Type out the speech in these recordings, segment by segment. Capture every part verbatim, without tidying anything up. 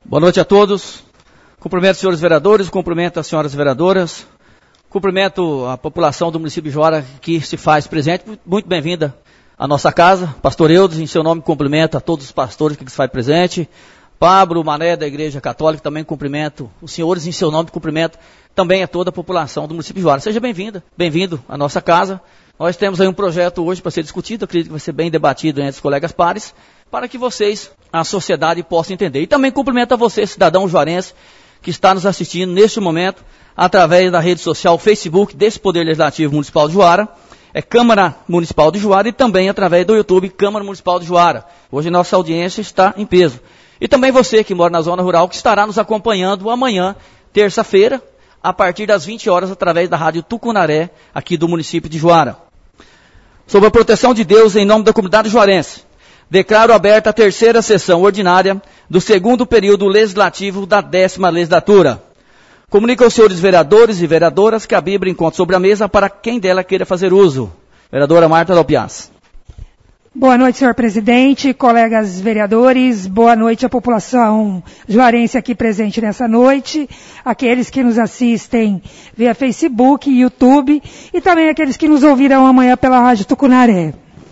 Boa noite a todos. Cumprimento os senhores vereadores, cumprimento as senhoras vereadoras, cumprimento a população do município de Juara que se faz presente. Muito bem-vinda à nossa casa. Pastor Eudes, em seu nome, cumprimento a todos os pastores que se faz presente. Pablo Mané, da Igreja Católica, também cumprimento os senhores, em seu nome, cumprimento também a toda a população do município de Juara. Seja bem-vinda, bem-vindo à nossa casa. Nós temos aí um projeto hoje para ser discutido, acredito que vai ser bem debatido entre os colegas pares, para que vocês, a sociedade, possam entender. E também cumprimento a você, cidadão juarense, que está nos assistindo neste momento, através da rede social Facebook desse Poder Legislativo Municipal de Juara, é Câmara Municipal de Juara, e também através do YouTube Câmara Municipal de Juara. Hoje nossa audiência está em peso. E também você que mora na zona rural, que estará nos acompanhando amanhã, terça-feira, a partir das vinte horas, através da Rádio Tucunaré, aqui do município de Juara. Sob a proteção de Deus, em nome da comunidade juarense, declaro aberta a terceira sessão ordinária do segundo período legislativo da décima legislatura. Comunico aos senhores vereadores e vereadoras que a Bíblia encontra sobre a mesa para quem dela queira fazer uso. Vereadora Marta Dalpiaz. Boa noite, senhor presidente, colegas vereadores, boa noite à população juarense aqui presente nessa noite, aqueles que nos assistem via Facebook, YouTube e também aqueles que nos ouvirão amanhã pela Rádio Tucunaré.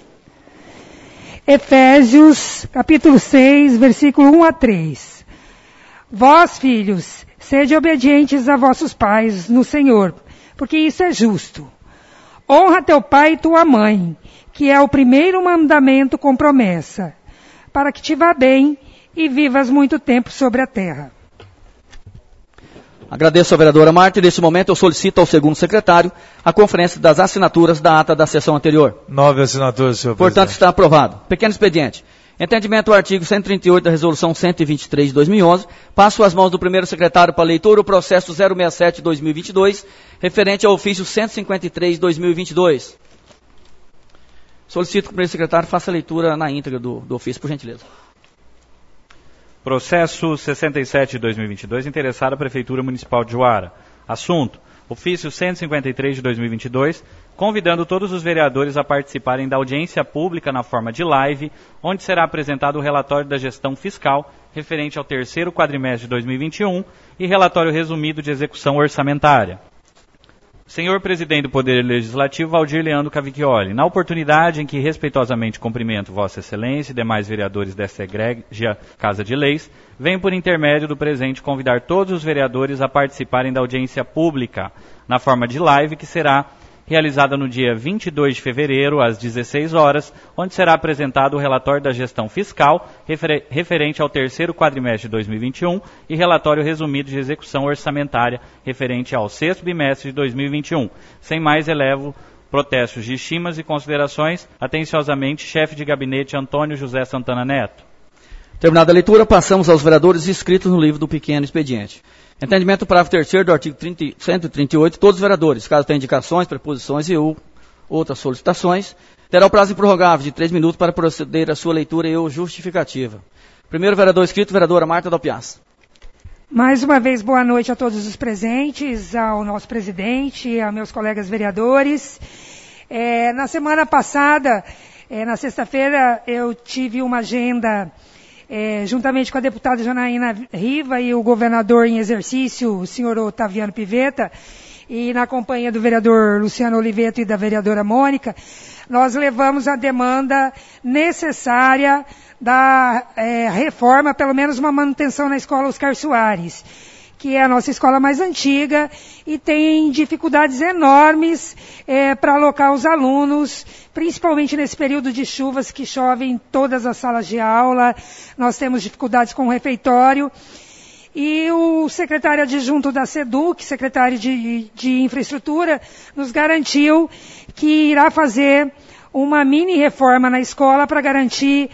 Efésios, capítulo seis, versículo um a três. Vós, filhos, sede obedientes a vossos pais no Senhor, porque isso é justo. Honra teu pai e tua mãe, que é o primeiro mandamento com promessa, para que te vá bem e vivas muito tempo sobre a terra. Agradeço a vereadora Marta e neste momento eu solicito ao segundo secretário a conferência das assinaturas da ata da sessão anterior. Nove assinaturas, senhor Portanto, presidente. está aprovado. Pequeno expediente. Entendimento do artigo cento e trinta e oito da resolução cento e vinte e três de dois mil e onze. Passo às mãos do primeiro secretário para leitura o processo zero sessenta e sete de dois mil e vinte e dois, referente ao ofício cento e cinquenta e três de dois mil e vinte e dois. Solicito que o primeiro secretário faça a leitura na íntegra do, do ofício, por gentileza. Processo sessenta e sete de dois mil e vinte e dois, interessado à Prefeitura Municipal de Juara. Assunto: ofício cento e cinquenta e três de dois mil e vinte e dois, convidando todos os vereadores a participarem da audiência pública na forma de live, onde será apresentado o relatório da gestão fiscal referente ao terceiro quadrimestre de dois mil e vinte e um e relatório resumido de execução orçamentária. Senhor Presidente do Poder Legislativo, Valdir Leandro Cavicchioli, na oportunidade em que respeitosamente cumprimento Vossa Excelência e demais vereadores desta egrégia Casa de Leis, venho por intermédio do presente convidar todos os vereadores a participarem da audiência pública, na forma de live, que será realizada no dia vinte e dois de fevereiro, às dezesseis horas, onde será apresentado o relatório da gestão fiscal refer- referente ao terceiro quadrimestre de dois mil e vinte e um e relatório resumido de execução orçamentária referente ao sexto bimestre de dois mil e vinte e um. Sem mais, elevo protestos de estimas e considerações. Atenciosamente, chefe de gabinete Antônio José Santana Neto. Terminada a leitura, passamos aos vereadores inscritos no livro do pequeno expediente. Entendimento do parágrafo terceiro do artigo cento e trinta e oito, todos os vereadores, caso tenham indicações, preposições e ou outras solicitações, terá o prazo improrrogável de três minutos para proceder à sua leitura e ou justificativa. Primeiro vereador inscrito, vereadora Marta Dalpiaz. Mais uma vez, boa noite a todos os presentes, ao nosso presidente, aos meus colegas vereadores. É, na semana passada, é, na sexta-feira, eu tive uma agenda... É, juntamente com a deputada Janaína Riva e o governador em exercício, o senhor Otaviano Pivetta, e na companhia do vereador Luciano Oliveto e da vereadora Mônica, nós levamos a demanda necessária da é, reforma, pelo menos uma manutenção na escola Oscar Soares, que é a nossa escola mais antiga e tem dificuldades enormes é, para alocar os alunos, principalmente nesse período de chuvas que chove em todas as salas de aula. Nós temos dificuldades com o refeitório. E o secretário adjunto da SEDUC, secretário de, de Infraestrutura, nos garantiu que irá fazer uma mini reforma na escola para garantir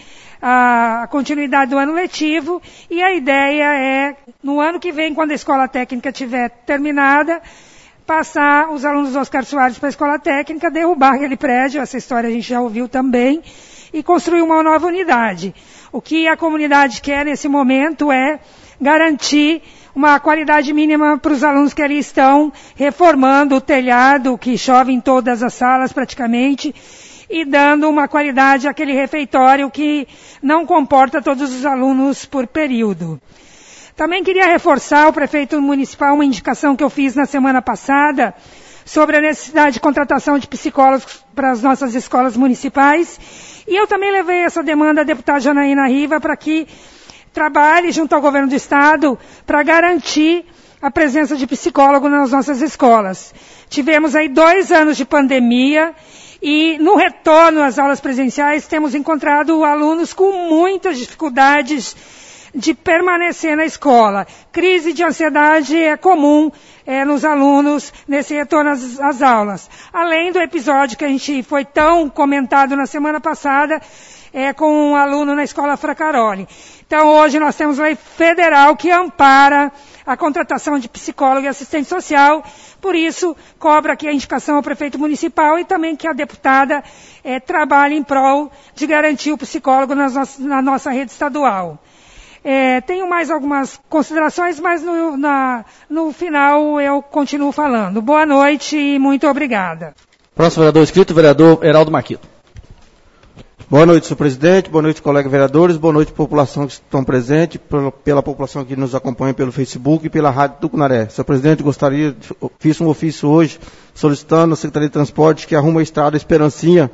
a continuidade do ano letivo, e a ideia é, no ano que vem, quando a escola técnica estiver terminada, passar os alunos do Oscar Soares para a escola técnica, derrubar aquele prédio, essa história a gente já ouviu também, e construir uma nova unidade. O que a comunidade quer nesse momento é garantir uma qualidade mínima para os alunos que ali estão, reformando o telhado, que chove em todas as salas praticamente, e dando uma qualidade àquele refeitório que não comporta todos os alunos por período. Também queria reforçar ao prefeito municipal uma indicação que eu fiz na semana passada sobre a necessidade de contratação de psicólogos para as nossas escolas municipais. E eu também levei essa demanda à deputada Janaína Riva para que trabalhe junto ao governo do estado para garantir a presença de psicólogo nas nossas escolas. Tivemos aí dois anos de pandemia e no retorno às aulas presenciais temos encontrado alunos com muitas dificuldades de permanecer na escola. Crise de ansiedade é comum é, nos alunos nesse retorno às, às aulas. Além do episódio que a gente foi tão comentado na semana passada, é, com um aluno na escola Fracaroli. Então hoje nós temos lei federal que ampara a contratação de psicólogo e assistente social, por isso cobra aqui a indicação ao prefeito municipal e também que a deputada é, trabalhe em prol de garantir o psicólogo nas no, na nossa rede estadual. É, tenho mais algumas considerações, mas no, na, no final eu continuo falando. Boa noite e muito obrigada. Próximo vereador inscrito, vereador Heraldo Marquito. Boa noite, senhor presidente, boa noite, colegas vereadores, boa noite, população que estão presentes, pela, pela população que nos acompanha pelo Facebook e pela Rádio Tucunaré. Senhor presidente, gostaria, de, fiz um ofício hoje solicitando à Secretaria de Transportes que arruma a estrada Esperancinha,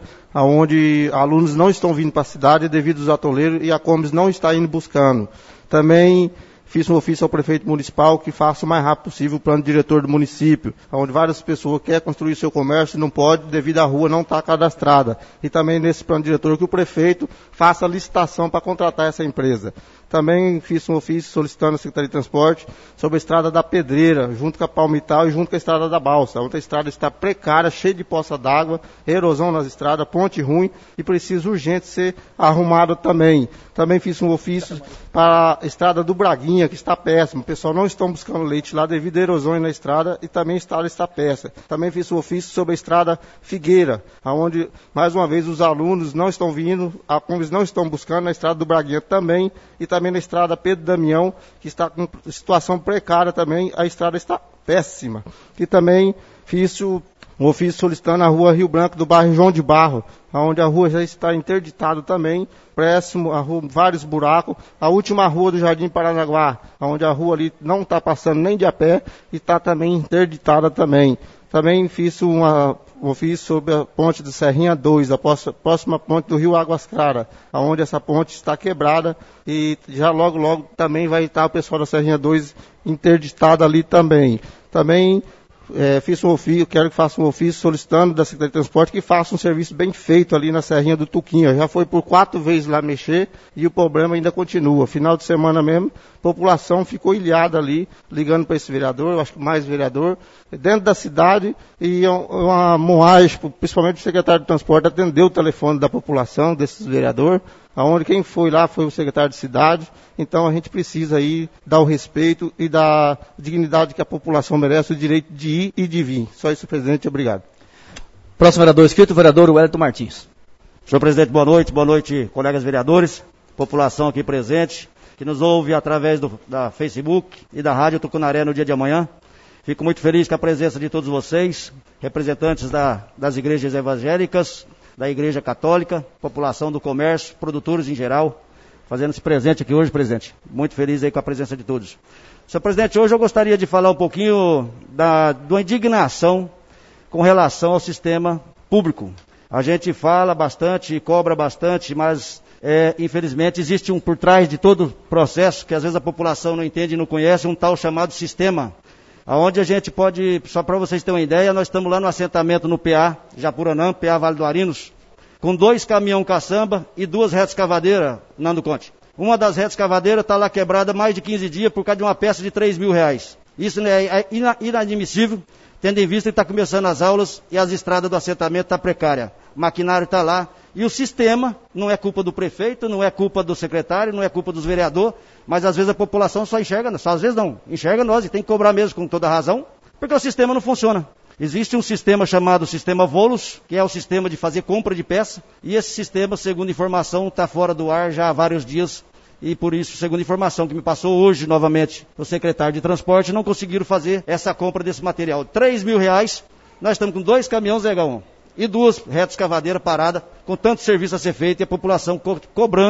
onde alunos não estão vindo para a cidade devido aos atoleiros e a Combis não está indo buscando. Também fiz um ofício ao prefeito municipal que faça o mais rápido possível o plano diretor do município, onde várias pessoas querem construir seu comércio e não pode devido à rua não estar cadastrada. E também nesse plano diretor que o prefeito faça a licitação para contratar essa empresa. Também fiz um ofício solicitando à Secretaria de Transporte sobre a estrada da Pedreira, junto com a Palmital e junto com a estrada da Balsa, onde a estrada está precária, cheia de poça d'água, erosão nas estradas, ponte ruim e precisa urgente ser arrumada também. Também fiz um ofício para a estrada do Braguinha, que está péssima. O pessoal não está buscando leite lá devido a erosões na estrada e também a estrada está péssima. Também fiz um ofício sobre a estrada Figueira, onde, mais uma vez, os alunos não estão vindo, a Combis não estão buscando, na estrada do Braguinha também, e também na estrada Pedro Damião, que está com situação precária também, a estrada está péssima. E também fiz um ofício solicitando a rua Rio Branco do bairro João de Barro, onde a rua já está interditada também, péssimo, a rua, vários buracos. A última rua do Jardim Paranaguá, onde a rua ali não está passando nem de a pé e está também interditada também. Também fiz uma, um ofício sobre a ponte de Serrinha dois, a próxima ponte do Rio Águas Claras, onde essa ponte está quebrada e já logo, logo também vai estar o pessoal da Serrinha dois interditado ali também. Também É, fiz um ofício, quero que faça um ofício solicitando da Secretaria de Transporte que faça um serviço bem feito ali na Serrinha do Tuquinha. Já foi por quatro vezes lá mexer e o problema ainda continua. Final de semana mesmo, a população ficou ilhada ali, ligando para esse vereador, eu acho que mais vereador, dentro da cidade, e uma moagem, principalmente o secretário de Transporte, atendeu o telefone da população, desses vereadores, aonde quem foi lá foi o secretário de cidade. Então a gente precisa aí dar o respeito e dar a dignidade que a população merece, o direito de ir e de vir. Só isso, presidente. Obrigado. Próximo vereador inscrito, o vereador Wellington Martins. Senhor presidente, boa noite. Boa noite, colegas vereadores, população aqui presente, que nos ouve através do da Facebook e da Rádio Tucunaré no dia de amanhã. Fico muito feliz com a presença de todos vocês, representantes da, das igrejas evangélicas, da Igreja Católica, população do comércio, produtores em geral, fazendo-se presente aqui hoje, presidente. Muito feliz aí com a presença de todos. Senhor presidente, hoje eu gostaria de falar um pouquinho da, da indignação com relação ao sistema público. A gente fala bastante e cobra bastante, mas é, infelizmente existe um por trás de todo o processo, que às vezes a população não entende e não conhece, um tal chamado sistema. Onde a gente pode, só para vocês terem uma ideia, nós estamos lá no assentamento no P A, Japuranã, P A Vale do Arinos, com dois caminhão caçamba e duas retas cavadeiras, Nando Conte. Uma das retas cavadeiras está lá quebrada há mais de quinze dias por causa de uma peça de três mil reais. Isso é inadmissível, tendo em vista que está começando as aulas e as estradas do assentamento estão precárias. O maquinário está lá. E o sistema não é culpa do prefeito, não é culpa do secretário, não é culpa dos vereadores, mas às vezes a população só enxerga, só às vezes não, enxerga nós e tem que cobrar mesmo com toda razão, porque o sistema não funciona. Existe um sistema chamado sistema Volus, que é o sistema de fazer compra de peça, e esse sistema, segundo informação, está fora do ar já há vários dias, e por isso, segundo informação que me passou hoje novamente o secretário de transporte, não conseguiram fazer essa compra desse material. três mil reais, nós estamos com dois caminhões Zé Gaon e duas retas cavadeiras paradas, com tanto serviço a ser feito e a população co cobrando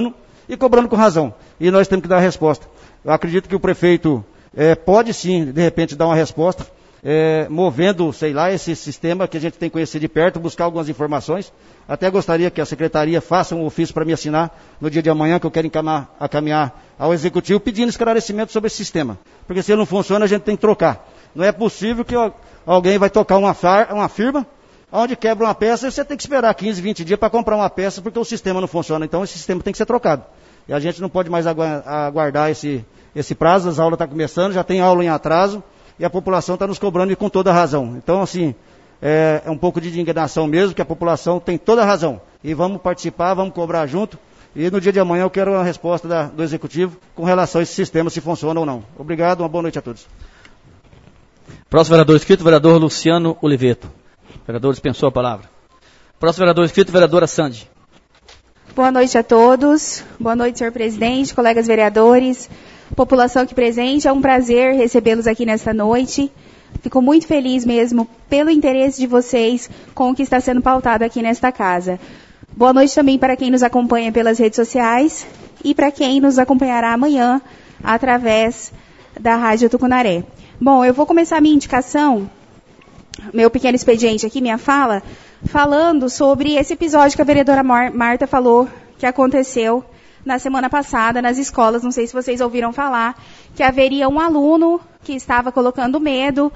e cobrando com razão. E nós temos que dar a resposta. Eu acredito que o prefeito é, pode sim, de repente, dar uma resposta, é, movendo, sei lá, esse sistema que a gente tem que conhecer de perto, buscar algumas informações. Até gostaria que a secretaria faça um ofício para me assinar no dia de amanhã, que eu quero encaminhar, encaminhar ao executivo pedindo esclarecimento sobre esse sistema. Porque se ele não funciona, a gente tem que trocar. Não é possível que alguém vai tocar uma, far, uma firma, onde quebra uma peça e você tem que esperar quinze, vinte dias para comprar uma peça porque o sistema não funciona. Então esse sistema tem que ser trocado. E a gente não pode mais aguardar esse, esse prazo, as aulas estão começando, já tem aula em atraso e a população está nos cobrando e com toda razão. Então assim, é, é um pouco de indignação mesmo, que a população tem toda razão. E vamos participar, vamos cobrar junto. E no dia de amanhã eu quero uma resposta da, do Executivo com relação a esse sistema, se funciona ou não. Obrigado, uma boa noite a todos. Próximo vereador inscrito, vereador Luciano Oliveto. Vereador dispensou a palavra. Próximo vereador inscrito, vereadora Sandy. Boa noite a todos. Boa noite, senhor presidente, colegas vereadores, população aqui presente. É um prazer recebê-los aqui nesta noite. Fico muito feliz mesmo pelo interesse de vocês com o que está sendo pautado aqui nesta casa. Boa noite também para quem nos acompanha pelas redes sociais e para quem nos acompanhará amanhã através da Rádio Tucunaré. Bom, eu vou começar a minha indicação, meu pequeno expediente aqui, minha fala, falando sobre esse episódio que a vereadora Marta falou que aconteceu na semana passada nas escolas. Não sei se vocês ouviram falar que haveria um aluno que estava colocando medo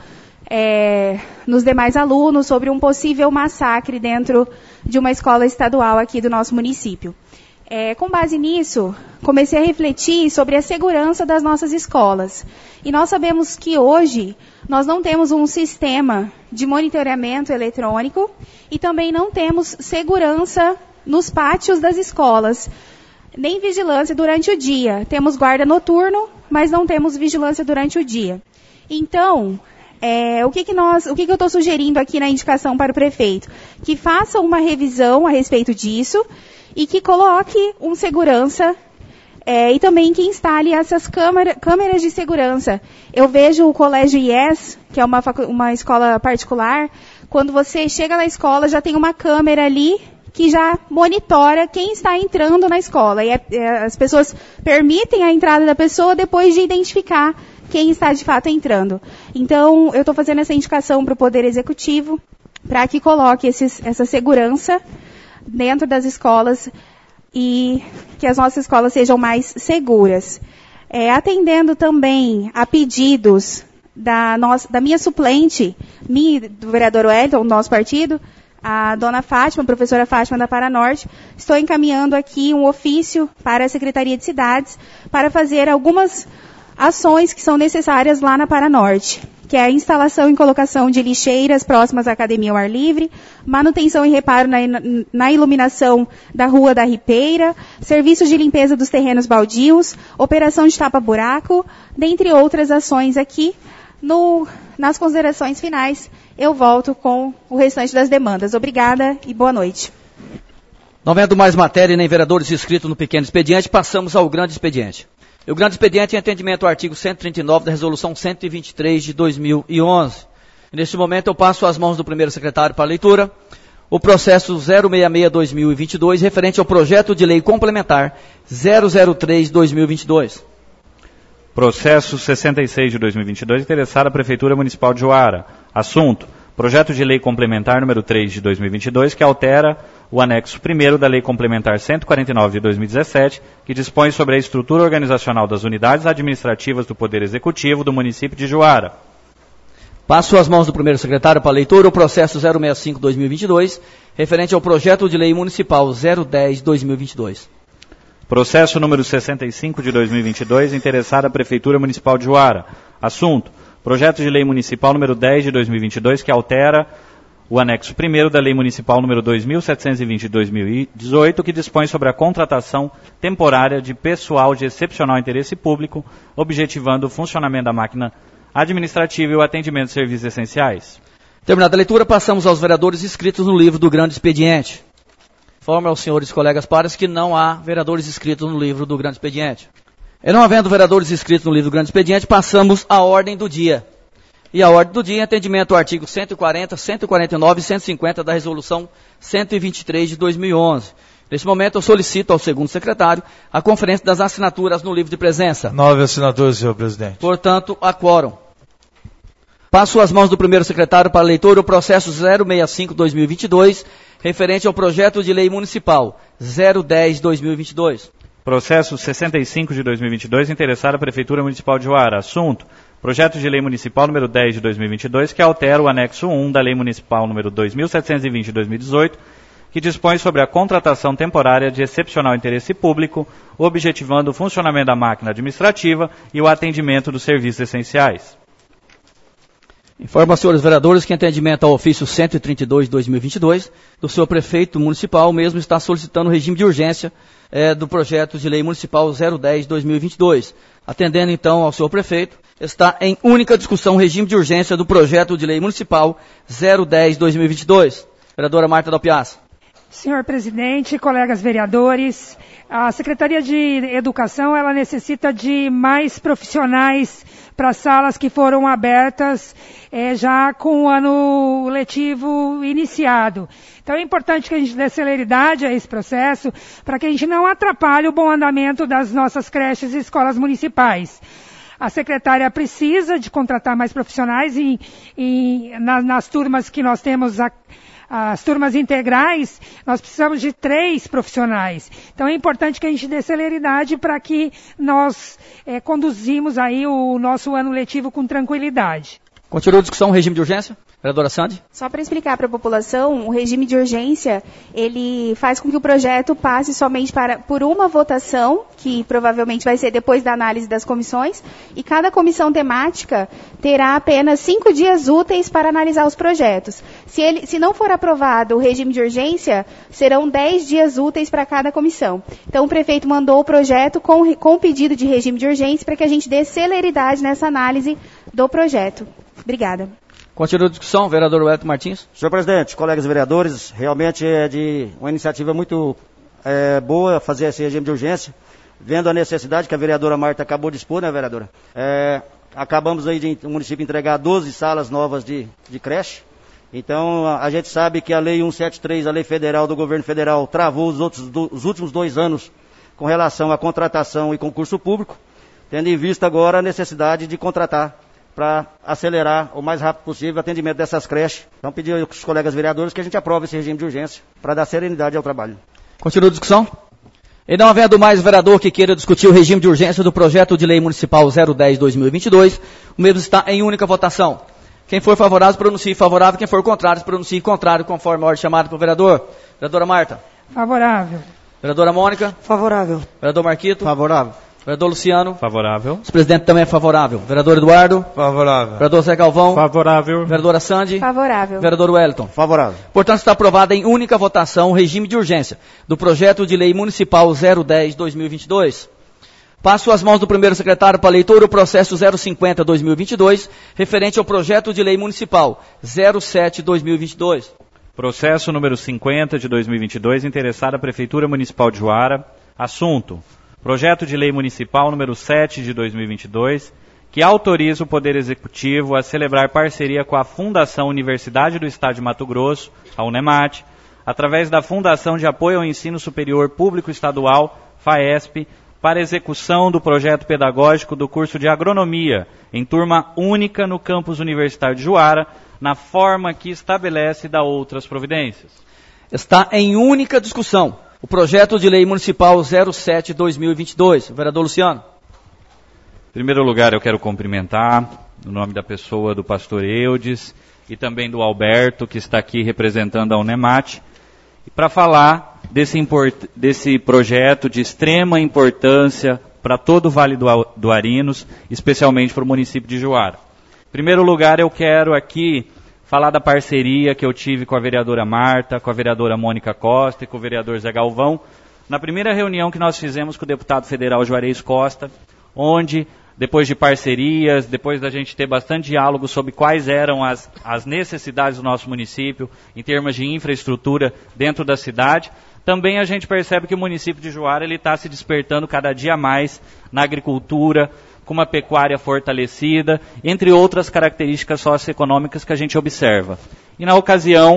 é, nos demais alunos sobre um possível massacre dentro de uma escola estadual aqui do nosso município. É, com base nisso, comecei a refletir sobre a segurança das nossas escolas. E nós sabemos que hoje nós não temos um sistema de monitoramento eletrônico e também não temos segurança nos pátios das escolas, nem vigilância durante o dia. Temos guarda noturno, mas não temos vigilância durante o dia. Então, é, o, que, que, nós, o que, que eu estou sugerindo aqui na indicação para o prefeito? Que faça uma revisão a respeito disso e que coloque um segurança é, e também que instale essas câmera, câmeras de segurança. Eu vejo o Colégio I E S, que é uma, uma escola particular, quando você chega na escola já tem uma câmera ali que já monitora quem está entrando na escola. E é, é, as pessoas permitem a entrada da pessoa depois de identificar quem está de fato entrando. Então, eu estou fazendo essa indicação para o Poder Executivo para que coloque esses, essa segurança dentro das escolas e que as nossas escolas sejam mais seguras. É, atendendo também a pedidos da, nossa, da minha suplente, minha, do vereador Wellington, do nosso partido, a dona Fátima, a professora Fátima da Paranorte, estou encaminhando aqui um ofício para a Secretaria de Cidades para fazer algumas ações que são necessárias lá na Paranorte, que é a instalação e colocação de lixeiras próximas à academia ao ar livre, manutenção e reparo na, na iluminação da Rua da Ripeira, serviços de limpeza dos terrenos baldios, operação de tapa-buraco, dentre outras ações aqui. No, nas considerações finais, eu volto com o restante das demandas. Obrigada e boa noite. Não havendo mais matéria e nem vereadores inscritos no pequeno expediente, passamos ao grande expediente. E o grande expediente em atendimento ao artigo cento e trinta e nove da Resolução cento e vinte e três de dois mil e onze. E neste momento eu passo às mãos do primeiro secretário para a leitura o processo zero seis seis barra dois mil e vinte e dois, referente ao projeto de lei complementar zero zero três barra dois mil e vinte e dois. Processo sessenta e seis de dois mil e vinte e dois, interessada a Prefeitura Municipal de Juara. Assunto: projeto de lei complementar número três de dois mil e vinte e dois, que altera o anexo primeiro da Lei Complementar cento e quarenta e nove de dois mil e dezessete, que dispõe sobre a estrutura organizacional das unidades administrativas do Poder Executivo do município de Juara. Passo às mãos do primeiro secretário para a leitura o processo zero seis cinco barra dois mil e vinte e dois, referente ao projeto de lei municipal zero dez barra dois mil e vinte e dois. Processo número sessenta e cinco de dois mil e vinte e dois, interessada a Prefeitura Municipal de Juara. Assunto: projeto de lei municipal número dez de dois mil e vinte e dois, que altera o anexo primeiro da Lei Municipal número dois mil setecentos e vinte de dois mil e dezoito, que dispõe sobre a contratação temporária de pessoal de excepcional interesse público, objetivando o funcionamento da máquina administrativa e o atendimento de serviços essenciais. Terminada a leitura, passamos aos vereadores inscritos no livro do grande expediente. Informo aos senhores colegas pares que não há vereadores inscritos no livro do grande expediente. E não havendo vereadores inscritos no livro do grande expediente, passamos à ordem do dia. E a ordem do dia em atendimento ao artigo cento e quarenta, cento e quarenta e nove e cento e cinquenta da Resolução cento e vinte e três de dois mil e onze. Neste momento, eu solicito ao segundo secretário a conferência das assinaturas no livro de presença. Nove assinaturas, senhor presidente. Portanto, há quórum. Passo às mãos do primeiro secretário para a leitura o processo zero sessenta e cinco barra dois mil e vinte e dois, referente ao projeto de lei municipal zero dez barra dois mil e vinte e dois. Processo sessenta e cinco de dois mil e vinte e dois, interessado a Prefeitura Municipal de Juara. Assunto: projeto de lei municipal número dez de dois mil e vinte e dois, que altera o anexo um da lei municipal número dois mil setecentos e vinte de dois mil e dezoito, que dispõe sobre a contratação temporária de excepcional interesse público, objetivando o funcionamento da máquina administrativa e o atendimento dos serviços essenciais. Informo aos senhores vereadores que, em atendimento ao ofício cento e trinta e dois de dois mil e vinte e dois, do seu prefeito municipal, o mesmo está solicitando o regime de urgência eh, do projeto de lei municipal zero dez barra dois mil e vinte e dois. Atendendo, então, ao senhor prefeito, está em única discussão o regime de urgência do projeto de lei municipal zero dez barra dois mil e vinte e dois. Vereadora Marta Dal Piazza. Senhor presidente, colegas vereadores, a Secretaria de Educação ela necessita de mais profissionais para as salas que foram abertas eh, já com o ano letivo iniciado. Então é importante que a gente dê celeridade a esse processo para que a gente não atrapalhe o bom andamento das nossas creches e escolas municipais. A secretária precisa de contratar mais profissionais e, e nas, nas turmas que nós temos a, as turmas integrais, nós precisamos de três profissionais. Então é importante que a gente dê celeridade para que nós é, conduzimos aí o nosso ano letivo com tranquilidade. Continua a discussão, regime de urgência? Vereadora Sandy? Só para explicar para a população, o regime de urgência, ele faz com que o projeto passe somente para, por uma votação, que provavelmente vai ser depois da análise das comissões, e cada comissão temática terá apenas cinco dias úteis para analisar os projetos. Se, ele, se não for aprovado o regime de urgência, serão dez dias úteis para cada comissão. Então, o prefeito mandou o projeto com, com o pedido de regime de urgência para que a gente dê celeridade nessa análise do projeto. Obrigada. Continua a discussão, vereador Wellington Martins. Senhor presidente, colegas vereadores, realmente é de uma iniciativa muito é, boa fazer esse regime de urgência, vendo a necessidade que a vereadora Marta acabou de expor, né, vereadora? É, acabamos aí de o município entregar doze salas novas de, de creche. Então, a, a gente sabe que a lei cento e setenta e três, a lei federal do governo federal, travou os, outros, do, os últimos dois anos com relação à contratação e concurso público, tendo em vista agora a necessidade de contratar para acelerar o mais rápido possível o atendimento dessas creches. Então, pedir aos colegas vereadores que a gente aprove esse regime de urgência para dar serenidade ao trabalho. Continua a discussão? E não havendo mais vereador que queira discutir o regime de urgência do projeto de lei municipal zero dez barra dois mil e vinte e dois, o mesmo está em única votação. Quem for favorável, pronuncie favorável. Quem for contrário, pronuncie contrário, conforme a ordem chamada pelo vereador. Vereadora Marta? Favorável. Vereadora Mônica? Favorável. Vereador Marquito? Favorável. Vereador Luciano? Favorável. O presidente também é favorável. Vereador Eduardo? Favorável. Vereador Zé Galvão? Favorável. Vereadora Sandy? Favorável. Vereador Wellington? Favorável. Portanto, está aprovado em única votação o regime de urgência do projeto de lei municipal zero dez barra dois mil e vinte e dois. Passo às mãos do primeiro secretário para a leitura o processo zero cinquenta barra dois mil e vinte e dois, referente ao projeto de lei municipal zero sete barra dois mil e vinte e dois. Processo número cinquenta de dois mil e vinte e dois, interessada a Prefeitura Municipal de Juara. Assunto: projeto de lei municipal número sete de dois mil e vinte e dois, que autoriza o Poder Executivo a celebrar parceria com a Fundação Universidade do Estado de Mato Grosso, a UNEMAT, através da Fundação de Apoio ao Ensino Superior Público Estadual, FAESP, para execução do projeto pedagógico do curso de Agronomia, em turma única no campus universitário de Juara, na forma que estabelece da outras providências. Está em única discussão o projeto de lei municipal zero sete barra dois mil e vinte e dois. Vereador Luciano. Em primeiro lugar, eu quero cumprimentar, no nome da pessoa do pastor Eudes e também do Alberto, que está aqui representando a UNEMAT, para falar desse, import, desse projeto de extrema importância para todo o Vale do, do Arinos, especialmente para o município de Juara. Em primeiro lugar, eu quero aqui falar da parceria que eu tive com a vereadora Marta, com a vereadora Mônica Costa e com o vereador Zé Galvão, na primeira reunião que nós fizemos com o deputado federal Juarez Costa, onde, depois de parcerias, depois da gente ter bastante diálogo sobre quais eram as, as necessidades do nosso município, em termos de infraestrutura dentro da cidade, também a gente percebe que o município de Juara está se despertando cada dia mais na agricultura, com uma pecuária fortalecida, entre outras características socioeconômicas que a gente observa. E na ocasião,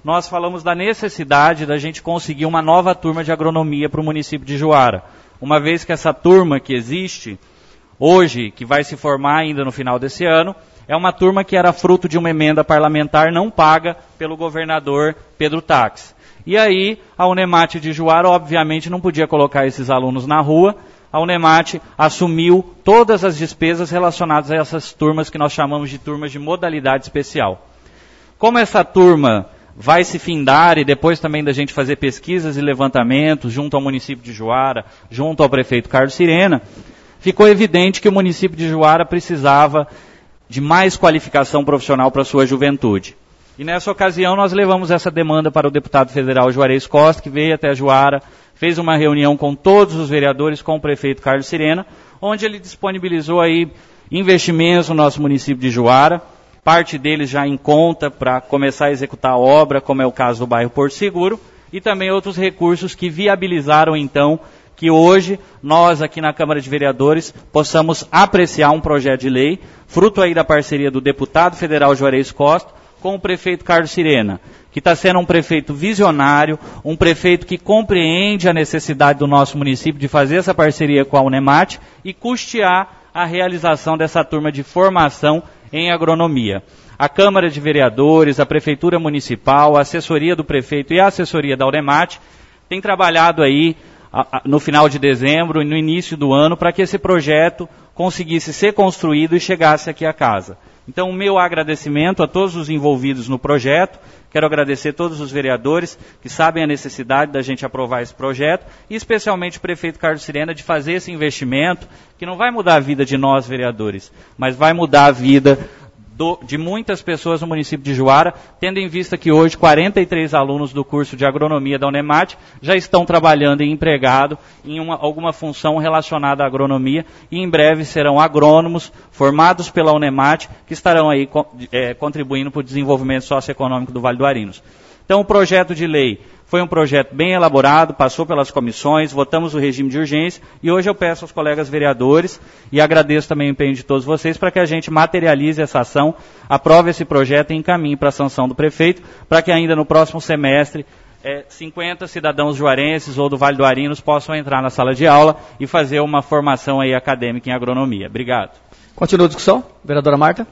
nós falamos da necessidade da gente conseguir uma nova turma de agronomia para o município de Juara. Uma vez que essa turma que existe hoje, que vai se formar ainda no final desse ano, é uma turma que era fruto de uma emenda parlamentar não paga pelo governador Pedro Taques. E aí, a Unemate de Juara, obviamente, não podia colocar esses alunos na rua. A Unemate assumiu todas as despesas relacionadas a essas turmas que nós chamamos de turmas de modalidade especial. Como essa turma vai se findar e depois também da gente fazer pesquisas e levantamentos junto ao município de Juara, junto ao prefeito Carlos Sirena, ficou evidente que o município de Juara precisava de mais qualificação profissional para a sua juventude. E nessa ocasião nós levamos essa demanda para o deputado federal Juarez Costa, que veio até Juara, fez uma reunião com todos os vereadores, com o prefeito Carlos Sirena, onde ele disponibilizou aí investimentos no nosso município de Juara, parte deles já em conta para começar a executar a obra, como é o caso do bairro Porto Seguro, e também outros recursos que viabilizaram então que hoje nós aqui na Câmara de Vereadores possamos apreciar um projeto de lei, fruto aí da parceria do deputado federal Juarez Costa, com o prefeito Carlos Sirena, que está sendo um prefeito visionário, um prefeito que compreende a necessidade do nosso município de fazer essa parceria com a Unemate e custear a realização dessa turma de formação em agronomia. A Câmara de Vereadores, a Prefeitura Municipal, a assessoria do prefeito e a assessoria da Unemate tem trabalhado aí a, a, no final de dezembro e no início do ano para que esse projeto conseguisse ser construído e chegasse aqui a casa. Então, o meu agradecimento a todos os envolvidos no projeto, quero agradecer a todos os vereadores que sabem a necessidade da gente aprovar esse projeto, e especialmente o prefeito Carlos Sirena de fazer esse investimento, que não vai mudar a vida de nós, vereadores, mas vai mudar a vida do, de muitas pessoas no município de Juara, tendo em vista que hoje quarenta e três alunos do curso de agronomia da Unemate já estão trabalhando e empregado em uma, alguma função relacionada à agronomia e em breve serão agrônomos formados pela Unemate que estarão aí é, contribuindo para o desenvolvimento socioeconômico do Vale do Arinos. Então o projeto de lei foi um projeto bem elaborado, passou pelas comissões, votamos o regime de urgência e hoje eu peço aos colegas vereadores e agradeço também o empenho de todos vocês para que a gente materialize essa ação, aprove esse projeto e encaminhe para a sanção do prefeito, para que ainda no próximo semestre é, cinquenta cidadãos juarenses ou do Vale do Arinos possam entrar na sala de aula e fazer uma formação aí acadêmica em agronomia. Obrigado. Continua a discussão, vereadora Marta.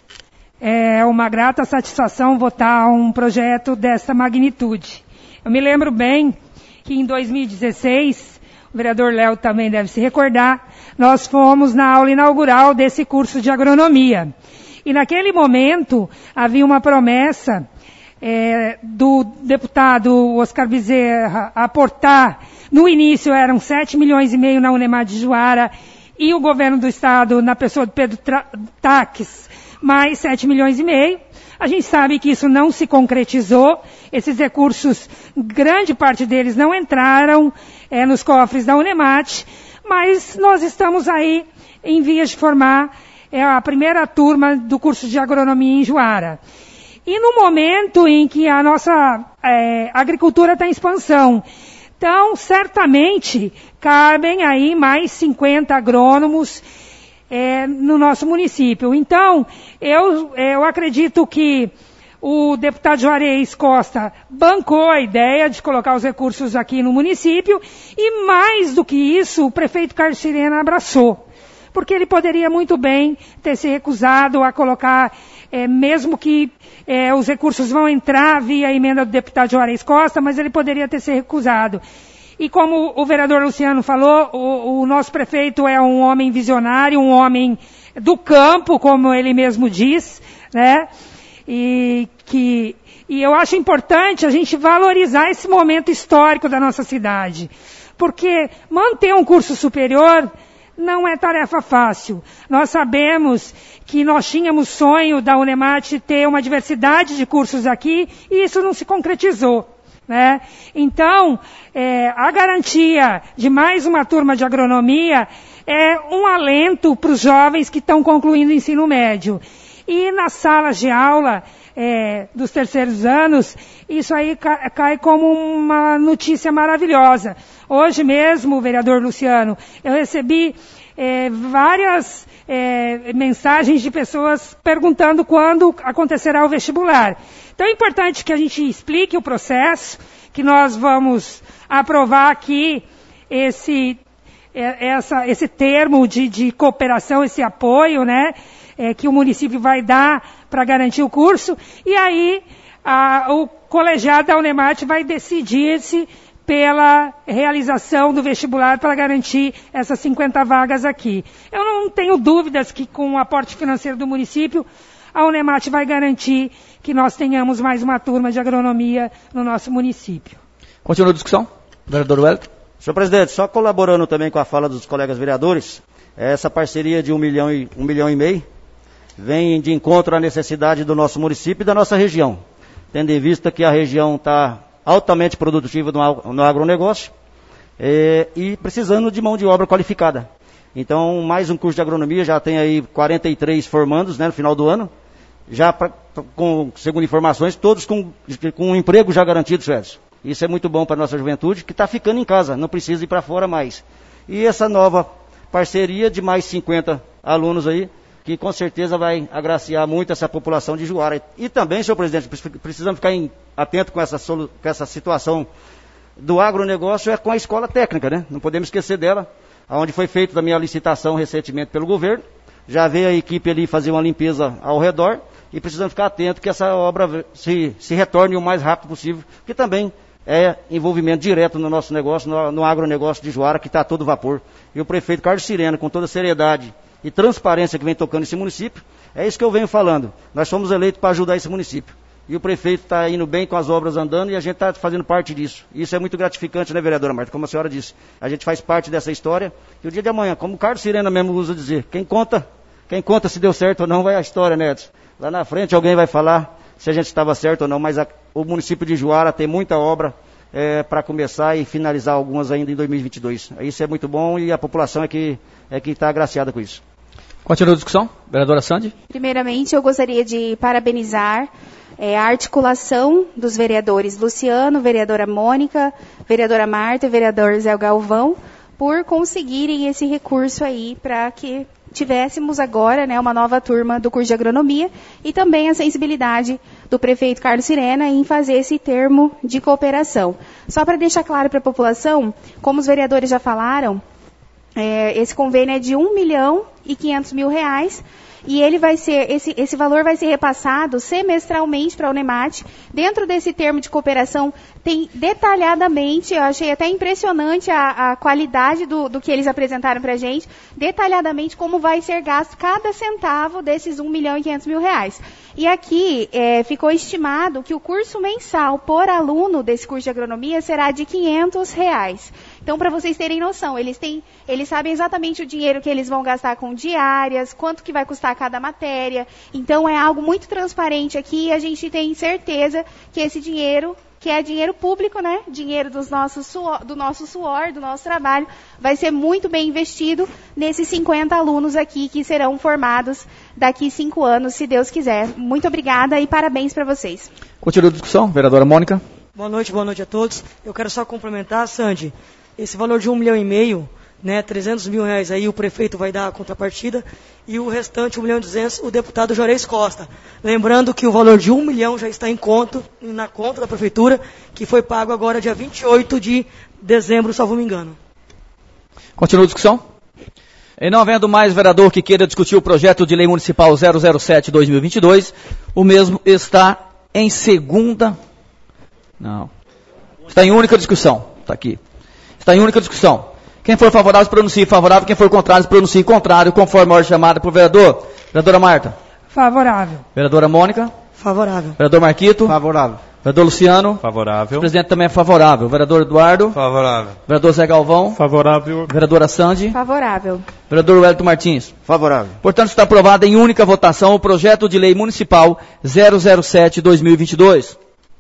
É uma grata satisfação votar um projeto dessa magnitude. Eu me lembro bem que em dois mil e dezesseis, o vereador Léo também deve se recordar, nós fomos na aula inaugural desse curso de agronomia. E naquele momento havia uma promessa é, do deputado Oscar Bezerra aportar, no início eram sete milhões e meio na Unemate de Juara e o governo do estado, na pessoa do Pedro Taques, mais sete milhões e meio. A gente sabe que isso não se concretizou, esses recursos, grande parte deles não entraram é, nos cofres da Unemate, mas nós estamos aí em vias de formar é, a primeira turma do curso de agronomia em Juara. E no momento em que a nossa é, agricultura está em expansão, então certamente cabem aí mais cinquenta agrônomos É, no nosso município. Então, eu, eu acredito que o deputado Juarez Costa bancou a ideia de colocar os recursos aqui no município e, mais do que isso, o prefeito Carlos Sirena abraçou. Porque ele poderia muito bem ter se recusado a colocar, é, mesmo que é, os recursos vão entrar via a emenda do deputado Juarez Costa, mas ele poderia ter se recusado. E como o vereador Luciano falou, o, o nosso prefeito é um homem visionário, um homem do campo, como ele mesmo diz, né? E, que, e eu acho importante a gente valorizar esse momento histórico da nossa cidade. Porque manter um curso superior não é tarefa fácil. Nós sabemos que nós tínhamos sonho da Unemate ter uma diversidade de cursos aqui e isso não se concretizou. Né? Então, é, a garantia de mais uma turma de agronomia é um alento para os jovens que estão concluindo o ensino médio. E nas salas de aula é, dos terceiros anos, isso aí cai, cai como uma notícia maravilhosa. Hoje mesmo, vereador Luciano, eu recebi é, várias é, mensagens de pessoas perguntando quando acontecerá o vestibular. Então é importante que a gente explique o processo, que nós vamos aprovar aqui esse, essa, esse termo de, de cooperação, esse apoio, né, é, que o município vai dar para garantir o curso, e aí a, o colegiado da Unemate vai decidir-se pela realização do vestibular para garantir essas cinquenta vagas aqui. Eu não tenho dúvidas que com o aporte financeiro do município, a Unemate vai garantir que nós tenhamos mais uma turma de agronomia no nosso município. Continua a discussão. Vereador Wellington. Senhor presidente, só colaborando também com a fala dos colegas vereadores, essa parceria de um milhão e, um milhão e meio vem de encontro à necessidade do nosso município e da nossa região, tendo em vista que a região está altamente produtiva no, no agronegócio é, e precisando de mão de obra qualificada. Então, mais um curso de agronomia, já tem aí quarenta e três formandos, né, no final do ano, já pra, com, segundo informações, todos com, com um emprego já garantido, Suécio. Isso é muito bom para a nossa juventude, que está ficando em casa, não precisa ir para fora mais. E essa nova parceria de mais cinquenta alunos aí, que com certeza vai agraciar muito essa população de Juara. E também, senhor presidente, precisamos ficar em, atento com essa, com essa situação do agronegócio, é com a escola técnica, né? Não podemos esquecer dela, onde foi feita também a licitação recentemente pelo governo. Já veio a equipe ali fazer uma limpeza ao redor e precisamos ficar atento que essa obra se, se retorne o mais rápido possível, que também é envolvimento direto no nosso negócio, no, no agronegócio de Juara, que está a todo vapor. E o prefeito Carlos Sirena, com toda a seriedade e transparência que vem tocando esse município, é isso que eu venho falando. Nós fomos eleitos para ajudar esse município. E o prefeito está indo bem com as obras andando e a gente está fazendo parte disso. Isso é muito gratificante, né, vereadora Marta? Como a senhora disse, a gente faz parte dessa história. E o dia de amanhã, como o Carlos Sirena mesmo usa dizer, quem conta, quem conta se deu certo ou não, vai a história, né, Edson? Lá na frente alguém vai falar se a gente estava certo ou não, mas a, o município de Juara tem muita obra é, para começar e finalizar algumas ainda em dois mil e vinte e dois. Isso é muito bom e a população é que é que está agraciada com isso. Continua a discussão. Vereadora Sandy. Primeiramente, eu gostaria de parabenizar é, a articulação dos vereadores Luciano, vereadora Mônica, vereadora Marta e vereador Zé Galvão, por conseguirem esse recurso aí para que tivéssemos agora, né, uma nova turma do curso de agronomia e também a sensibilidade do prefeito Carlos Sirena em fazer esse termo de cooperação. Só para deixar claro para a população, como os vereadores já falaram, é, esse convênio é de um milhão e quinhentos mil reais e ele vai ser, esse, esse valor vai ser repassado semestralmente para a Unemate. Dentro desse termo de cooperação tem detalhadamente, eu achei até impressionante a, a qualidade do, do que eles apresentaram para a gente, detalhadamente como vai ser gasto cada centavo desses um milhão e quinhentos mil reais. E aqui é, ficou estimado que o curso mensal por aluno desse curso de agronomia será de quinhentos reais. Então, para vocês terem noção, eles, têm, eles sabem exatamente o dinheiro que eles vão gastar com diárias, quanto que vai custar cada matéria. Então, é algo muito transparente aqui e a gente tem certeza que esse dinheiro, que é dinheiro público, né? Dinheiro dos nossos suor, do nosso suor, do nosso trabalho, vai ser muito bem investido nesses cinquenta alunos aqui que serão formados daqui cinco anos, se Deus quiser. Muito obrigada e parabéns para vocês. Continua a discussão. Vereadora Mônica. Boa noite, boa noite a todos. Eu quero só complementar, Sandy, esse valor de um milhão e meio, né, trezentos mil reais aí o prefeito vai dar a contrapartida e o restante, um milhão e duzentos, o deputado Juarez Costa. Lembrando que o valor de um milhão já está em conta, na conta da prefeitura, que foi pago agora dia vinte e oito de dezembro, salvo me engano. Continua a discussão. E não havendo mais vereador que queira discutir o projeto de lei municipal zero zero sete barra dois mil e vinte e dois, o mesmo está em segunda... Não. Está em única discussão. Está aqui. Está em única discussão. Quem for favorável, pronuncie favorável. Quem for contrário, pronuncie contrário, conforme a ordem chamada por vereador. Vereadora Marta. Favorável. Vereadora Mônica. Favorável. Vereador Marquito. Favorável. Vereador Luciano. Favorável. O presidente também é favorável. Vereador Eduardo. Favorável. Vereador Zé Galvão. Favorável. Vereadora Sandy. Favorável. Vereador Wellington Martins. Favorável. Portanto, está aprovado em única votação o projeto de lei municipal zero zero sete barra dois mil e vinte e dois.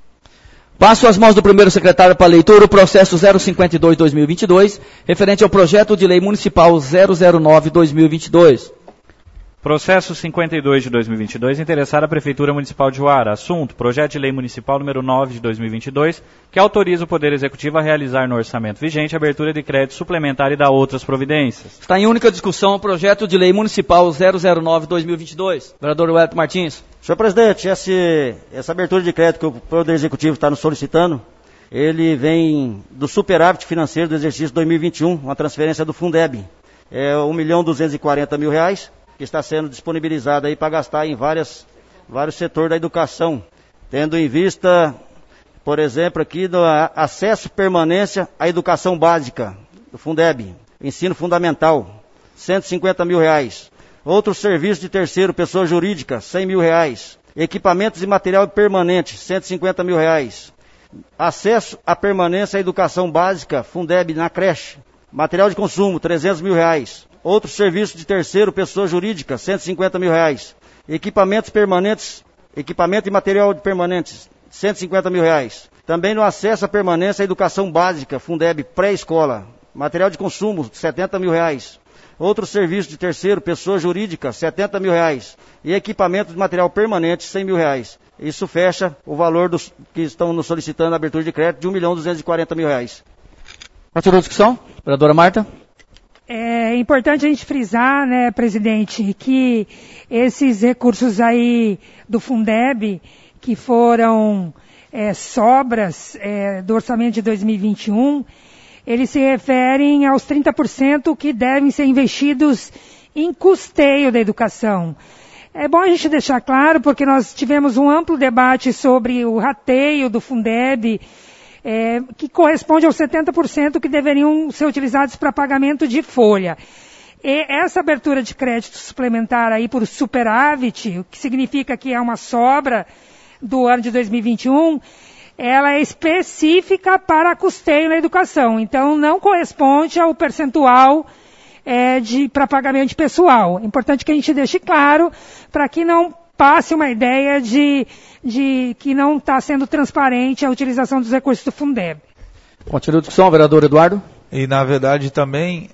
Passo às mãos do primeiro secretário para leitura o processo zero cinquenta e dois barra dois mil e vinte e dois, referente ao projeto de lei municipal zero zero nove barra dois mil e vinte e dois. Processo cinquenta e dois de dois mil e vinte e dois, interessar a Prefeitura Municipal de Juara. Assunto, projeto de lei municipal número nove de dois mil e vinte e dois, que autoriza o Poder Executivo a realizar no orçamento vigente a abertura de crédito suplementar e dar outras providências. Está em única discussão o projeto de lei municipal zero zero nove barra dois mil e vinte e dois. Vereador Wellington Martins. Senhor presidente, esse, essa abertura de crédito que o Poder Executivo está nos solicitando, ele vem do superávit financeiro do exercício dois mil e vinte e um, uma transferência do Fundeb. É um milhão duzentos e quarenta mil reais, que está sendo disponibilizado aí para gastar em várias, vários setores da educação, tendo em vista, por exemplo, aqui do acesso permanência à educação básica do Fundeb, ensino fundamental, cento e cinquenta mil reais. Outros serviços de terceiro, pessoa jurídica, cem mil reais. Equipamentos e material permanente, cento e cinquenta mil reais. Acesso à permanência à educação básica, Fundeb na creche. Material de consumo, trezentos mil reais. Outros serviços de terceiro, pessoa jurídica, cento e cinquenta mil reais. Equipamentos permanentes, equipamento e material permanentes, cento e cinquenta mil reais. Também no acesso à permanência à educação básica, Fundeb pré-escola. Material de consumo, setenta mil reais. Outros serviços de terceiro, pessoa jurídica, setenta mil reais. E equipamento de material permanente, cem mil reais. Isso fecha o valor dos que estão nos solicitando a abertura de crédito de um milhão duzentos e quarenta mil reais. Continua a discussão. Vereadora Marta. É importante a gente frisar, né, presidente, que esses recursos aí do Fundeb, que foram é, sobras é, do orçamento de dois mil e vinte e um, eles se referem aos trinta por cento que devem ser investidos em custeio da educação. É bom a gente deixar claro, porque nós tivemos um amplo debate sobre o rateio do Fundeb, É, que corresponde aos setenta por cento que deveriam ser utilizados para pagamento de folha. E essa abertura de crédito suplementar aí por superávit, o que significa que é uma sobra do ano de dois mil e vinte e um, ela é específica para custeio na educação. Então, não corresponde ao percentual é, de, para pagamento de pessoal. É importante que a gente deixe claro para que não passe uma ideia de, de que não está sendo transparente a utilização dos recursos do Fundeb. Continua a discussão, vereador Eduardo. E, na verdade, também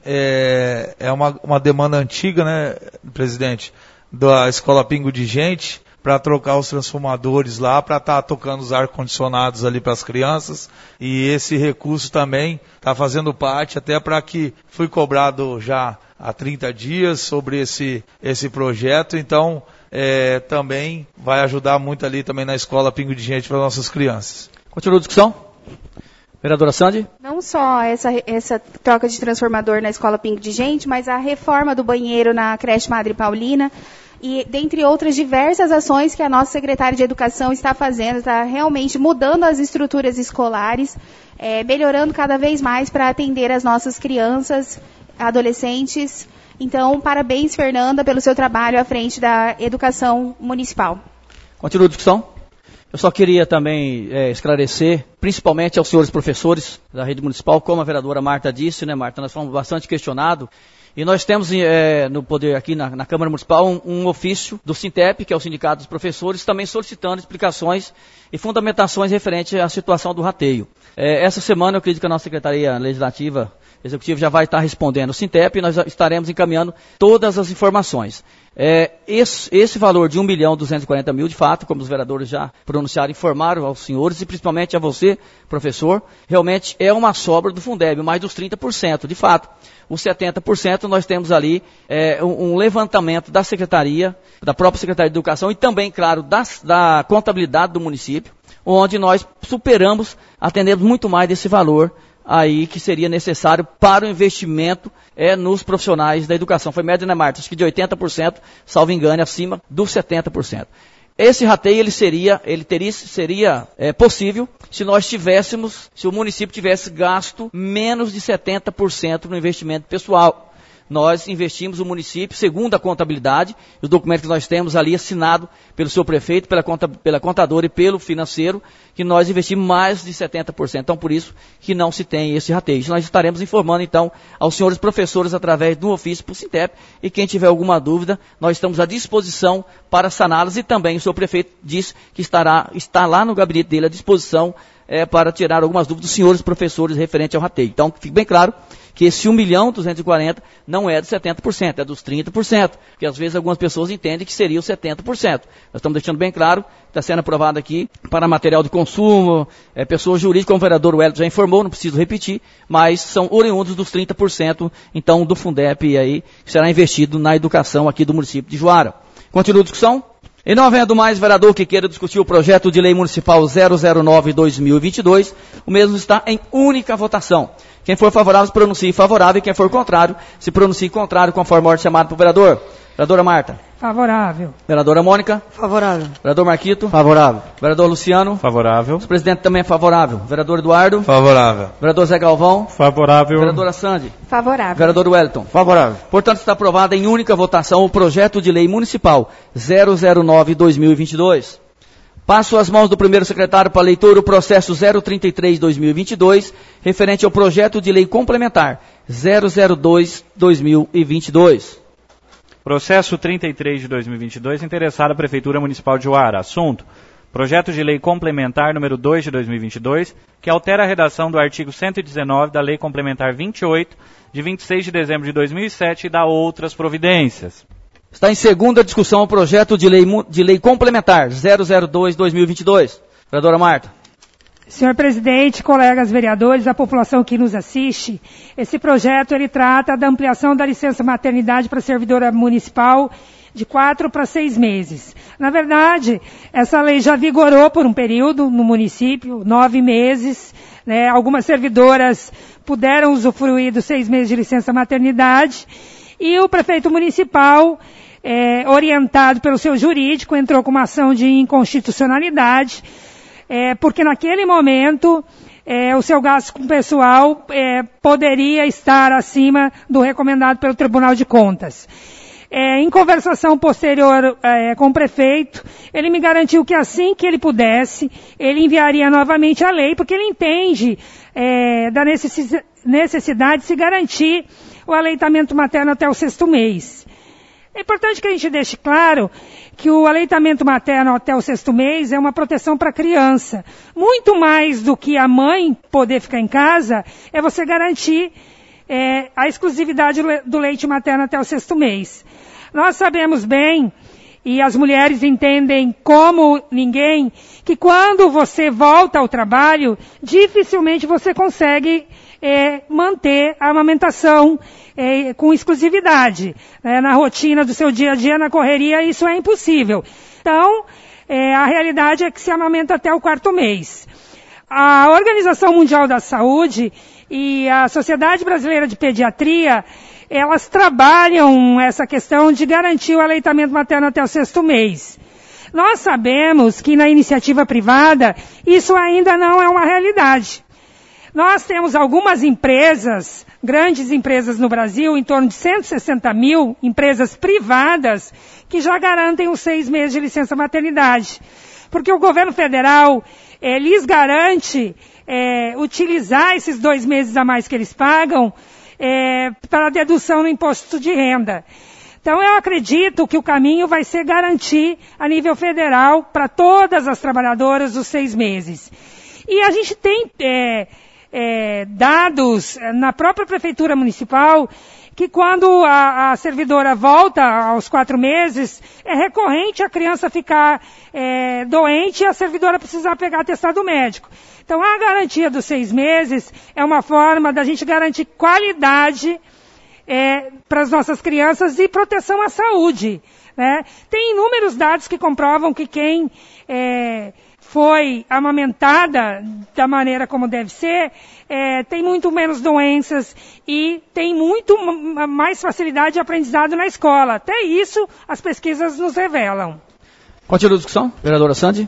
é, é uma, uma demanda antiga, né, presidente, da Escola Pingo de Gente, para trocar os transformadores lá, para estar tá tocando os ar-condicionados ali para as crianças. E esse recurso também está fazendo parte, até para que fui cobrado já há trinta dias sobre esse, esse projeto. Então, É, também vai ajudar muito ali também na Escola Pingo de Gente para as nossas crianças. Continua a discussão. Vereadora Sandy. Não só essa, essa troca de transformador na Escola Pingo de Gente, mas a reforma do banheiro na creche Madre Paulina e dentre outras diversas ações que a nossa secretária de Educação está fazendo, está realmente mudando as estruturas escolares, é, melhorando cada vez mais para atender as nossas crianças, adolescentes. Então, parabéns, Fernanda, pelo seu trabalho à frente da educação municipal. Continua a discussão. Eu só queria também é, esclarecer, principalmente aos senhores professores da rede municipal, como a vereadora Marta disse, né, Marta? Nós fomos bastante questionados. E nós temos é, no poder aqui na, na Câmara Municipal um, um ofício do Sintep, que é o Sindicato dos Professores, também solicitando explicações e fundamentações referentes à situação do rateio. É, essa semana eu acredito que a nossa Secretaria Legislativa Executiva já vai estar respondendo o Sintep e nós estaremos encaminhando todas as informações. É, esse, esse valor de um milhão duzentos e quarenta mil, de fato, como os vereadores já pronunciaram, informaram aos senhores e principalmente a você, professor, realmente é uma sobra do Fundeb, mais dos trinta por cento, de fato. Os setenta por cento nós temos ali é, um, um levantamento da Secretaria, da própria Secretaria de Educação e também, claro, da, da contabilidade do município, onde nós superamos, atendemos muito mais desse valor aí que seria necessário para o investimento é, nos profissionais da educação. Foi média, né, Marta? Acho que de oitenta por cento, salvo engano, acima dos setenta por cento. Esse rateio ele seria, ele teria, seria é, possível se nós tivéssemos, se o município tivesse gasto menos de setenta por cento no investimento pessoal. Nós investimos o município, segundo a contabilidade, os documentos que nós temos ali assinado pelo seu prefeito, pela, conta, pela contadora e pelo financeiro, que nós investimos mais de setenta por cento. Então, por isso que não se tem esse rateio. Nós estaremos informando, então, aos senhores professores através do ofício para o Sintep, e quem tiver alguma dúvida, nós estamos à disposição para saná-las, e também o seu prefeito disse que estará, está lá no gabinete dele à disposição é, para tirar algumas dúvidas dos senhores professores referente ao rateio. Então, fique bem claro que esse um milhão duzentos e quarenta não é dos setenta por cento, é dos trinta por cento, porque às vezes algumas pessoas entendem que seria os setenta por cento. Nós estamos deixando bem claro, está sendo aprovado aqui para material de consumo, é, pessoa jurídica, como o vereador Wellington já informou, não preciso repetir, mas são oriundos dos trinta por cento, então, do Fundep aí, que será investido na educação aqui do município de Juara. Continua a discussão? E não havendo mais vereador que queira discutir o projeto de lei municipal zero zero nove barra dois mil e vinte e dois, o mesmo está em única votação. Quem for favorável se pronuncie favorável e quem for contrário se pronuncie contrário, conforme a ordem chamada para o vereador. Vereadora Marta. Favorável. Vereadora Mônica. Favorável. Vereador Marquito. Favorável. Vereador Luciano. Favorável. O presidente também é favorável. Vereador Eduardo. Favorável. Vereador Zé Galvão. Favorável. Vereadora Sandy. Favorável. Vereador Wellington. Favorável. Portanto, está aprovado em única votação o projeto de lei municipal zero zero nove barra dois mil e vinte e dois. Passo às mãos do primeiro secretário para leitura o processo zero trinta e três barra dois mil e vinte e dois, referente ao projeto de lei complementar zero zero dois barra dois mil e vinte e dois. Processo trinta e três de dois mil e vinte e dois, interessado à Prefeitura Municipal de Juara. Assunto: projeto de lei complementar número dois de dois mil e vinte e dois, que altera a redação do artigo cento e dezenove da Lei Complementar vinte e oito, de vinte e seis de dezembro de dois mil e sete, e dá outras providências. Está em segunda discussão o projeto de lei, de lei complementar zero zero dois barra dois mil e vinte e dois. Vereadora Marta. Senhor presidente, colegas vereadores, a população que nos assiste, esse projeto ele trata da ampliação da licença maternidade para servidora municipal de quatro para seis meses. Na verdade, essa lei já vigorou por um período no município, nove meses. Né? Algumas servidoras puderam usufruir dos seis meses de licença maternidade e o prefeito municipal, é, orientado pelo seu jurídico, entrou com uma ação de inconstitucionalidade, É, porque naquele momento é, o seu gasto com pessoal é, poderia estar acima do recomendado pelo Tribunal de Contas. É, em conversação posterior é, com o prefeito, ele me garantiu que assim que ele pudesse, ele enviaria novamente a lei, porque ele entende é, da necessidade de se garantir o aleitamento materno até o sexto mês. É importante que a gente deixe claro que o aleitamento materno até o sexto mês é uma proteção para a criança. Muito mais do que a mãe poder ficar em casa, é você garantir é, a exclusividade do leite materno até o sexto mês. Nós sabemos bem, e as mulheres entendem como ninguém, que quando você volta ao trabalho, dificilmente você consegue é, manter a amamentação É, com exclusividade. É, na rotina do seu dia a dia, na correria, isso é impossível. Então, é, a realidade é que se amamenta até o quarto mês. A Organização Mundial da Saúde e a Sociedade Brasileira de Pediatria, elas trabalham essa questão de garantir o aleitamento materno até o sexto mês. Nós sabemos que na iniciativa privada, isso ainda não é uma realidade. Nós temos algumas empresas, grandes empresas no Brasil, em torno de cento e sessenta mil empresas privadas, que já garantem os seis meses de licença maternidade. Porque o governo federal eh, lhes garante eh, utilizar esses dois meses a mais que eles pagam eh, para dedução no imposto de renda. Então eu acredito que o caminho vai ser garantir a nível federal para todas as trabalhadoras os seis meses. E a gente tem É, É, dados na própria prefeitura municipal que quando a, a servidora volta aos quatro meses, é recorrente a criança ficar é, doente e a servidora precisar pegar atestado médico. Então a garantia dos seis meses é uma forma da gente garantir qualidade é, para as nossas crianças e proteção à saúde. Né? Tem inúmeros dados que comprovam que quem é, foi amamentada da maneira como deve ser, é, tem muito menos doenças e tem muito mais facilidade de aprendizado na escola. Até isso as pesquisas nos revelam. Continua a discussão, vereadora Sandy.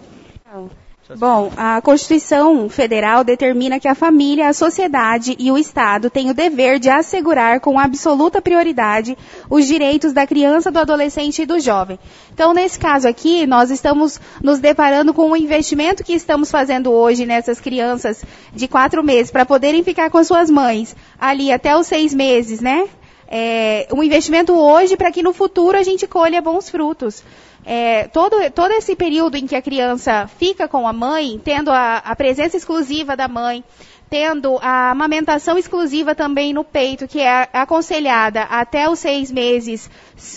Bom, a Constituição Federal determina que a família, a sociedade e o Estado têm o dever de assegurar com absoluta prioridade os direitos da criança, do adolescente e do jovem. Então, nesse caso aqui, nós estamos nos deparando com o investimento que estamos fazendo hoje nessas crianças de quatro meses, para poderem ficar com as suas mães ali até os seis meses, né? É, um investimento hoje para que no futuro a gente colha bons frutos. É, todo, todo esse período em que a criança fica com a mãe, tendo a, a presença exclusiva da mãe, tendo a amamentação exclusiva também no peito, que é aconselhada até os seis meses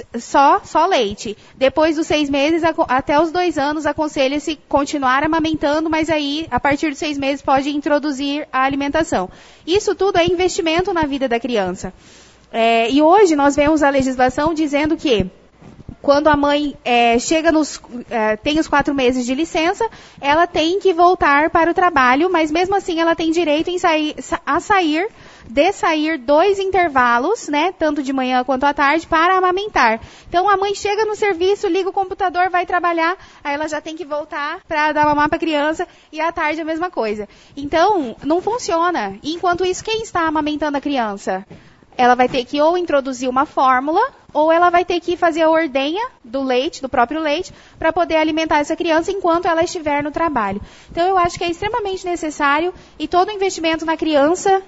só, só leite. Depois dos seis meses, até os dois anos, aconselha-se continuar amamentando, mas aí, a partir dos seis meses, pode introduzir a alimentação. Isso tudo é investimento na vida da criança. É, e hoje nós vemos a legislação dizendo que quando a mãe é, chega nos, é, tem os quatro meses de licença, ela tem que voltar para o trabalho, mas mesmo assim ela tem direito em sair, a sair, de sair dois intervalos, né, tanto de manhã quanto à tarde, para amamentar. Então a mãe chega no serviço, liga o computador, vai trabalhar, aí ela já tem que voltar para dar mamar para a criança, e à tarde a mesma coisa. Então, não funciona. E enquanto isso, quem está amamentando a criança? Ela vai ter que ou introduzir uma fórmula, ou ela vai ter que fazer a ordenha do leite, do próprio leite, para poder alimentar essa criança enquanto ela estiver no trabalho. Então, eu acho que é extremamente necessário e todo investimento na criança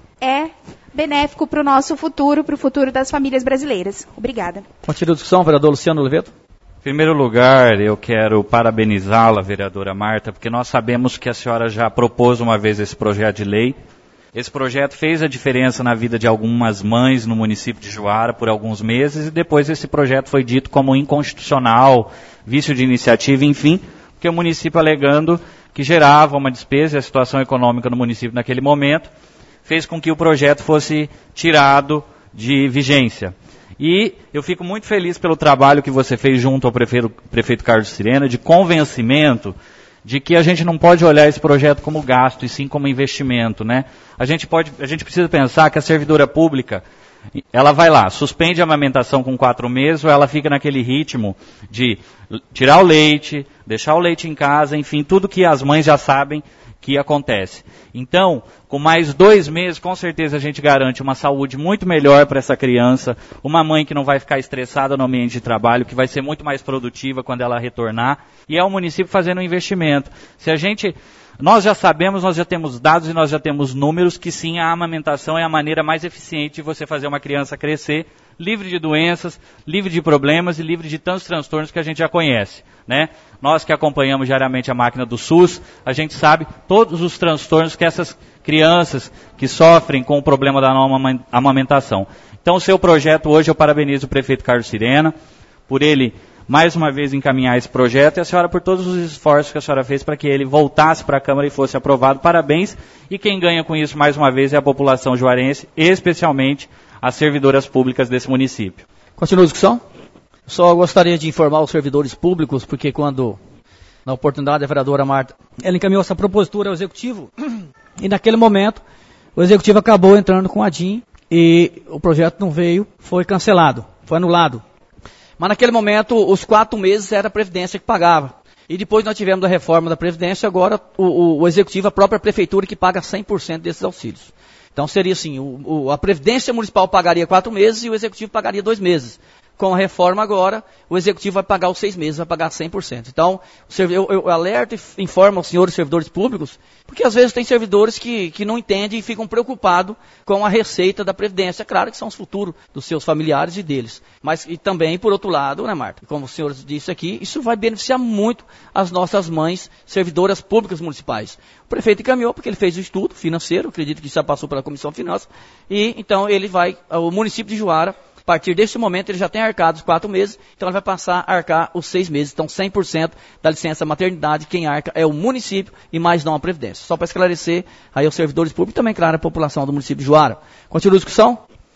é benéfico para o nosso futuro, para o futuro das famílias brasileiras. Obrigada. Continua a discussão, vereador Luciano Oliveto. Em primeiro lugar, eu quero parabenizá-la, vereadora Marta, porque nós sabemos que a senhora já propôs uma vez esse projeto de lei. Esse projeto fez a diferença na vida de algumas mães no município de Juara por alguns meses e depois esse projeto foi dito como inconstitucional, vício de iniciativa, enfim, porque o município alegando que gerava uma despesa e a situação econômica no município naquele momento fez com que o projeto fosse tirado de vigência. E eu fico muito feliz pelo trabalho que você fez junto ao prefeito, prefeito Carlos Sirena de convencimento de que a gente não pode olhar esse projeto como gasto, e sim como investimento, né? A gente pode, a gente precisa pensar que a servidora pública, ela vai lá, suspende a amamentação com quatro meses, ou ela fica naquele ritmo de tirar o leite, deixar o leite em casa, enfim, tudo que as mães já sabem que acontece. Então, com mais dois meses, com certeza a gente garante uma saúde muito melhor para essa criança, uma mãe que não vai ficar estressada no ambiente de trabalho, que vai ser muito mais produtiva quando ela retornar, e é o município fazendo um investimento. Se a gente, nós já sabemos, nós já temos dados e nós já temos números que sim, a amamentação é a maneira mais eficiente de você fazer uma criança crescer, livre de doenças, livre de problemas e livre de tantos transtornos que a gente já conhece, né? Nós que acompanhamos diariamente a máquina do SUS, a gente sabe todos os transtornos que essas crianças que sofrem com o problema da não amamentação. Então, o seu projeto hoje, eu parabenizo o prefeito Carlos Sirena por ele, mais uma vez, encaminhar esse projeto e a senhora por todos os esforços que a senhora fez para que ele voltasse para a Câmara e fosse aprovado. Parabéns. E quem ganha com isso, mais uma vez, é a população juarense, especialmente as servidoras públicas desse município. Continua a discussão? Só gostaria de informar os servidores públicos, porque quando, na oportunidade, a vereadora Marta, ela encaminhou essa propositura ao Executivo, e naquele momento, o Executivo acabou entrando com a D I M, e o projeto não veio, foi cancelado, foi anulado. Mas naquele momento, os quatro meses era a Previdência que pagava. E depois nós tivemos a reforma da Previdência, agora o, o, o Executivo, a própria Prefeitura, que paga cem por cento desses auxílios. Então seria assim, o, o, a Previdência Municipal pagaria quatro meses e o Executivo pagaria dois meses. Com a reforma agora, o Executivo vai pagar os seis meses, vai pagar cem por cento. Então, eu, eu alerto e informo aos senhores servidores públicos, porque às vezes tem servidores que, que não entendem e ficam preocupados com a receita da Previdência. Claro que são os futuros dos seus familiares e deles. Mas e também, por outro lado, né, Marta? Como o senhor disse aqui, isso vai beneficiar muito as nossas mães servidoras públicas municipais. O prefeito encaminhou, porque ele fez o estudo financeiro, acredito que já passou pela Comissão de Finanças, e então ele vai, o município de Juara, a partir deste momento, ele já tem arcado os quatro meses, então ele vai passar a arcar os seis meses. Então, cem por cento da licença maternidade, quem arca é o município e mais não a Previdência. Só para esclarecer aí aos servidores públicos e também, claro, a população do município de Juara. Continua a discussão?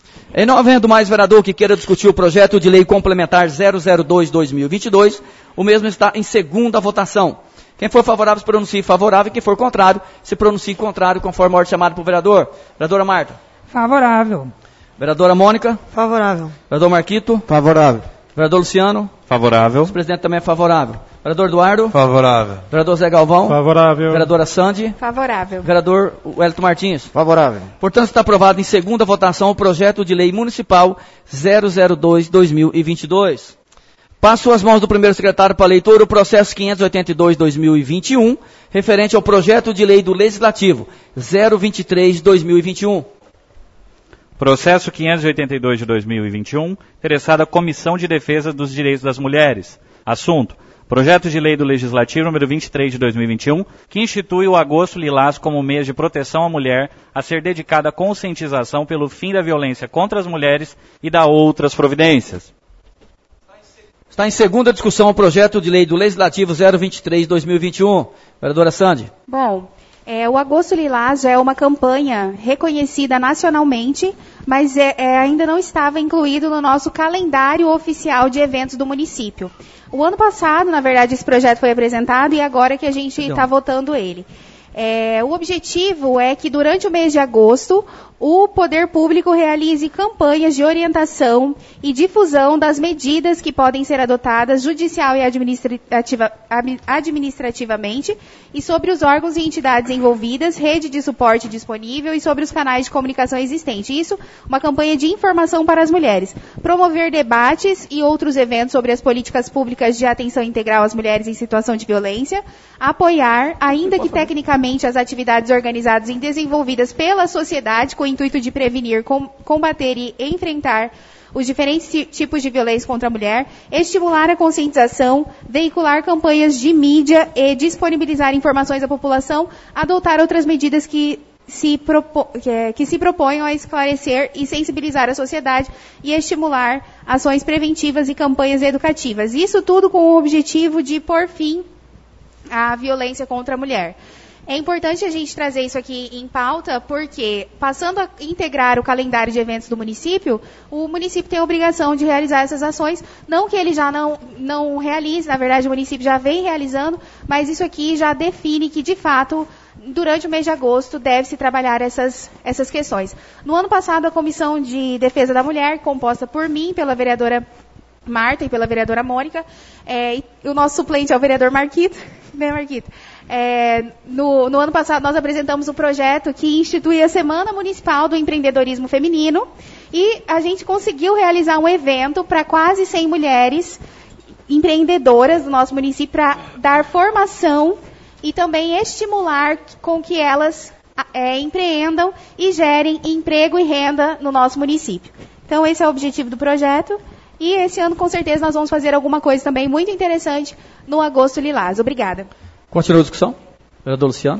E não havendo mais vereador que queira discutir o projeto de lei complementar zero zero dois barra dois mil e vinte e dois, o mesmo está em segunda votação. Quem for favorável se pronuncie favorável e quem for contrário se pronuncie contrário, conforme a ordem chamada para o vereador. Vereadora Marta. Favorável. Vereadora Mônica? Favorável. Vereador Marquito? Favorável. Vereador Luciano? Favorável. O presidente também é favorável. Vereador Eduardo? Favorável. Vereador Zé Galvão? Favorável. Vereadora Sandy? Favorável. Vereador Wellington Martins? Favorável. Portanto, está aprovado em segunda votação o projeto de lei municipal zero zero dois barra dois mil e vinte e dois. Passo às mãos do primeiro secretário para a leitura o processo quinhentos e oitenta e dois barra dois mil e vinte e um, referente ao projeto de lei do Legislativo zero vinte e três barra dois mil e vinte e um. Processo quinhentos e oitenta e dois de dois mil e vinte e um, interessada a Comissão de Defesa dos Direitos das Mulheres. Assunto: Projeto de lei do Legislativo número vinte e três de dois mil e vinte e um, que institui o Agosto Lilás como mês de proteção à mulher, a ser dedicada à conscientização pelo fim da violência contra as mulheres e da outras providências. Está em segunda discussão o projeto de lei do Legislativo zero vinte e três de dois mil e vinte e um. Vereadora Sandy. Bom, é, o Agosto Lilás já é uma campanha reconhecida nacionalmente, mas é, é, ainda não estava incluído no nosso calendário oficial de eventos do município. O ano passado, na verdade, esse projeto foi apresentado e agora que a gente está votando ele. É, o objetivo é que durante o mês de agosto, o poder público realize campanhas de orientação e difusão das medidas que podem ser adotadas judicial e administrativa, administrativamente e sobre os órgãos e entidades envolvidas, rede de suporte disponível e sobre os canais de comunicação existentes. Isso, uma campanha de informação para as mulheres. Promover debates e outros eventos sobre as políticas públicas de atenção integral às mulheres em situação de violência. Apoiar, ainda que tecnicamente, as atividades organizadas e desenvolvidas pela sociedade com o intuito de prevenir, com, combater e enfrentar os diferentes tipos de violência contra a mulher, estimular a conscientização, veicular campanhas de mídia e disponibilizar informações à população, adotar outras medidas que se, propo, que, que se proponham a esclarecer e sensibilizar a sociedade e estimular ações preventivas e campanhas educativas. Isso tudo com o objetivo de pôr fim à violência contra a mulher. É importante a gente trazer isso aqui em pauta, porque, passando a integrar o calendário de eventos do município, o município tem a obrigação de realizar essas ações, não que ele já não, não realize, na verdade o município já vem realizando, mas isso aqui já define que, de fato, durante o mês de agosto, deve-se trabalhar essas, essas questões. No ano passado, a Comissão de Defesa da Mulher, composta por mim, pela vereadora Marta e pela vereadora Mônica, é, e o nosso suplente é o vereador Marquito, bem Marquito. É, no, no ano passado nós apresentamos um projeto que institui a Semana Municipal do Empreendedorismo Feminino e a gente conseguiu realizar um evento para quase cem mulheres empreendedoras do nosso município para dar formação e também estimular com que elas é, empreendam e gerem emprego e renda no nosso município. Então esse é o objetivo do projeto. E esse ano, com certeza, nós vamos fazer alguma coisa também muito interessante no Agosto Lilás. Obrigada. Continua a discussão. Vereador Luciano.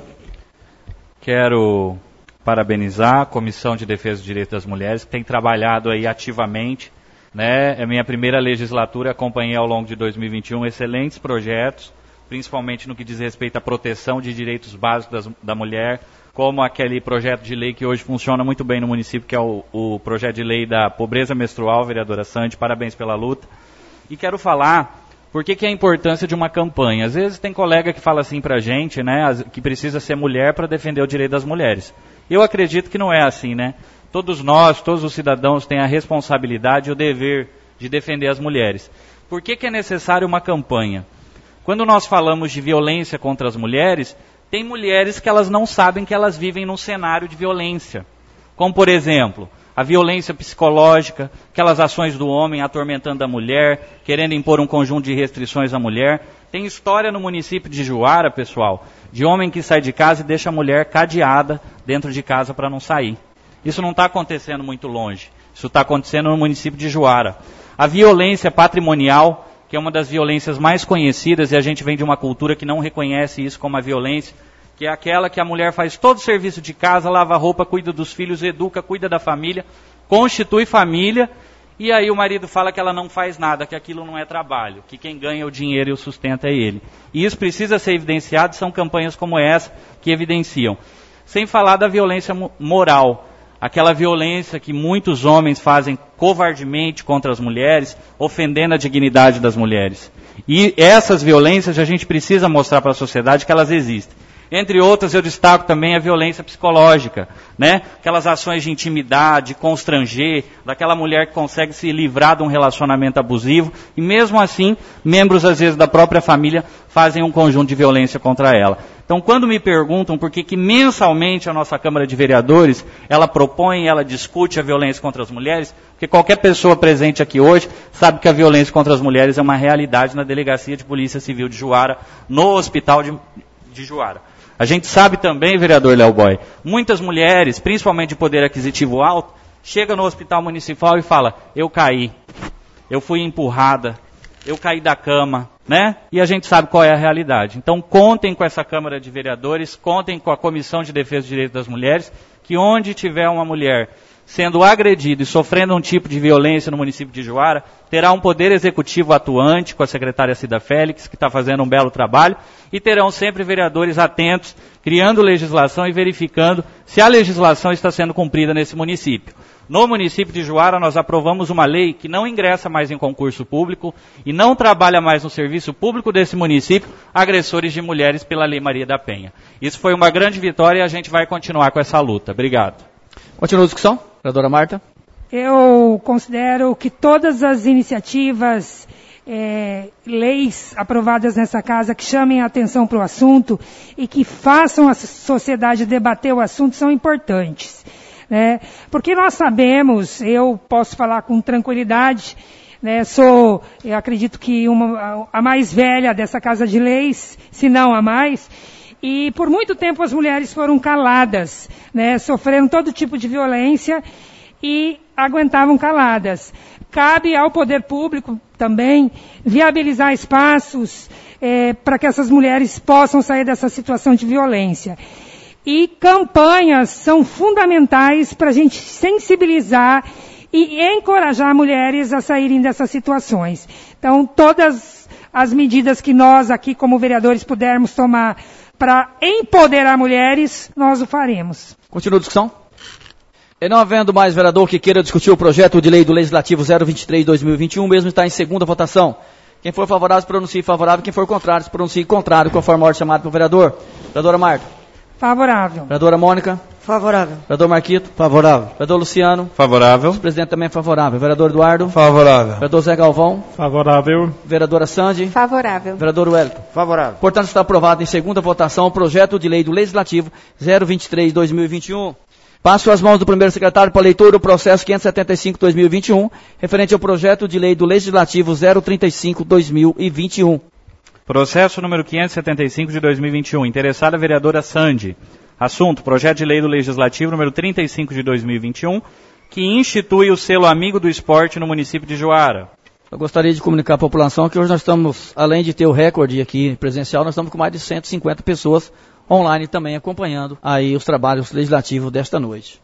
Quero parabenizar a Comissão de Defesa dos Direitos das Mulheres, que tem trabalhado aí ativamente. Né? É minha primeira legislatura, acompanhei ao longo de dois mil e vinte e um excelentes projetos, principalmente no que diz respeito à proteção de direitos básicos das, da mulher, como aquele projeto de lei que hoje funciona muito bem no município, que é o, o projeto de lei da pobreza menstrual, vereadora Sandy, parabéns pela luta. E quero falar por que, que é a importância de uma campanha. Às vezes tem colega que fala assim pra gente, né, que precisa ser mulher para defender o direito das mulheres. Eu acredito que não é assim, né? Todos nós, todos os cidadãos têm a responsabilidade e o dever de defender as mulheres. Por que, que é necessário uma campanha? Quando nós falamos de violência contra as mulheres, tem mulheres que elas não sabem que elas vivem num cenário de violência. Como, por exemplo, a violência psicológica, aquelas ações do homem atormentando a mulher, querendo impor um conjunto de restrições à mulher. Tem história no município de Juara, pessoal, de homem que sai de casa e deixa a mulher cadeada dentro de casa para não sair. Isso não está acontecendo muito longe. Isso está acontecendo no município de Juara. A violência patrimonial, que é uma das violências mais conhecidas, e a gente vem de uma cultura que não reconhece isso como a violência, que é aquela que a mulher faz todo o serviço de casa, lava roupa, cuida dos filhos, educa, cuida da família, constitui família, e aí o marido fala que ela não faz nada, que aquilo não é trabalho, que quem ganha o dinheiro e o sustento é ele. E isso precisa ser evidenciado, são campanhas como essa que evidenciam. Sem falar da violência moral, aquela violência que muitos homens fazem covardemente contra as mulheres, ofendendo a dignidade das mulheres. E essas violências a gente precisa mostrar para a sociedade que elas existem. Entre outras, eu destaco também a violência psicológica, né? Aquelas ações de intimidar, de constranger, daquela mulher que consegue se livrar de um relacionamento abusivo, e mesmo assim, membros às vezes da própria família fazem um conjunto de violência contra ela. Então, quando me perguntam por que que mensalmente a nossa Câmara de Vereadores, ela propõe, ela discute a violência contra as mulheres, porque qualquer pessoa presente aqui hoje sabe que a violência contra as mulheres é uma realidade na Delegacia de Polícia Civil de Juara, no Hospital de, de Juara. A gente sabe também, vereador Léo Boy, muitas mulheres, principalmente de poder aquisitivo alto, chegam no hospital municipal e falam, eu caí, eu fui empurrada, eu caí da cama, né? E a gente sabe qual é a realidade. Então contem com essa Câmara de Vereadores, contem com a Comissão de Defesa dos Direitos das Mulheres, que onde tiver uma mulher sendo agredida e sofrendo um tipo de violência no município de Juara, terá um poder executivo atuante com a secretária Cida Félix, que está fazendo um belo trabalho, e terão sempre vereadores atentos, criando legislação e verificando se a legislação está sendo cumprida nesse município. No município de Juara, nós aprovamos uma lei que não ingressa mais em concurso público e não trabalha mais no serviço público desse município agressores de mulheres pela Lei Maria da Penha. Isso foi uma grande vitória e a gente vai continuar com essa luta. Obrigado. Continua a discussão. Vereadora Marta. Eu considero que todas as iniciativas, é, leis aprovadas nessa casa que chamem a atenção para o assunto e que façam a sociedade debater o assunto são importantes. Né? Porque nós sabemos, eu posso falar com tranquilidade, né, sou, eu acredito que uma, a mais velha dessa casa de leis, se não a mais, e por muito tempo as mulheres foram caladas, né, sofreram todo tipo de violência e aguentavam caladas. Cabe ao poder público também viabilizar espaços é, para que essas mulheres possam sair dessa situação de violência. E campanhas são fundamentais para a gente sensibilizar e encorajar mulheres a saírem dessas situações. Então, todas as medidas que nós aqui como vereadores pudermos tomar para empoderar mulheres, nós o faremos. Continua a discussão. E não havendo mais vereador que queira discutir o projeto de lei do Legislativo zero vinte e três barra dois mil e vinte e um, mesmo está em segunda votação. Quem for favorável, se pronuncie favorável. Quem for contrário, se pronuncie contrário, conforme a ordem chamada pelo vereador. Vereadora Marta. Favorável. Vereadora Mônica. Favorável. Vereador Marquito. Favorável. Vereador Luciano. Favorável. O presidente também é favorável. Vereador Eduardo. Favorável. Vereador Zé Galvão. Favorável. Vereadora Sandy. Favorável. Vereador Wellington. Favorável. Portanto, está aprovado em segunda votação o projeto de lei do Legislativo zero vinte e três barra dois mil e vinte e um. Passo às mãos do primeiro secretário para a leitura o processo quinhentos e setenta e cinco barra dois mil e vinte e um, referente ao projeto de lei do Legislativo zero trinta e cinco barra dois mil e vinte e um. Processo número quinhentos e setenta e cinco de dois mil e vinte e um. Interessada a vereadora Sandy. Assunto, projeto de lei do Legislativo número trinta e cinco de dois mil e vinte e um, que institui o selo Amigo do Esporte no município de Juara. Eu gostaria de comunicar à população que hoje nós estamos, além de ter o recorde aqui presencial, nós estamos com mais de cento e cinquenta pessoas online também acompanhando aí os trabalhos legislativos desta noite.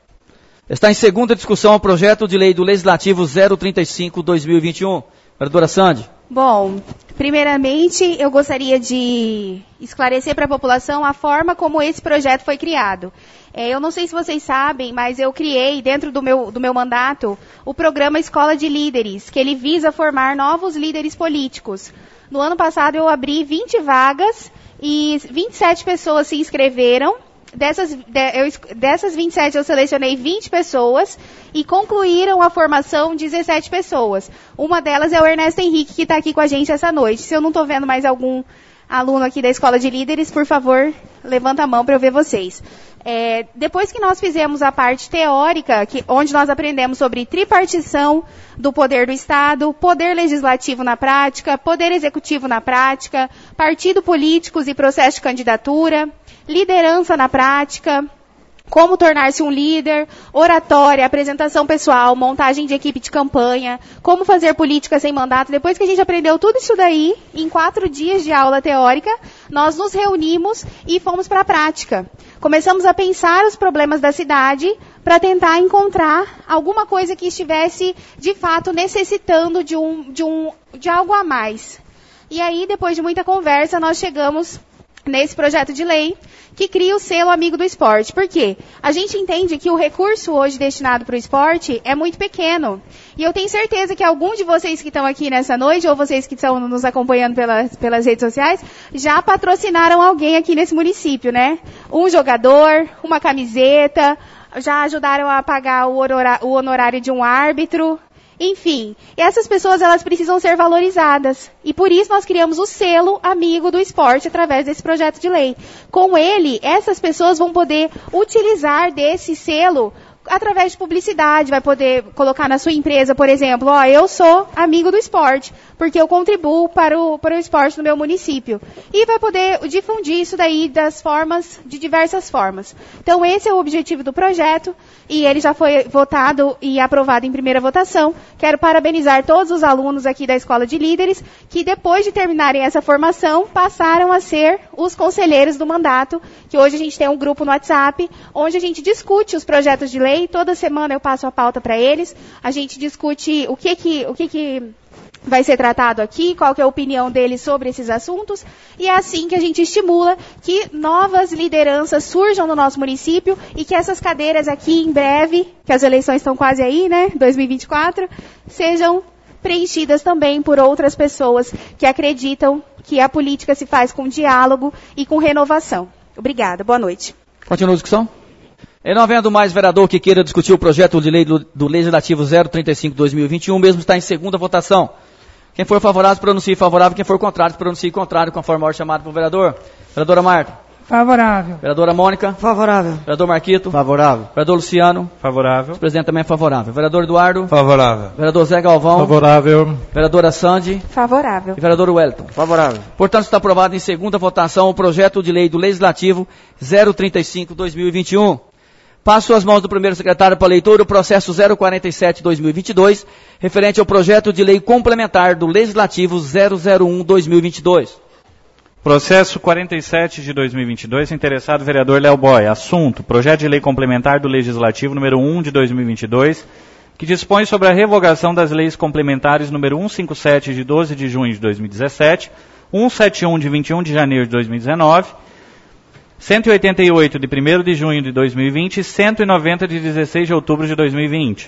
Está em segunda discussão o projeto de lei do Legislativo zero trinta e cinco barra dois mil e vinte e um. Vereadora Sandy. Bom, primeiramente eu gostaria de esclarecer para a população a forma como esse projeto foi criado. É, eu não sei se vocês sabem, mas eu criei dentro do meu, do meu mandato o programa Escola de Líderes, que ele visa formar novos líderes políticos. No ano passado eu abri vinte vagas e vinte e sete pessoas se inscreveram. Dessas, de, eu, dessas vinte e sete eu selecionei vinte pessoas e concluíram a formação dezessete pessoas. Uma delas é o Ernesto Henrique, que está aqui com a gente essa noite. Se eu não estou vendo mais algum aluno aqui da Escola de Líderes, por favor, levanta a mão para eu ver vocês. É, depois que nós fizemos a parte teórica, que, onde nós aprendemos sobre tripartição do poder do Estado, poder legislativo na prática, poder executivo na prática, partido políticos e processo de candidatura, liderança na prática, como tornar-se um líder, oratória, apresentação pessoal, montagem de equipe de campanha, como fazer política sem mandato. Depois que a gente aprendeu tudo isso daí, em quatro dias de aula teórica, nós nos reunimos e fomos para a prática. Começamos a pensar os problemas da cidade para tentar encontrar alguma coisa que estivesse, de fato, necessitando de, um, de, um, de algo a mais. E aí, depois de muita conversa, nós chegamos nesse projeto de lei que cria o selo Amigo do Esporte. Por quê? A gente entende que o recurso hoje destinado para o esporte é muito pequeno. E eu tenho certeza que algum de vocês que estão aqui nessa noite, ou vocês que estão nos acompanhando pelas, pelas redes sociais, já patrocinaram alguém aqui nesse município, né? Um jogador, uma camiseta, já ajudaram a pagar o honorário, o honorário de um árbitro. Enfim, essas pessoas elas precisam ser valorizadas. E por isso nós criamos o selo Amigo do Esporte através desse projeto de lei. Com ele, essas pessoas vão poder utilizar desse selo através de publicidade. Vai poder colocar na sua empresa, por exemplo, ó, eu sou amigo do esporte. porque eu contribuo para o, para o esporte no meu município. E vai poder difundir isso daí das formas, de diversas formas. Então, esse é o objetivo do projeto, e ele já foi votado e aprovado em primeira votação. Quero parabenizar todos os alunos aqui da Escola de Líderes, que depois de terminarem essa formação, passaram a ser os conselheiros do mandato, que hoje a gente tem um grupo no WhatsApp, onde a gente discute os projetos de lei. Toda semana eu passo a pauta para eles, a gente discute o que que, o que que vai ser tratado aqui, qual que é a opinião deles sobre esses assuntos, e é assim que a gente estimula que novas lideranças surjam no nosso município e que essas cadeiras aqui em breve, que as eleições estão quase aí, né, dois mil e vinte e quatro, sejam preenchidas também por outras pessoas que acreditam que a política se faz com diálogo e com renovação. Obrigada, boa noite. Continua a discussão? E não havendo mais vereador que queira discutir o projeto de lei do, do Legislativo zero trinta e cinco barra dois mil e vinte e um, mesmo está em segunda votação. Quem for favorável, pronuncie favorável. Quem for contrário, pronuncie contrário, conforme a ordem chamada pelo vereador. Vereadora Marta. Favorável. Vereadora Mônica. Favorável. Vereador Marquito. Favorável. Vereador Luciano. Favorável. O presidente também é favorável. Vereador Eduardo. Favorável. Vereador Zé Galvão. Favorável. Vereadora Sandy. Favorável. E vereador Wellington. Favorável. Portanto, está aprovado em segunda votação o projeto de lei do Legislativo zero trinta e cinco barra dois mil e vinte e um. Passo às mãos do primeiro secretário para leitura o processo zero quarenta e sete barra dois mil e vinte e dois, referente ao projeto de lei complementar do Legislativo zero zero um barra dois mil e vinte e dois. Processo quarenta e sete de dois mil e vinte e dois, interessado vereador Léo Boy. Assunto, projeto de lei complementar do Legislativo número um de dois mil e vinte e dois, que dispõe sobre a revogação das leis complementares número cento e cinquenta e sete de doze de junho de dois mil e dezessete, cento e setenta e um de vinte e um de janeiro de dois mil e dezenove, cento e oitenta e oito de primeiro de junho de dois mil e vinte e cento e noventa de dezesseis de outubro de dois mil e vinte.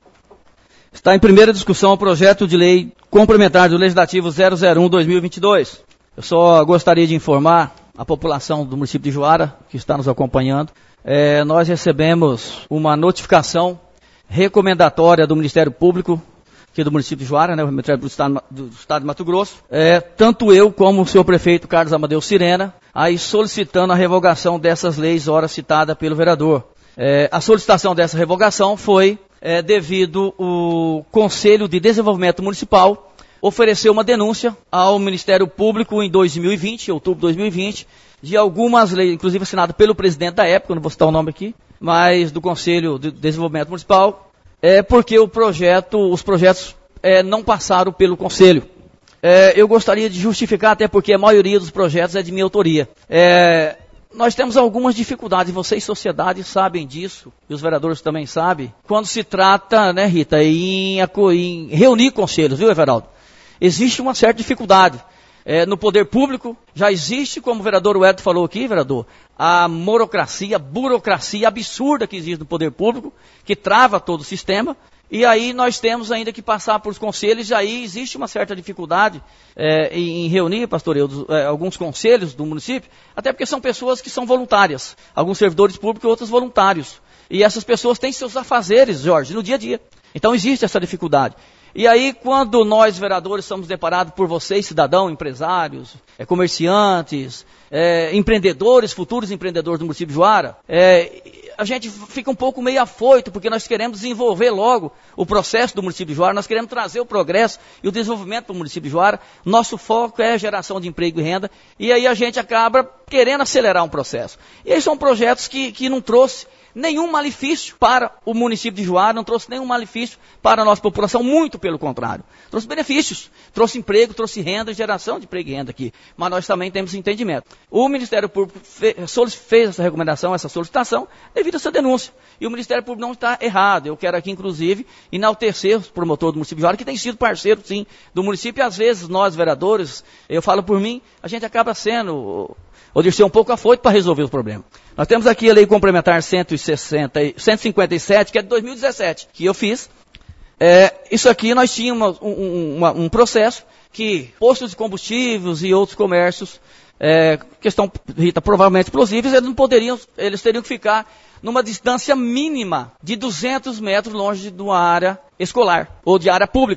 Está em primeira discussão o projeto de lei complementar do Legislativo zero zero um barra dois mil e vinte e dois. Eu só gostaria de informar a população do município de Juara, que está nos acompanhando, é, nós recebemos uma notificação recomendatória do Ministério Público, aqui do município de Juara, né, o Ministério do Estado, do Estado de Mato Grosso, é, tanto eu como o seu prefeito Carlos Amadeu Sirena, aí solicitando a revogação dessas leis, ora citada pelo vereador. É, a solicitação dessa revogação foi é, devido o Conselho de Desenvolvimento Municipal ofereceu uma denúncia ao Ministério Público em dois mil e vinte, em outubro de dois mil e vinte, de algumas leis, inclusive assinado pelo presidente da época, não vou citar o nome aqui, mas do Conselho de Desenvolvimento Municipal, é porque o projeto, os projetos é, não passaram pelo Conselho. É, eu gostaria de justificar, até porque a maioria dos projetos é de minha autoria. É, nós temos algumas dificuldades, vocês, sociedade, sabem disso, e os vereadores também sabem, quando se trata, né, Rita, em, em reunir conselhos, viu, Everaldo? Existe uma certa dificuldade. É, no poder público, já existe, como o vereador Wellington falou aqui, vereador, a morocracia, a burocracia absurda que existe no poder público, que trava todo o sistema, e aí nós temos ainda que passar por os conselhos, e aí existe uma certa dificuldade é, em reunir, pastor Eudes, é, alguns conselhos do município, até porque são pessoas que são voluntárias, alguns servidores públicos e outros voluntários, e essas pessoas têm seus afazeres, Jorge, no dia a dia, então existe essa dificuldade. E aí, quando nós, vereadores, somos deparados por vocês, cidadãos, empresários, é, comerciantes, é, empreendedores, futuros empreendedores do município de Juara, é, a gente fica um pouco meio afoito, porque nós queremos desenvolver logo o processo do município de Juara, nós queremos trazer o progresso e o desenvolvimento para o município de Juara. Nosso foco é a geração de emprego e renda, e aí a gente acaba querendo acelerar um processo. E aí são projetos que, que não trouxe nenhum malefício para o município de Juara, não trouxe nenhum malefício para a nossa população, muito pelo contrário. Trouxe benefícios, trouxe emprego, trouxe renda, geração de emprego e renda aqui. Mas nós também temos entendimento. O Ministério Público fez, fez essa recomendação, essa solicitação, devido a essa denúncia. E o Ministério Público não está errado. Eu quero aqui, inclusive, enaltecer os promotores do município de Juara, que tem sido parceiro, sim, do município. E às vezes, nós, vereadores, eu falo por mim, a gente acaba sendo, ou de ser um pouco afoito para resolver os problemas. Nós temos aqui a lei complementar cento e sessenta, cento e cinquenta e sete, que é de dois mil e dezessete, que eu fiz. É, isso aqui nós tínhamos um, um, uma, um processo que postos de combustíveis e outros comércios, é, que estão, Rita, provavelmente explosíveis, eles não poderiam, eles teriam que ficar numa distância mínima de duzentos metros longe de uma área escolar ou de área pública.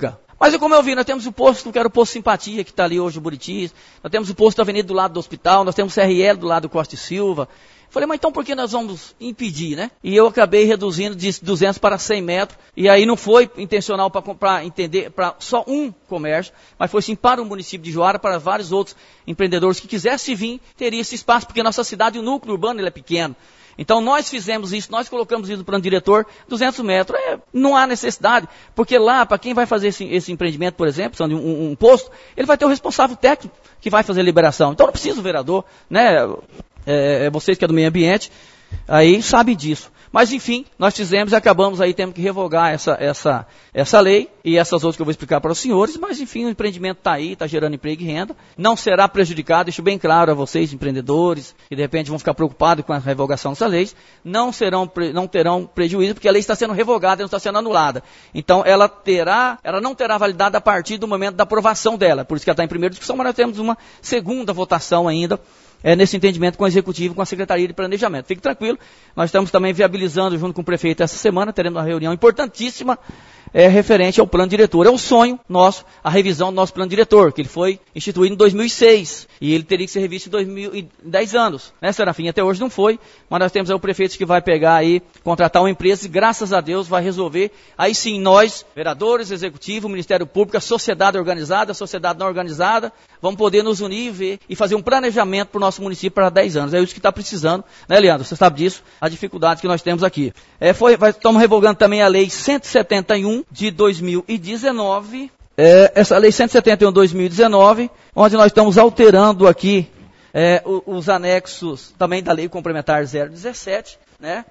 Mas como eu vi, nós temos o posto, que era o posto Simpatia, que está ali hoje, o Buritis, nós temos o posto da Avenida do lado do hospital, nós temos o C R L do lado do Costa e Silva. Falei, mas então por que nós vamos impedir, né? E eu acabei reduzindo de duzentos para cem metros, e aí não foi intencional para entender, para só um comércio, mas foi sim para o município de Juara, para vários outros empreendedores que quisessem vir, teria esse espaço, porque nossa cidade, o núcleo urbano, ele é pequeno. Então nós fizemos isso, nós colocamos isso no plano diretor, duzentos metros, é, não há necessidade, porque lá, para quem vai fazer esse, esse empreendimento, por exemplo, são de um, um posto, ele vai ter o responsável técnico que vai fazer a liberação. Então não precisa o vereador, né? É, vocês que é do meio ambiente, aí sabem disso. Mas enfim, nós fizemos e acabamos aí tendo que revogar essa, essa, essa lei e essas outras que eu vou explicar para os senhores, mas enfim, o empreendimento está aí, está gerando emprego e renda, não será prejudicado, deixo bem claro a vocês, empreendedores, que de repente vão ficar preocupados com a revogação dessa lei, não, serão, não terão prejuízo, porque a lei está sendo revogada, não está sendo anulada. Então ela terá, ela não terá validade a partir do momento da aprovação dela, por isso que ela está em primeira discussão, mas nós temos uma segunda votação ainda, É, nesse entendimento com o Executivo, com a Secretaria de Planejamento. Fique tranquilo, nós estamos também viabilizando junto com o prefeito essa semana, teremos uma reunião importantíssima é, referente ao plano diretor. É o sonho nosso, a revisão do nosso plano diretor, que ele foi instituído em dois mil e seis, e ele teria que ser revisto em dois mil e dez anos, né, Serafim? Até hoje não foi, mas nós temos aí o prefeito que vai pegar aí, contratar uma empresa e graças a Deus vai resolver, aí sim nós, vereadores, Executivo, Ministério Público, a sociedade organizada, a sociedade não organizada, vamos poder nos unir e ver, e fazer um planejamento para o nosso município para dez anos. É isso que está precisando, né, Leandro? Você sabe disso, a dificuldade que nós temos aqui. É, foi, vai, estamos revogando também a Lei cento e setenta e um de dois mil e dezenove, é, essa Lei cento e setenta e um de dois mil e dezenove, onde nós estamos alterando aqui é, os, os anexos também da Lei Complementar zero dezessete, né?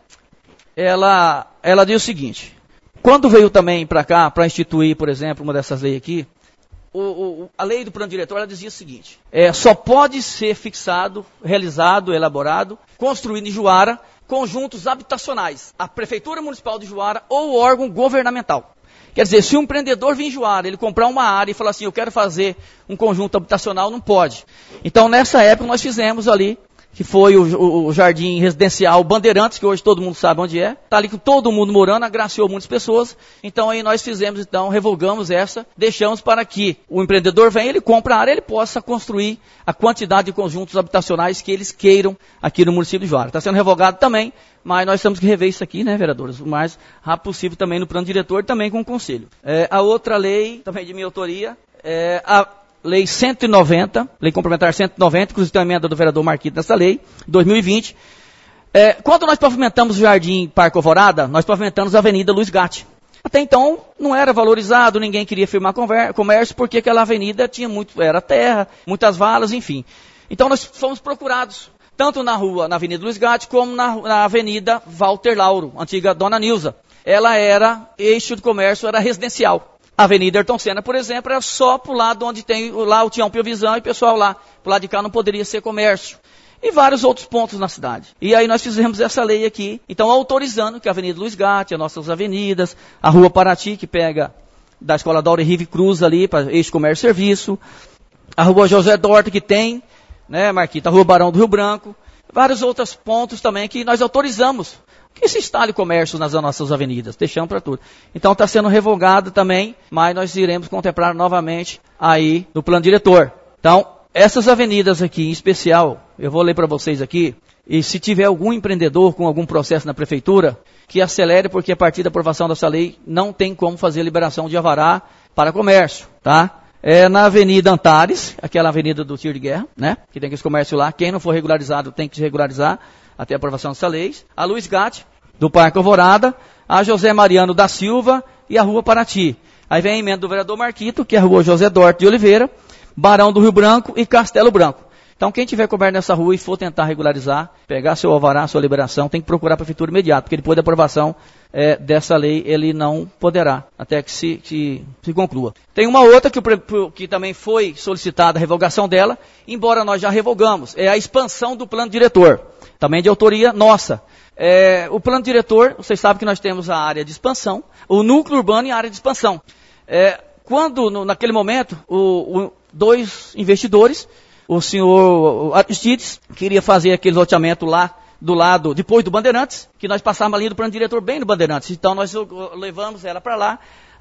Ela, ela diz o seguinte, quando veio também para cá, para instituir, por exemplo, uma dessas leis aqui, O, o, a lei do plano diretor, ela dizia o seguinte, é, só pode ser fixado, realizado, elaborado, construído em Juara, conjuntos habitacionais, a Prefeitura Municipal de Juara ou o órgão governamental. Quer dizer, se um empreendedor vir em Juara, ele comprar uma área e falar assim, eu quero fazer um conjunto habitacional, não pode. Então, nessa época, nós fizemos ali, que foi o, o, o Jardim Residencial Bandeirantes, que hoje todo mundo sabe onde é. Está ali com todo mundo morando, agraciou muitas pessoas. Então aí nós fizemos, então, revogamos essa, deixamos para que o empreendedor venha, ele compra a área, ele possa construir a quantidade de conjuntos habitacionais que eles queiram aqui no município de Juara. Está sendo revogado também, mas nós temos que rever isso aqui, né, vereadores? O mais rápido possível também no plano diretor e também com o conselho. É, a outra lei, também de minha autoria, é a Lei cento e noventa, Lei Complementar cento e noventa, inclusive tem uma emenda do vereador Marquito nessa lei, dois mil e vinte. É, quando nós pavimentamos o Jardim Parque Alvorada, nós pavimentamos a Avenida Luiz Gatti. Até então, não era valorizado, ninguém queria firmar comércio, porque aquela avenida tinha muito, era terra, muitas valas, enfim. Então nós fomos procurados, tanto na rua, na Avenida Luiz Gatti, como na, na Avenida Walter Lauro, antiga Dona Nilza. Ela era, eixo de comércio era residencial. A Avenida Ayrton Senna, por exemplo, era só para o lado onde tem, lá tinha um Piovisão e o pessoal lá, para o lado de cá não poderia ser comércio. E vários outros pontos na cidade. E aí nós fizemos essa lei aqui, então autorizando que a Avenida Luiz Gatti, as nossas avenidas, a Rua Paraty, que pega da Escola Daure Rive Cruz ali, para eixo comércio e serviço, a Rua José Dorta, que tem, né, Marquita, a Rua Barão do Rio Branco, vários outros pontos também que nós autorizamos. Que se instale comércio nas nossas avenidas, deixamos para tudo. Então está sendo revogado também, mas nós iremos contemplar novamente aí no plano diretor. Então, essas avenidas aqui em especial, eu vou ler para vocês aqui, e se tiver algum empreendedor com algum processo na prefeitura, que acelere, porque a partir da aprovação dessa lei não tem como fazer a liberação de alvará para comércio, tá? É na Avenida Antares, aquela avenida do tiro de guerra, né? Que tem esse comércio lá, quem não for regularizado tem que se regularizar, até a aprovação dessa lei, a Luiz Gatti, do Parque Alvorada, a José Mariano da Silva e a Rua Paraty. Aí vem a emenda do vereador Marquito, que é a Rua José Dorte de Oliveira, Barão do Rio Branco e Castelo Branco. Então quem tiver coberto nessa rua e for tentar regularizar, pegar seu alvará, sua liberação, tem que procurar a prefeitura imediato, porque depois da aprovação é, dessa lei ele não poderá, até que se, que se conclua. Tem uma outra que, o, que também foi solicitada a revogação dela, embora nós já revogamos, é a expansão do plano diretor, também de autoria nossa. É, o plano diretor, vocês sabem que nós temos a área de expansão, o núcleo urbano e a área de expansão. É, quando, no, naquele momento, o, o, dois investidores, o senhor Aristides, queria fazer aquele loteamento lá do lado, depois do Bandeirantes, que nós passávamos ali do plano diretor bem no Bandeirantes. Então nós levamos ela para lá.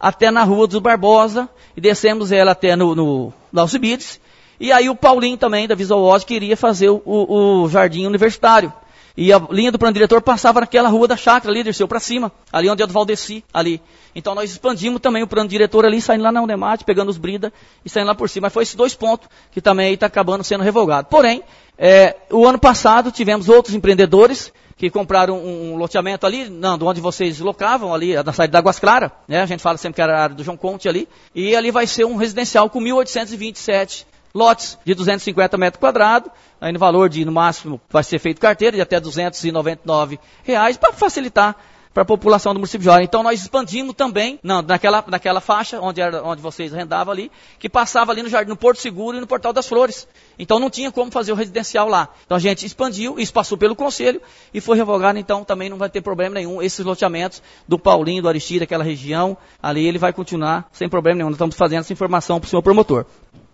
até na Rua dos Barbosa, e descemos ela até no, no, no Alcibiades, e aí o Paulinho também, da Visual Watch, queria fazer o, o, o Jardim Universitário. E a linha do plano diretor passava naquela rua da chácara ali, desceu para cima, ali onde é do Valdeci, ali. Então nós expandimos também o plano diretor ali, saindo lá na Unemate, pegando os brida e saindo lá por cima. Mas foi esses dois pontos que também está acabando sendo revogado. Porém, é, o ano passado tivemos outros empreendedores que compraram um, um loteamento ali, não, de onde vocês locavam, ali na saída da Águas Claras, né? A gente fala sempre que era a área do João Conte ali. E ali vai ser um residencial com mil oitocentos e vinte e sete lotes de duzentos e cinquenta metros quadrados, aí no valor de, no máximo, vai ser feito carteira de até duzentos e noventa e nove reais, para facilitar para a população do município de Juara. Então nós expandimos também, não, naquela, naquela faixa onde, era, onde vocês arrendavam ali, que passava ali no Jardim, no Porto Seguro e no Portal das Flores. Então não tinha como fazer o residencial lá. Então a gente expandiu, isso passou pelo conselho e foi revogado, então também não vai ter problema nenhum. Esses loteamentos do Paulinho, do Aristide, aquela região, ali ele vai continuar sem problema nenhum. Nós estamos fazendo essa informação para o senhor promotor.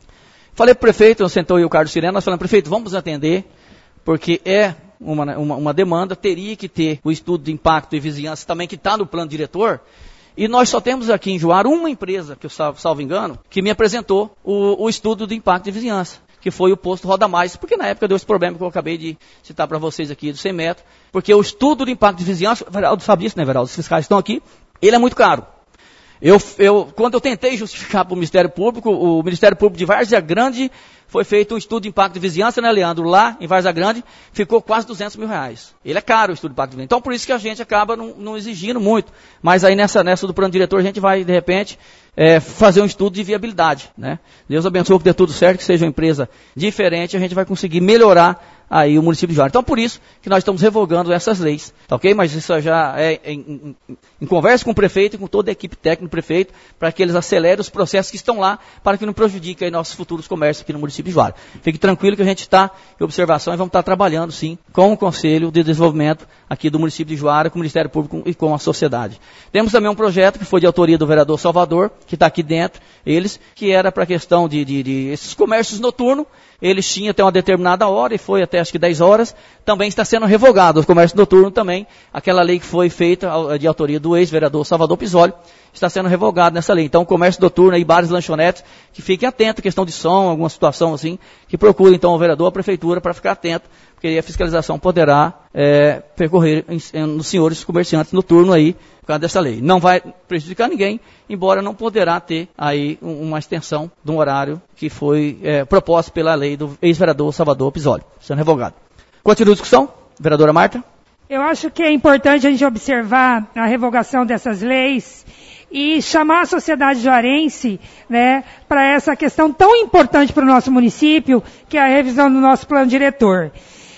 Falei para o prefeito, eu sentou aí o Carlos Sirena, nós falamos, prefeito, vamos atender, porque é uma, uma, uma demanda, teria que ter o estudo de impacto e vizinhança também, que está no plano diretor, e nós só temos aqui em Juara uma empresa, que eu salvo, salvo engano, que me apresentou o, o estudo de impacto de vizinhança, que foi o posto Roda Mais, porque na época deu esse problema que eu acabei de citar para vocês aqui, dos cem metros, porque o estudo de impacto de vizinhança, o Veraldo sabia isso, né, Veraldo? Os fiscais estão aqui, ele é muito caro. Eu, eu, quando eu tentei justificar para o Ministério Público, o Ministério Público de Várzea Grande foi feito um estudo de impacto de vizinhança, né, Leandro? Lá em Várzea Grande ficou quase duzentos mil reais. Ele é caro o estudo de impacto de vizinhança. Então por isso que a gente acaba não, não exigindo muito. Mas aí nessa, nessa do plano diretor a gente vai, de repente, é, fazer um estudo de viabilidade, né? Deus abençoe que dê tudo certo, que seja uma empresa diferente, a gente vai conseguir melhorar aí o município de Juara. Então, por isso que nós estamos revogando essas leis, tá ok? Mas isso já é em, em, em conversa com o prefeito e com toda a equipe técnica do prefeito, para que eles acelerem os processos que estão lá, para que não prejudiquem aí nossos futuros comércios aqui no município de Juara. Fique tranquilo que a gente está em observação e vamos estar trabalhando, sim, com o Conselho de Desenvolvimento aqui do município de Juara, com o Ministério Público e com a sociedade. Temos também um projeto que foi de autoria do vereador Salvador, que está aqui dentro, eles, que era para a questão de, de, de esses comércios noturnos. Eles tinham até uma determinada hora e foi até acho que dez horas, também está sendo revogado. O comércio noturno também, aquela lei que foi feita de autoria do ex-vereador Salvador Pisoli, está sendo revogado nessa lei. Então, o comércio noturno aí, bares, lanchonetes, que fiquem atentos, questão de som, alguma situação assim, que procure então o vereador, a prefeitura, para ficar atento, porque aí a fiscalização poderá é, percorrer em, em, nos senhores comerciantes noturnos aí, por causa dessa lei. Não vai prejudicar ninguém, embora não poderá ter aí um, uma extensão de um horário que foi é, proposto pela lei do ex-vereador Salvador Pisoli, sendo revogado. Continua a discussão, vereadora Marta. Eu acho que é importante a gente observar a revogação dessas leis e chamar a sociedade juarense, né, para essa questão tão importante para o nosso município, que é a revisão do nosso plano diretor.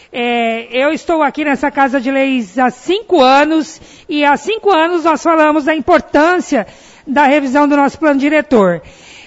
É, eu estou aqui nessa Casa de Leis há cinco anos e há cinco anos nós falamos da importância da revisão do nosso plano diretor.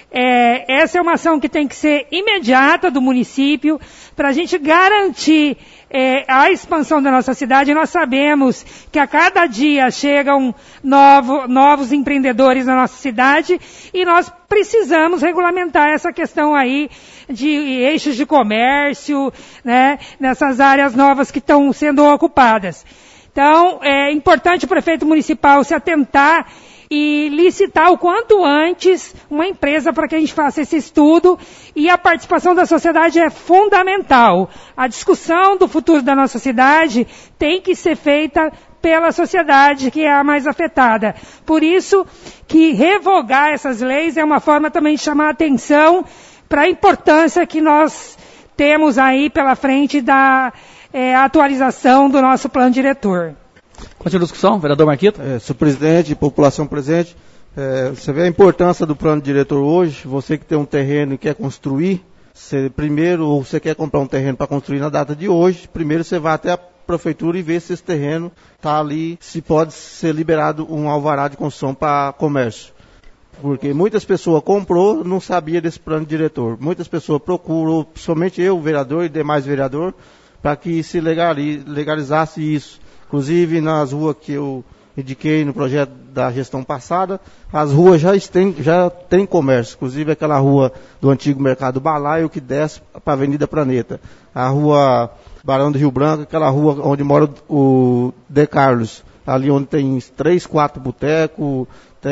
É, essa é uma ação que tem que ser imediata do município para a gente garantir é, a expansão da nossa cidade. Nós sabemos que a cada dia chegam novo, novos empreendedores na nossa cidade e nós precisamos regulamentar essa questão aí de eixos de comércio, né, nessas áreas novas que estão sendo ocupadas. Então, é importante o prefeito municipal se atentar e licitar o quanto antes uma empresa para que a gente faça esse estudo, e a participação da sociedade é fundamental. A discussão do futuro da nossa cidade tem que ser feita pela sociedade, que é a mais afetada. Por isso que revogar essas leis é uma forma também de chamar a atenção para a importância que nós temos aí pela frente da é, atualização do nosso plano diretor. Continua a discussão, vereador Marquito. É, senhor presidente, população presente, é, você vê a importância do plano diretor hoje. Você que tem um terreno e quer construir, você, primeiro, ou você quer comprar um terreno para construir na data de hoje, primeiro você vai até a prefeitura e vê se esse terreno está ali, se pode ser liberado um alvará de construção para comércio. Porque muitas pessoas comprou, não sabia desse plano diretor. Muitas pessoas procuram, somente eu, vereador e demais vereador, para que se legalize, legalizasse isso. Inclusive, nas ruas que eu indiquei no projeto da gestão passada, as ruas já têm já tem comércio. Inclusive, aquela rua do antigo Mercado Balaio, que desce para a Avenida Planeta. A rua Barão do Rio Branco, aquela rua onde mora o De Carlos. ali onde tem três, quatro botecos,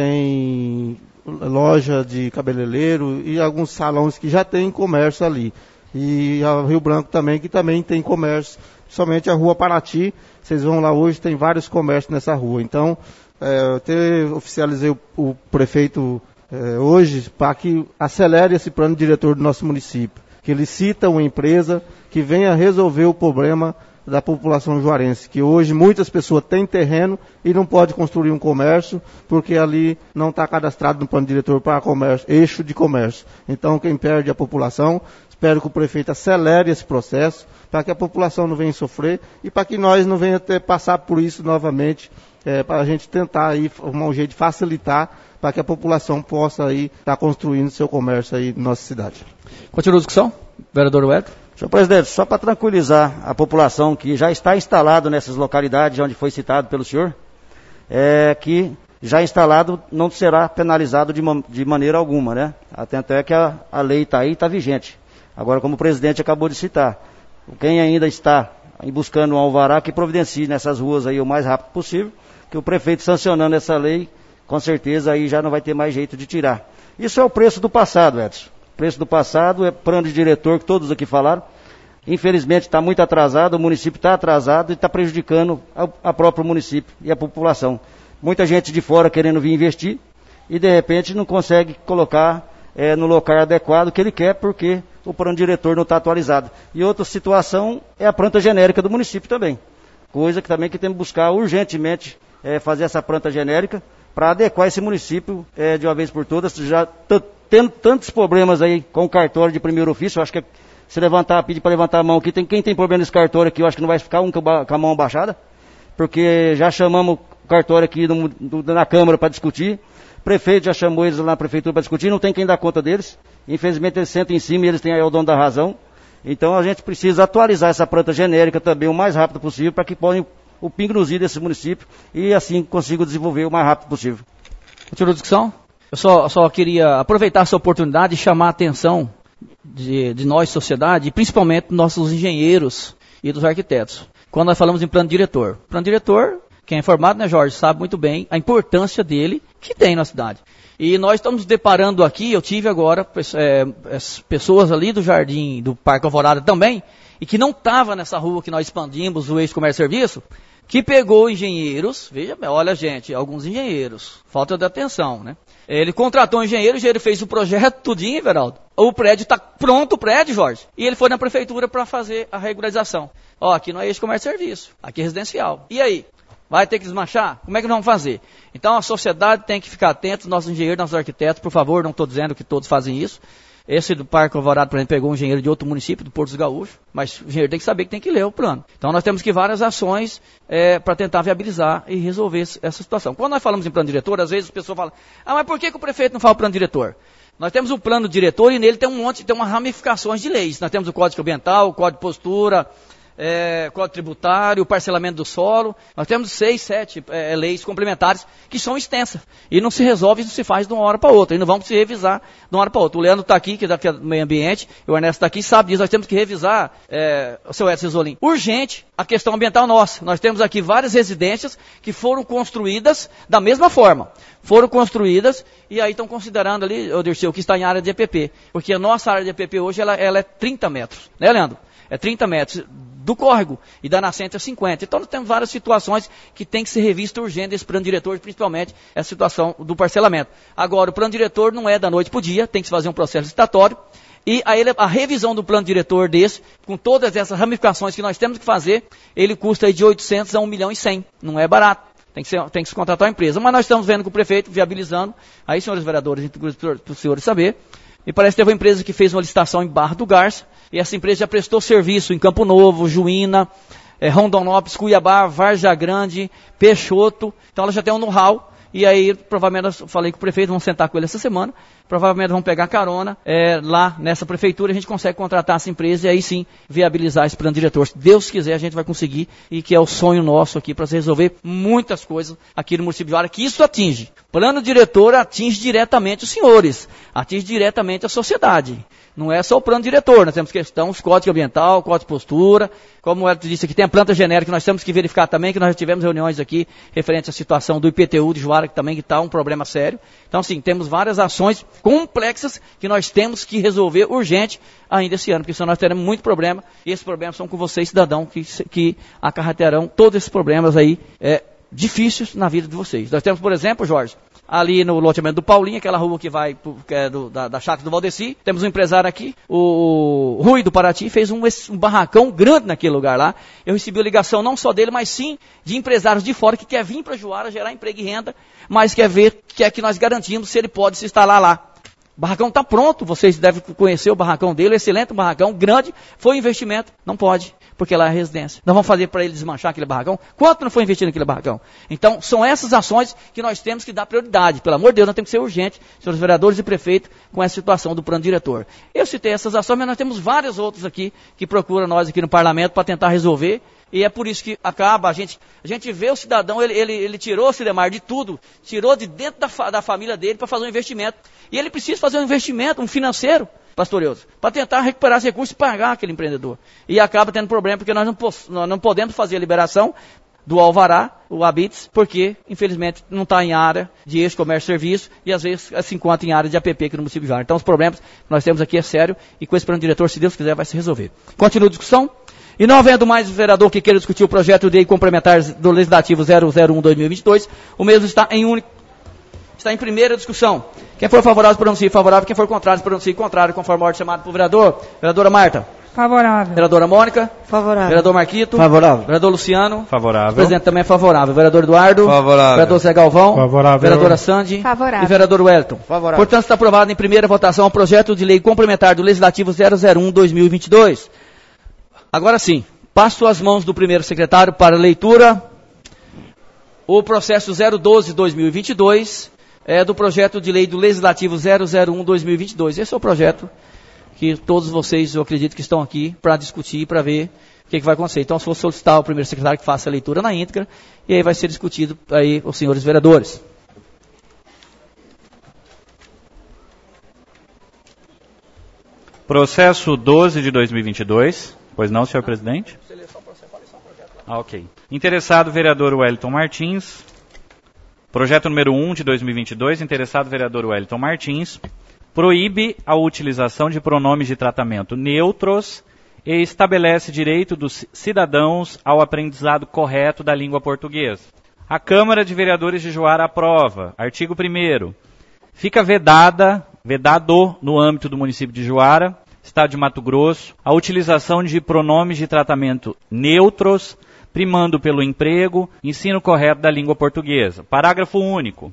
tem loja de cabeleireiro e alguns salões que já tem comércio ali. E a Rio Branco também, que também tem comércio, somente a Rua Paraty, vocês vão lá hoje, tem vários comércios nessa rua. Então, é, eu até oficializei o, o prefeito é, hoje para que acelere esse plano diretor do nosso município, que ele cita uma empresa que venha resolver o problema da população juarense, que hoje muitas pessoas têm terreno e não pode construir um comércio, porque ali não está cadastrado no plano diretor para comércio, eixo de comércio. Então, quem perde é a população. Espero que o prefeito acelere esse processo, para que a população não venha sofrer e para que nós não venhamos ter passar por isso novamente, é, para a gente tentar aí arrumar um jeito de facilitar para que a população possa aí estar construindo seu comércio aí na nossa cidade. Continua a discussão, vereador Wellington. Senhor presidente, só para tranquilizar a população que já está instalado nessas localidades onde foi citado pelo senhor, é que já instalado não será penalizado de, de maneira alguma, né? Até é que a, a lei está aí e está vigente. Agora, como o presidente acabou de citar, quem ainda está buscando um alvará que providencie nessas ruas aí o mais rápido possível, que o prefeito sancionando essa lei, com certeza aí já não vai ter mais jeito de tirar. Isso é o preço do passado, Edson. O preço do passado é plano de diretor, que todos aqui falaram. Infelizmente está muito atrasado, o município está atrasado e está prejudicando a, a próprio município e a população. Muita gente de fora querendo vir investir e de repente não consegue colocar é, no local adequado que ele quer, porque o plano diretor não está atualizado. E outra situação é a planta genérica do município também. Coisa que também que temos que buscar urgentemente é, fazer essa planta genérica para adequar esse município é, de uma vez por todas. Já tendo tantos problemas aí com o cartório de primeiro ofício, eu acho que se levantar, pedir para levantar a mão aqui, tem, quem tem problema nesse cartório aqui, eu acho que não vai ficar um com a mão abaixada, porque já chamamos o cartório aqui no, no, na Câmara para discutir. O prefeito já chamou eles lá na prefeitura para discutir, não tem quem dar conta deles. Infelizmente eles sentam em cima e eles têm aí o dono da razão. Então a gente precisa atualizar essa planta genérica também o mais rápido possível para que ponham o pingo nos i desse município e assim consigam desenvolver o mais rápido possível. Continua a discussão? Eu só, só queria aproveitar essa oportunidade e chamar a atenção de, de nós, sociedade, e principalmente nossos engenheiros e dos arquitetos. Quando nós falamos em plano diretor. Plano diretor, quem é formado, né, Jorge, sabe muito bem a importância dele que tem na cidade. E nós estamos deparando aqui, eu tive agora é, as pessoas ali do Jardim, do Parque Alvorada também, e que não estava nessa rua que nós expandimos, o eixo comércio e serviço, que pegou engenheiros, veja, olha gente, alguns engenheiros, falta de atenção, né? Ele contratou um engenheiro, o engenheiro fez o projeto tudinho, Everaldo. O prédio está pronto, o prédio, Jorge. E ele foi na prefeitura para fazer a regularização. Ó, aqui não é eixo comércio e serviço, aqui é residencial. E aí? Vai ter que desmanchar? Como é que nós vamos fazer? Então a sociedade tem que ficar atenta, nossos engenheiros, nossos arquitetos, por favor, não estou dizendo que todos fazem isso. Esse do Parque Alvorada, por exemplo, pegou um engenheiro de outro município, do Porto dos Gaúchos, mas o engenheiro tem que saber que tem que ler o plano. Então nós temos que várias ações é, para tentar viabilizar e resolver essa situação. Quando nós falamos em plano diretor, às vezes as pessoas falam, ah, mas por que, que o prefeito não fala plano diretor? Nós temos o plano diretor e nele tem um monte, tem umas ramificações de leis. Nós temos o Código Ambiental, o Código de Postura, É, Código Tributário, o parcelamento do solo. Nós temos seis, sete é, leis complementares que são extensas. E não se resolve e não se faz de uma hora para outra. E não vamos se revisar de uma hora para outra. O Leandro está aqui, que é do meio ambiente, e o Ernesto está aqui, sabe disso. Nós temos que revisar, é, o seu Edson Zolim, urgente a questão ambiental nossa. Nós temos aqui várias residências que foram construídas da mesma forma. Foram construídas e aí estão considerando ali, o Dirceu, que está em área de E P P. Porque a nossa área de E P P hoje ela, ela é trinta metros. Né, Leandro? É trinta metros do córrego e da nascente é cinquenta. Então nós temos várias situações que tem que ser revista urgente esse plano diretor, principalmente essa situação do parcelamento. Agora, o plano diretor não é da noite para o dia, tem que se fazer um processo licitatório. E a, ele, a revisão do plano diretor desse, com todas essas ramificações que nós temos que fazer, ele custa aí de oitocentos a um milhão e cem. Não é barato. Tem que, ser, tem que se contratar uma empresa. Mas nós estamos vendo com o prefeito viabilizando. Aí, senhores vereadores, para os senhores saber. E parece que teve uma empresa que fez uma licitação em Barra do Garça. E essa empresa já prestou serviço em Campo Novo, Juína, é, Rondonópolis, Cuiabá, Várzea Grande, Peixoto. Então ela já tem um know-how. E aí, provavelmente, eu falei com o prefeito, vamos sentar com ele essa semana. Provavelmente vamos pegar carona é, lá nessa prefeitura. A gente consegue contratar essa empresa e aí sim viabilizar esse plano diretor. Se Deus quiser, a gente vai conseguir. E que é o sonho nosso aqui para resolver muitas coisas aqui no município de Juara. Que isso atinge. Plano diretor atinge diretamente os senhores. Atinge diretamente a sociedade. Não é só o plano diretor, nós temos questões, código ambiental, código de postura, como eu disse aqui, tem a planta genérica que nós temos que verificar também, que nós já tivemos reuniões aqui referentes à situação do I P T U de Juara, que também está um problema sério. Então, sim, temos várias ações complexas que nós temos que resolver urgente ainda esse ano, porque senão nós teremos muito problema, e esses problemas são com vocês, cidadão, que, que acarreterão todos esses problemas aí é, difíceis na vida de vocês. Nós temos, por exemplo, Jorge, ali no loteamento do Paulinho, aquela rua que vai, que é do, da, da chácara do Valdeci, temos um empresário aqui, o, o Rui do Paraty, fez um, um barracão grande naquele lugar lá. Eu recebi a ligação não só dele, mas sim de empresários de fora que quer vir para Juara gerar emprego e renda, mas quer ver, quer que nós garantimos se ele pode se instalar lá. O barracão está pronto, vocês devem conhecer o barracão dele, excelente barracão, grande, foi um investimento, não pode, porque lá é residência. Nós vamos fazer para ele desmanchar aquele barracão? Quanto não foi investido naquele barracão? Então, são essas ações que nós temos que dar prioridade. Pelo amor de Deus, nós temos que ser urgente, senhores vereadores e prefeito, com essa situação do plano diretor. Eu citei essas ações, mas nós temos várias outras aqui que procuram nós aqui no parlamento para tentar resolver. E é por isso que acaba, a gente, a gente vê o cidadão, ele, ele, ele tirou o Sidemar de tudo, tirou de dentro da, fa, da família dele para fazer um investimento. E ele precisa fazer um investimento, um financeiro, pastor Eudes, para tentar recuperar esse recurso e pagar aquele empreendedor. E acaba tendo problema, porque nós não, nós não podemos fazer a liberação do alvará, o habites, porque, infelizmente, não está em área de eixo, comércio e serviço, e às vezes se encontra em área de A P P aqui no município de Juara. Então, os problemas que nós temos aqui é sério, e com esse plano diretor, se Deus quiser, vai se resolver. Continua a discussão. E não havendo mais vereador que queira discutir o projeto de lei complementar do Legislativo zero zero um barra dois mil e vinte e dois, o mesmo está em único, está em primeira discussão. Quem for favorável, pronuncie favorável. Quem for contrário, pronuncie contrário, conforme a ordem chamada por vereador. Vereadora Marta. Favorável. Vereadora Mônica. Favorável. Vereador Marquito. Favorável. Vereador Luciano. Favorável. O presidente também é favorável. Vereador Eduardo. Favorável. Vereador Zé Galvão. Favorável. Vereadora Sandy. Favorável. E vereador Wellington. Favorável. Portanto, está aprovado em primeira votação o projeto de lei complementar do Legislativo zero zero um barra dois mil e vinte e dois. Agora sim, passo as mãos do primeiro secretário para leitura. O processo zero doze barra dois mil e vinte e dois é do projeto de lei do Legislativo zero zero um barra dois mil e vinte e dois. Esse é o projeto que todos vocês, eu acredito, que estão aqui para discutir e para ver o que, que vai acontecer. Então, se for solicitar o primeiro secretário que faça a leitura na íntegra, e aí vai ser discutido aí os senhores vereadores. Processo doze de dois mil e vinte e dois. Pois não, senhor presidente? Ah, ok. Interessado, vereador Wellington Martins. Projeto número um de dois mil e vinte e dois, interessado, vereador Wellington Martins. Proíbe a utilização de pronomes de tratamento neutros e estabelece direito dos cidadãos ao aprendizado correto da língua portuguesa. A Câmara de Vereadores de Juara aprova. Artigo primeiro. Fica vedada, vedado no âmbito do município de Juara, Estado de Mato Grosso, a utilização de pronomes de tratamento neutros, primando pelo emprego, ensino correto da língua portuguesa. Parágrafo único.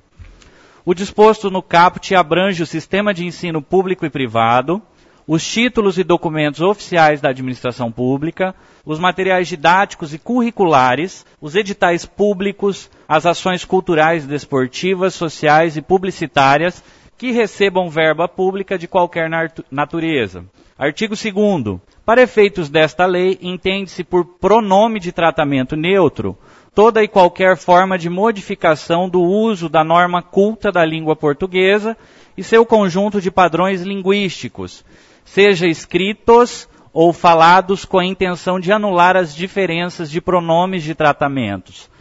O disposto no caput abrange o sistema de ensino público e privado, os títulos e documentos oficiais da administração pública, os materiais didáticos e curriculares, os editais públicos, as ações culturais, desportivas, sociais e publicitárias que recebam verba pública de qualquer natureza. Artigo segundo. Para efeitos desta lei, entende-se por pronome de tratamento neutro toda e qualquer forma de modificação do uso da norma culta da língua portuguesa e seu conjunto de padrões linguísticos, seja escritos ou falados com a intenção de anular as diferenças de pronomes de tratamentos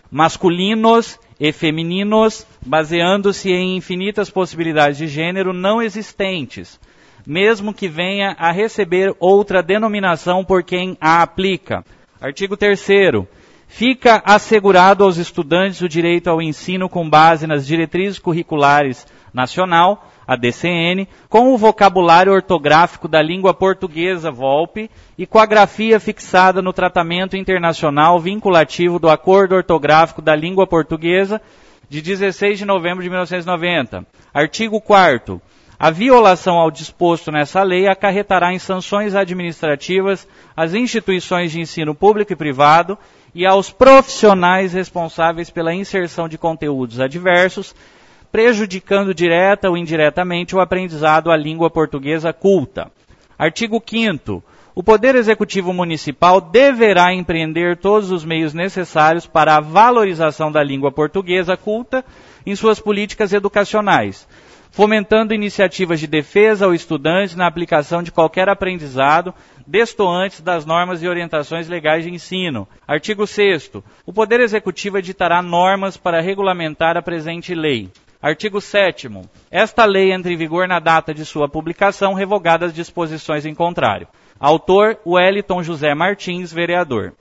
masculinos e femininos, baseando-se em infinitas possibilidades de gênero não existentes, mesmo que venha a receber outra denominação por quem a aplica. Artigo terceiro. Fica assegurado aos estudantes o direito ao ensino com base nas diretrizes curriculares nacional, a D C N, com o vocabulário ortográfico da língua portuguesa V O L P e com a grafia fixada no tratamento internacional vinculativo do Acordo Ortográfico da Língua Portuguesa de dezesseis de novembro de mil novecentos e noventa. Artigo quarto. A violação ao disposto nessa lei acarretará em sanções administrativas às instituições de ensino público e privado e aos profissionais responsáveis pela inserção de conteúdos adversos, prejudicando direta ou indiretamente o aprendizado à língua portuguesa culta. Artigo quinto. O Poder Executivo Municipal deverá empreender todos os meios necessários para a valorização da língua portuguesa culta em suas políticas educacionais, fomentando iniciativas de defesa ao estudante na aplicação de qualquer aprendizado, destoantes das normas e orientações legais de ensino. Artigo sexto. O Poder Executivo editará normas para regulamentar a presente lei. Artigo sétimo. Esta lei entra em vigor na data de sua publicação, revogadas as disposições em contrário. Autor, Wellington José Martins, vereador.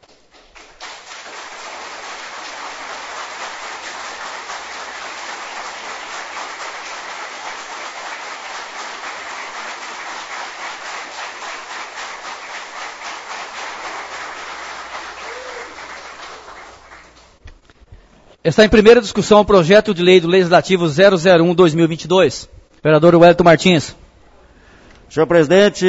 Está em primeira discussão o projeto de lei do Legislativo zero zero um barra dois mil e vinte e dois. Vereador Wellington Martins. Senhor presidente,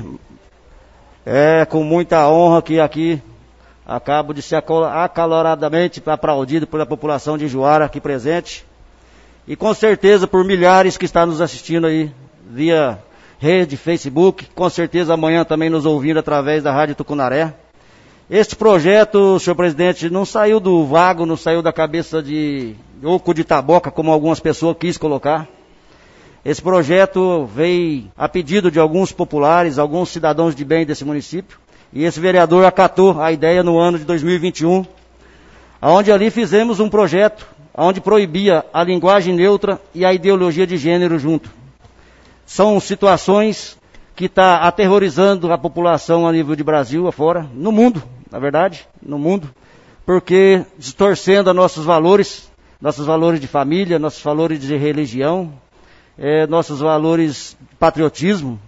é com muita honra que aqui acabo de ser acaloradamente aplaudido pela população de Juara aqui presente. E com certeza por milhares que estão nos assistindo aí via rede, Facebook. Com certeza amanhã também nos ouvindo através da Rádio Tucunaré. Este projeto, senhor presidente, não saiu do vago, não saiu da cabeça de oco de taboca, como algumas pessoas quis colocar. Esse projeto veio a pedido de alguns populares, alguns cidadãos de bem desse município, e esse vereador acatou a ideia no ano de dois mil e vinte e um, onde ali fizemos um projeto, onde proibia a linguagem neutra e a ideologia de gênero junto. São situações que está aterrorizando a população a nível de Brasil afora, no mundo, na verdade, no mundo, porque distorcendo a nossos valores, nossos valores de família, nossos valores de religião, eh, nossos valores de patriotismo,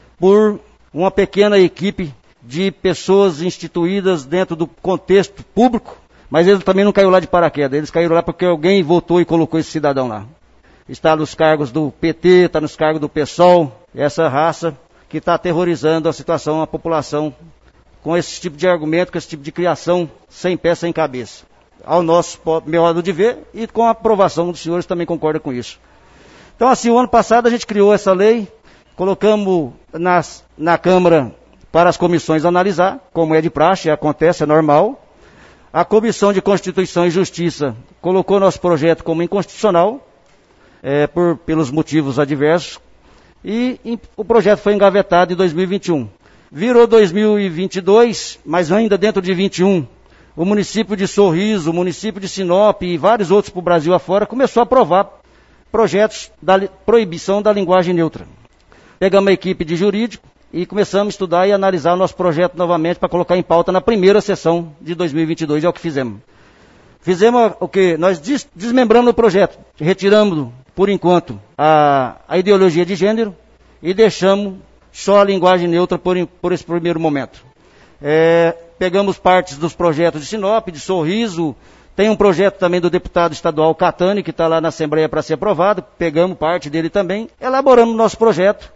por uma pequena equipe de pessoas instituídas dentro do contexto público, mas ele também não caiu lá de paraquedas, eles caíram lá porque alguém votou e colocou esse cidadão lá. Está nos cargos do P T, está nos cargos do PSOL, essa raça que está aterrorizando a situação, a população, com esse tipo de argumento, com esse tipo de criação sem pé, sem cabeça. Ao nosso meu modo de ver, e com a aprovação dos senhores também concorda com isso. Então, assim, o ano passado a gente criou essa lei, colocamos nas, na Câmara para as comissões analisar, como é de praxe, acontece, é normal. A Comissão de Constituição e Justiça colocou nosso projeto como inconstitucional, é, por, pelos motivos adversos, e em, o projeto foi engavetado em dois mil e vinte e um. Virou dois mil e vinte e dois, mas ainda dentro de vinte e um, o município de Sorriso, o município de Sinop e vários outros para o Brasil afora começou a aprovar projetos da proibição da linguagem neutra. Pegamos a equipe de jurídico e começamos a estudar e analisar o nosso projeto novamente para colocar em pauta na primeira sessão de dois mil e vinte e dois, é o que fizemos. Fizemos o que? Nós des desmembramos o projeto, retiramos, por enquanto, a, a ideologia de gênero e deixamos só a linguagem neutra por, por esse primeiro momento. É, pegamos partes dos projetos de Sinop, de Sorriso, tem um projeto também do deputado estadual Catani, que está lá na Assembleia para ser aprovado, pegamos parte dele também, elaboramos nosso projeto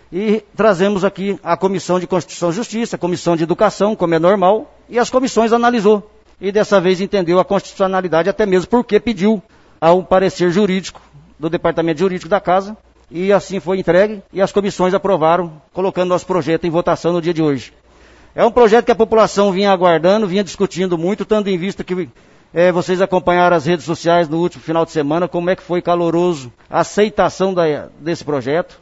e trazemos aqui a Comissão de Constituição e Justiça, a Comissão de Educação, como é normal, e as comissões analisou. E dessa vez entendeu a constitucionalidade, até mesmo porque pediu ao parecer jurídico do Departamento Jurídico da Casa, e assim foi entregue, e as comissões aprovaram, colocando nosso projeto em votação no dia de hoje. É um projeto que a população vinha aguardando, vinha discutindo muito, tendo em vista que é, vocês acompanharam as redes sociais no último final de semana, como é que foi caloroso a aceitação da, desse projeto.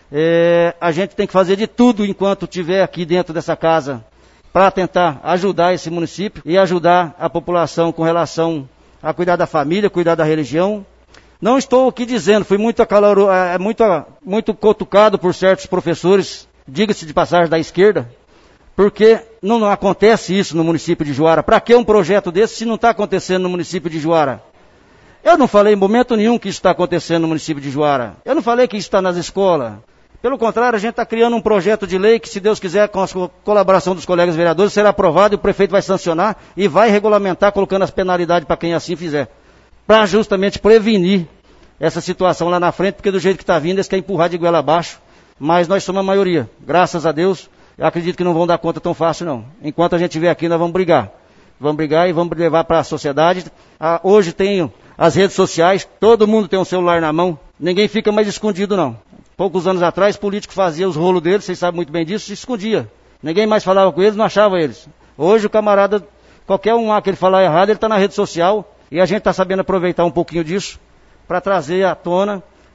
É, a gente tem que fazer de tudo enquanto estiver aqui dentro dessa casa, para tentar ajudar esse município e ajudar a população com relação a cuidar da família, cuidar da religião. Não estou aqui dizendo, fui muito, acaloro, é, muito, muito cutucado por certos professores, diga-se de passagem da esquerda, porque não, não acontece isso no município de Juara. Para que um projeto desse se não está acontecendo no município de Juara? Eu não falei em momento nenhum que isso está acontecendo no município de Juara. Eu não falei que isso está nas escolas. Pelo contrário, a gente está criando um projeto de lei que, se Deus quiser, com a colaboração dos colegas vereadores, será aprovado e o prefeito vai sancionar e vai regulamentar, colocando as penalidades para quem assim fizer. Para justamente prevenir essa situação lá na frente, porque do jeito que está vindo, eles querem empurrar de goela abaixo. Mas nós somos a maioria, graças a Deus. Eu acredito que não vão dar conta tão fácil, não. Enquanto a gente estiver aqui, nós vamos brigar. Vamos brigar e vamos levar para a sociedade. Ah, hoje tem as redes sociais, todo mundo tem um celular na mão, ninguém fica mais escondido, não. Poucos anos atrás, político fazia os rolos deles, vocês sabem muito bem disso, se escondia. Ninguém mais falava com eles, não achava eles. Hoje o camarada, qualquer um que ele falar errado, ele está na rede social, e a gente está sabendo aproveitar um pouquinho disso, para trazer à tona,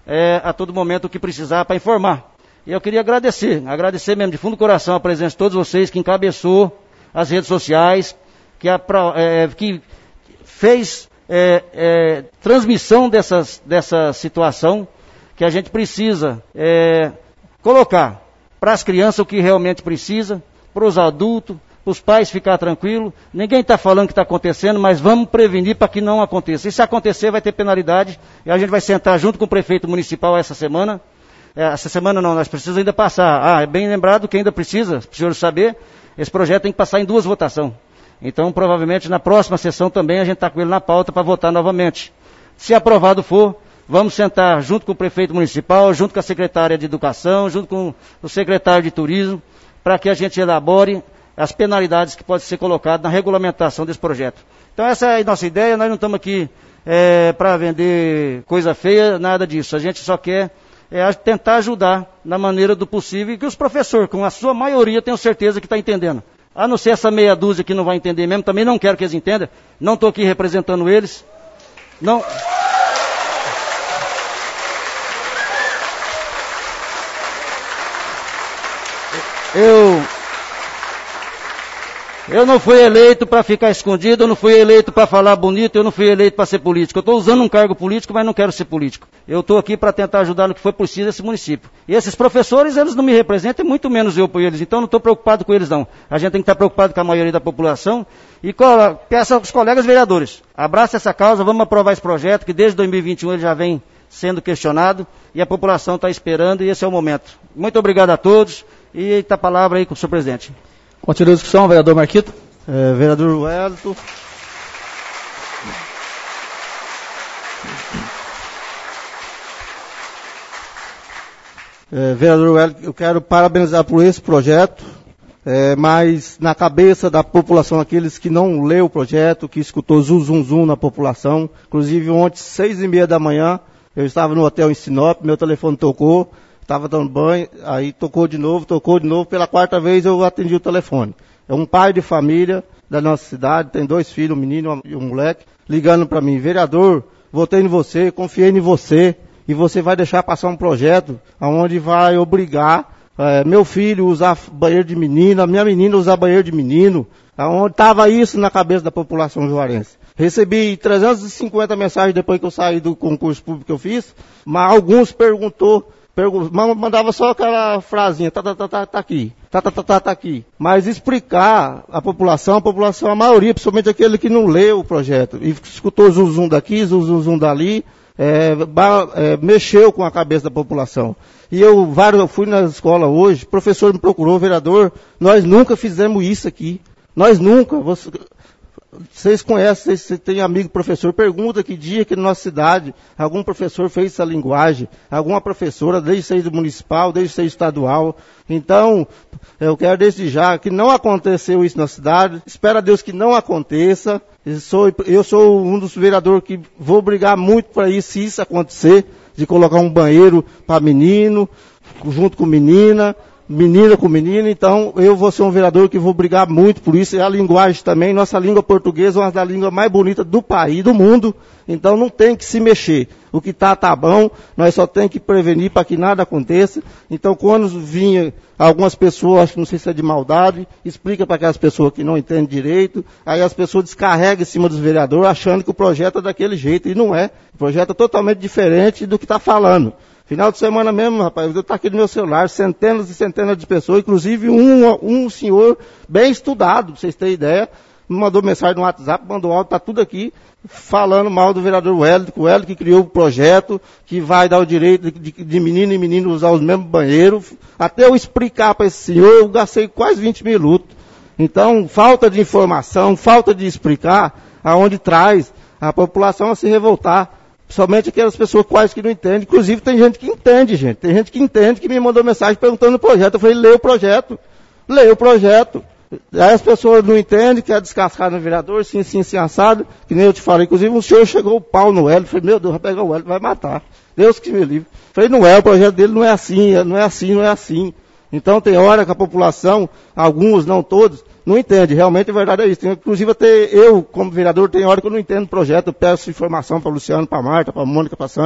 é, a todo momento o que precisar para informar. E eu queria agradecer, agradecer mesmo de fundo do coração a presença de todos vocês que encabeçou as redes sociais, que, a, é, que fez é, é, transmissão dessas, dessa situação, que a gente precisa é, colocar para as crianças o que realmente precisa, para os adultos, para os pais ficar tranquilos. Ninguém está falando o que está acontecendo, mas vamos prevenir para que não aconteça. E se acontecer, vai ter penalidade, e a gente vai sentar junto com o prefeito municipal essa semana. É, essa semana não, nós precisamos ainda passar. Ah, é bem lembrado que ainda precisa, para os senhores saber, esse projeto tem que passar em duas votações. Então, provavelmente, na próxima sessão também a gente está com ele na pauta para votar novamente. Se aprovado for, vamos sentar junto com o prefeito municipal, junto com a secretária de Educação, junto com o secretário de Turismo, para que a gente elabore as penalidades que podem ser colocadas na regulamentação desse projeto. Então, essa é a nossa ideia. Nós não estamos aqui é, para vender coisa feia, nada disso. A gente só quer é, tentar ajudar na maneira do possível, e que os professores, com a sua maioria, tenho certeza que está entendendo. A não ser essa meia dúzia que não vai entender mesmo, também não quero que eles entendam. Não estou aqui representando eles. Não... Eu, eu não fui eleito para ficar escondido, eu não fui eleito para falar bonito, eu não fui eleito para ser político. Eu estou usando um cargo político, mas não quero ser político. Eu estou aqui para tentar ajudar no que for possível esse município. E esses professores, eles não me representam, e muito menos eu por eles. Então, não estou preocupado com eles, não. A gente tem que estar preocupado com a maioria da população. E peço aos colegas vereadores, abraça essa causa, vamos aprovar esse projeto, que desde dois mil e vinte e um ele já vem sendo questionado, e a população está esperando, e esse é o momento. Muito obrigado a todos. E está a palavra aí com o senhor presidente. Continua a discussão, vereador Marquito. É, vereador Wellington. É, vereador Wellington, eu quero parabenizar por esse projeto, é, mas na cabeça da população, aqueles que não leu o projeto, que escutou zum, zum, zum na população, inclusive ontem, seis e meia da manhã, eu estava no hotel em Sinop, meu telefone tocou, estava dando banho, aí tocou de novo, tocou de novo, pela quarta vez eu atendi o telefone. É um pai de família da nossa cidade, tem dois filhos, um menino e um moleque, ligando para mim: vereador, votei em você, confiei em você, e você vai deixar passar um projeto onde vai obrigar é, meu filho a usar banheiro de menina, minha menina a usar banheiro de menino, onde estava isso na cabeça da população juarense. Recebi trezentas e cinquenta mensagens depois que eu saí do concurso público que eu fiz, mas alguns perguntou, mandava só aquela frasinha, tá, tá, tá, tá, tá aqui, tá, tá, tá, tá, tá aqui. Mas explicar à população, a população, a maioria, principalmente aquele que não leu o projeto, e escutou zum, zum daqui, zum, zum, zum dali, é, é, mexeu com a cabeça da população. E eu, vários, eu fui na escola hoje, o professor me procurou, vereador, nós nunca fizemos isso aqui, nós nunca, você... Vocês conhecem, vocês têm amigo professor, pergunta que dia que na nossa cidade algum professor fez essa linguagem, alguma professora, desde ser municipal, desde ser estadual. Então, eu quero desde já que não aconteceu isso na cidade, espero a Deus que não aconteça. Eu sou, eu sou um dos vereadores que vou brigar muito para isso, se isso acontecer, de colocar um banheiro para menino, junto com menina, menina com menina. Então eu vou ser um vereador que vou brigar muito por isso. E a linguagem também, nossa língua portuguesa é uma das línguas mais bonitas do país, do mundo. Então não tem que se mexer. O que está, tá bom, nós só tem que prevenir para que nada aconteça. Então quando vinha algumas pessoas, acho que não sei se é de maldade, explica para aquelas pessoas que não entendem direito, aí as pessoas descarregam em cima dos vereadores achando que o projeto é daquele jeito, e não é. O projeto é totalmente diferente do que está falando. Final de semana mesmo, rapaz, eu estou aqui no meu celular, centenas e centenas de pessoas, inclusive um, um senhor bem estudado, para vocês terem ideia, me mandou mensagem no WhatsApp, mandou áudio, está tudo aqui, falando mal do vereador Wellington, o Wellington que criou o projeto, que vai dar o direito de, de, de menino e menino usar os mesmos banheiros. Até eu explicar para esse senhor, eu gastei quase vinte minutos. Então, falta de informação, falta de explicar, aonde traz a população a se revoltar. Somente aquelas pessoas quase que não entendem. Inclusive tem gente que entende, gente. Tem gente que entende, que me mandou mensagem perguntando o projeto. Eu falei, lê o projeto. Lê o projeto. Aí as pessoas não entendem, quer descascar no vereador, sim, sim, sim, assado. Que nem eu te falei. Inclusive um senhor chegou o pau no Hélio. Eu falei, meu Deus, vai pegar o Hélio, vai matar. Deus que me livre. Eu falei, não é, o projeto dele não é assim, não é assim, não é assim. Então tem hora que a população, alguns, não todos, não entende. Realmente a verdade é isso. Tem, inclusive até eu, como vereador, tem hora que eu não entendo o projeto. Eu peço informação para o Luciano, para a Marta, para a Mônica, para a Sandy.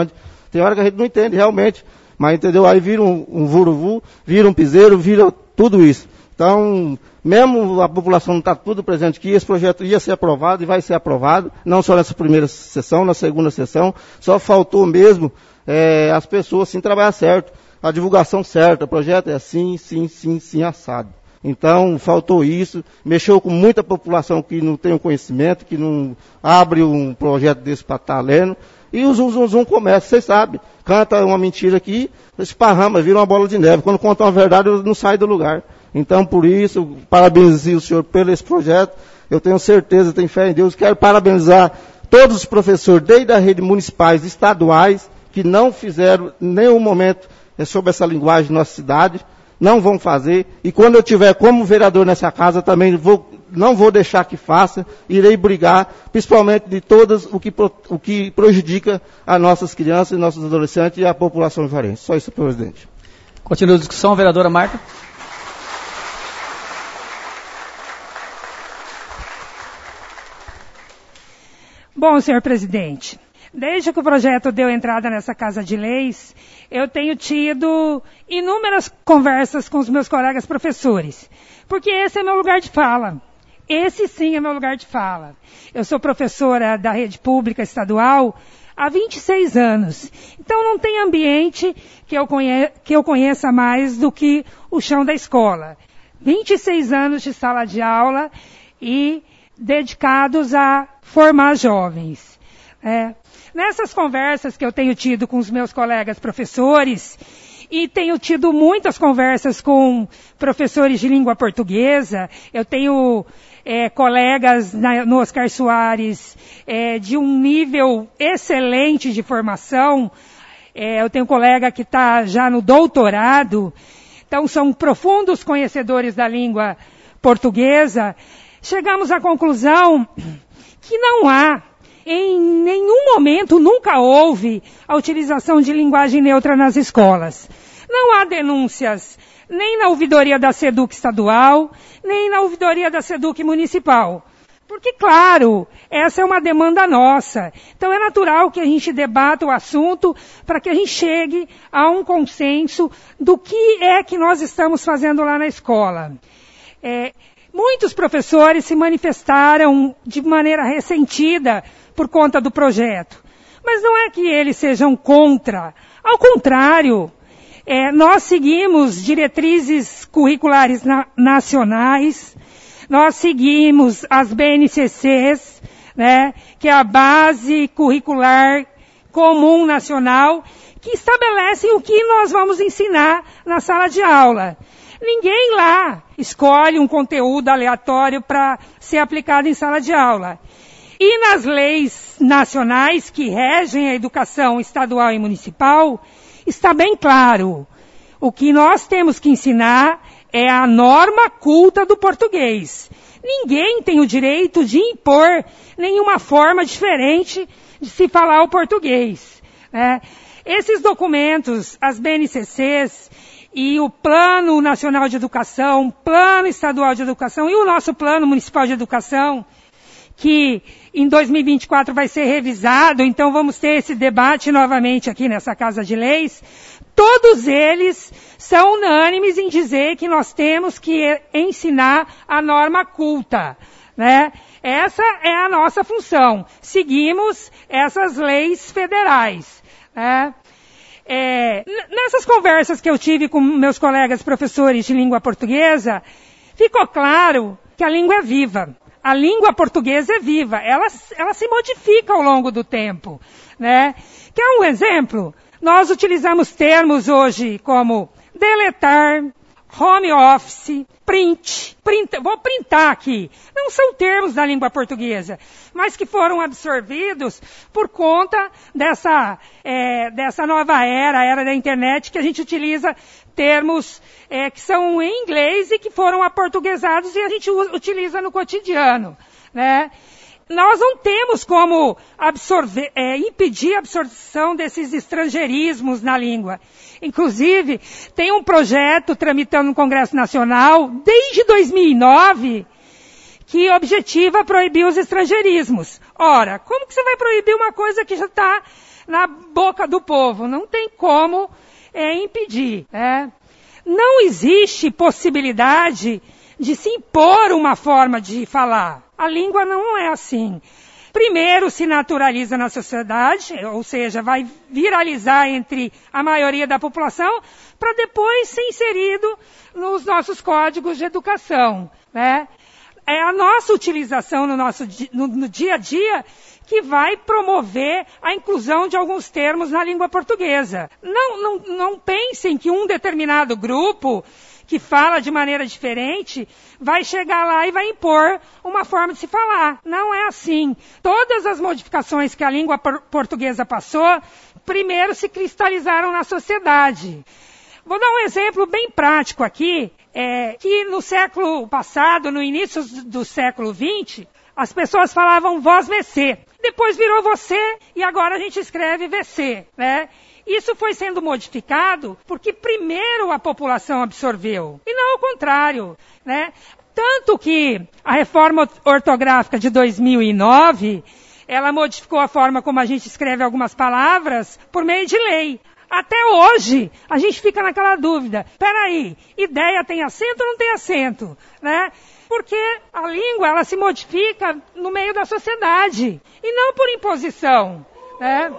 Tem hora que a gente não entende realmente, mas entendeu? Aí vira um, um vuruvu, vira um piseiro, vira tudo isso. Então, mesmo a população não está tudo presente aqui, esse projeto ia ser aprovado e vai ser aprovado, não só nessa primeira sessão, na segunda sessão, só faltou mesmo é, as pessoas assim trabalhar certo, a divulgação certa, o projeto é assim, sim, sim, sim, assado. Então, faltou isso, mexeu com muita população que não tem o conhecimento, que não abre um projeto desse para estar lendo, e o zum, zum, zum começa, vocês sabem, canta uma mentira aqui, esparrama, vira uma bola de neve, quando conta uma verdade, não sai do lugar. Então, por isso, parabenizo o senhor pelo esse projeto. Eu tenho certeza, tenho fé em Deus. Quero parabenizar todos os professores, desde a rede municipais e estaduais, que não fizeram nenhum momento sobre essa linguagem na nossa cidade. Não vão fazer. E quando eu tiver como vereador nessa casa, também vou, não vou deixar que faça. Irei brigar, principalmente de todas o que, o que prejudica as nossas crianças, nossos adolescentes e a população juarense. Só isso, presidente. Continua a discussão, vereadora Marta. Bom, senhor presidente, desde que o projeto deu entrada nessa Casa de Leis, eu tenho tido inúmeras conversas com os meus colegas professores, porque esse é meu lugar de fala. Esse sim é meu lugar de fala. Eu sou professora da rede pública estadual há vinte e seis anos, então não tem ambiente que eu, conhe- que eu conheça mais do que o chão da escola. vinte e seis anos de sala de aula e dedicados a formar jovens. É, nessas conversas que eu tenho tido com os meus colegas professores, e tenho tido muitas conversas com professores de língua portuguesa, eu tenho é, colegas na, no Oscar Soares é, de um nível excelente de formação, é, eu tenho um colega que está já no doutorado, então são profundos conhecedores da língua portuguesa. Chegamos à conclusão que não há, em nenhum momento, nunca houve a utilização de linguagem neutra nas escolas. Não há denúncias nem na ouvidoria da SEDUC estadual, nem na ouvidoria da SEDUC municipal. Porque, claro, essa é uma demanda nossa. Então é natural que a gente debata o assunto para que a gente chegue a um consenso do que é que nós estamos fazendo lá na escola. É, Muitos professores se manifestaram de maneira ressentida por conta do projeto. Mas não é que eles sejam contra. Ao contrário, é, nós seguimos diretrizes curriculares na, nacionais, nós seguimos as B N C Cs, né, que é a Base Curricular Comum Nacional, que estabelecem o que nós vamos ensinar na sala de aula. Ninguém lá escolhe um conteúdo aleatório para ser aplicado em sala de aula. E nas leis nacionais que regem a educação estadual e municipal, está bem claro. O que nós temos que ensinar é a norma culta do português. Ninguém tem o direito de impor nenhuma forma diferente de se falar o português, né? Esses documentos, as B N C Cs, e o Plano Nacional de Educação, Plano Estadual de Educação e o nosso Plano Municipal de Educação, que em dois mil e vinte e quatro vai ser revisado, então vamos ter esse debate novamente aqui nessa Casa de Leis, todos eles são unânimes em dizer que nós temos que ensinar a norma culta, né? Essa é a nossa função. Seguimos essas leis federais, né? É, nessas conversas que eu tive com meus colegas professores de língua portuguesa, ficou claro que a língua é viva. A língua portuguesa é viva. Ela, ela se modifica ao longo do tempo, né? Quer um exemplo? Nós utilizamos termos hoje como deletar, home office, print, print, vou printar aqui. Não são termos da língua portuguesa, mas que foram absorvidos por conta dessa, é, dessa nova era, a era da internet, que a gente utiliza termos é, que são em inglês e que foram aportuguesados e a gente utiliza no cotidiano, né? Nós não temos como absorver, é, impedir a absorção desses estrangeirismos na língua. Inclusive, tem um projeto tramitando no Congresso Nacional, desde dois mil e nove, que objetiva proibir os estrangeirismos. Ora, como que você vai proibir uma coisa que já está na boca do povo. Não tem como é, impedir. Né? Não existe possibilidade de se impor uma forma de falar. A língua não é assim. Primeiro se naturaliza na sociedade, ou seja, vai viralizar entre a maioria da população, para depois ser inserido nos nossos códigos de educação. Né? É a nossa utilização no, nosso, no, no dia a dia que vai promover a inclusão de alguns termos na língua portuguesa. Não, não, não pensem que um determinado grupo que fala de maneira diferente, vai chegar lá e vai impor uma forma de se falar. Não é assim. Todas as modificações que a língua por- portuguesa passou, primeiro se cristalizaram na sociedade. Vou dar um exemplo bem prático aqui, é, que no século passado, no início do século vinte, as pessoas falavam vós vc. Depois virou você e agora a gente escreve vc, né? Isso foi sendo modificado porque primeiro a população absorveu, e não o contrário, né? Tanto que a reforma ortográfica de dois mil e nove, ela modificou a forma como a gente escreve algumas palavras por meio de lei. Até hoje, a gente fica naquela dúvida, peraí, ideia tem acento ou não tem acento, né? Porque a língua, ela se modifica no meio da sociedade, e não por imposição, né?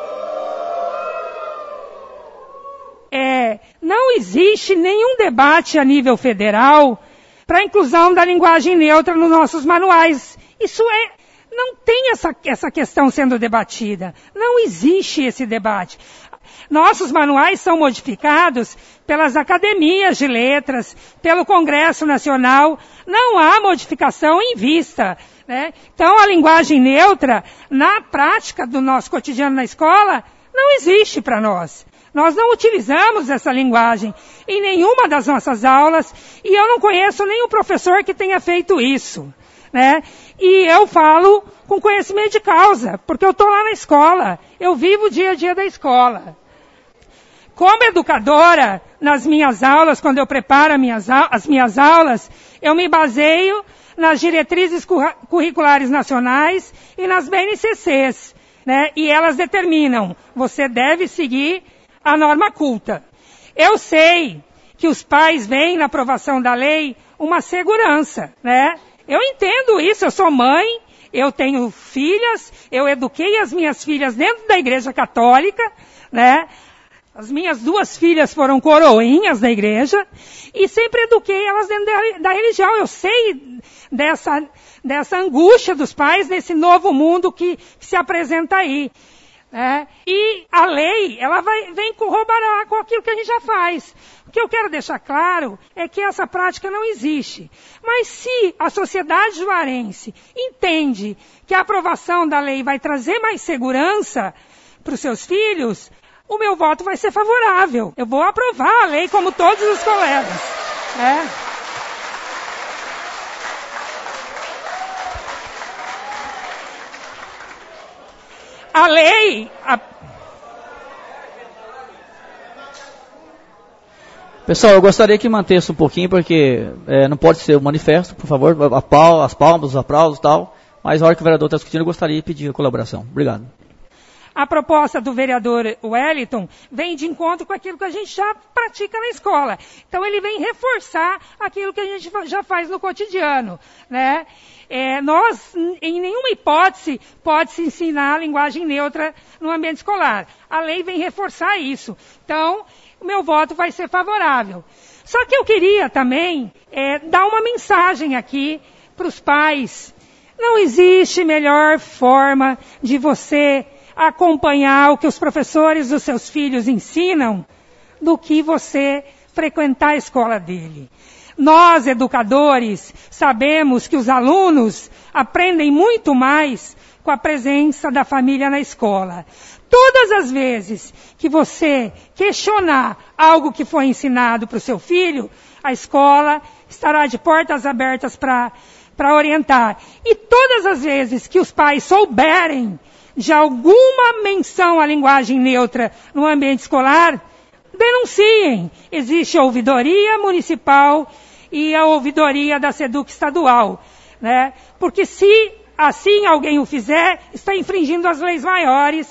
É, não existe nenhum debate a nível federal para a inclusão da linguagem neutra nos nossos manuais. Isso é, não tem essa, essa questão sendo debatida. Não existe esse debate. Nossos manuais são modificados pelas academias de letras, pelo Congresso Nacional. Não há modificação em vista, né? Então, a linguagem neutra, na prática do nosso cotidiano na escola, não existe para nós. Nós não utilizamos essa linguagem em nenhuma das nossas aulas e eu não conheço nenhum professor que tenha feito isso, né? E eu falo com conhecimento de causa, porque eu estou lá na escola, eu vivo o dia a dia da escola. Como educadora, nas minhas aulas, quando eu preparo as minhas, as minhas aulas, eu me baseio nas diretrizes curriculares nacionais e nas B N C Cs, né? E elas determinam, você deve seguir a norma culta. Eu sei que os pais veem na aprovação da lei uma segurança, né? Eu entendo isso, eu sou mãe, eu tenho filhas, eu eduquei as minhas filhas dentro da Igreja Católica, né? As minhas duas filhas foram coroinhas da igreja e sempre eduquei elas dentro da, da religião. Eu sei dessa, dessa angústia dos pais nesse novo mundo que, que se apresenta aí. É, e a lei, ela vai, vem corroborar com aquilo que a gente já faz. O que eu quero deixar claro é que essa prática não existe. Mas se a sociedade juarense entende que a aprovação da lei vai trazer mais segurança para os seus filhos, o meu voto vai ser favorável. Eu vou aprovar a lei como todos os colegas. É. A lei... A... Pessoal, eu gostaria que mantesse um pouquinho, porque é, não pode ser o manifesto, por favor, a pal, as palmas, os aplausos e tal, mas a hora que o vereador está discutindo, eu gostaria de pedir a colaboração. Obrigado. A proposta do vereador Wellington vem de encontro com aquilo que a gente já pratica na escola. Então, ele vem reforçar aquilo que a gente já faz no cotidiano, né? É, nós, em nenhuma hipótese, pode-se ensinar a linguagem neutra no ambiente escolar. A lei vem reforçar isso. Então, o meu voto vai ser favorável. Só que eu queria também é, dar uma mensagem aqui para os pais. Não existe melhor forma de você acompanhar o que os professores dos seus filhos ensinam do que você frequentar a escola dele. Nós, educadores, sabemos que os alunos aprendem muito mais com a presença da família na escola. Todas as vezes que você questionar algo que foi ensinado para o seu filho, a escola estará de portas abertas para para orientar. E todas as vezes que os pais souberem de alguma menção à linguagem neutra no ambiente escolar, denunciem. Existe a ouvidoria municipal e a ouvidoria da SEDUC estadual, né? Porque se assim alguém o fizer, está infringindo as leis maiores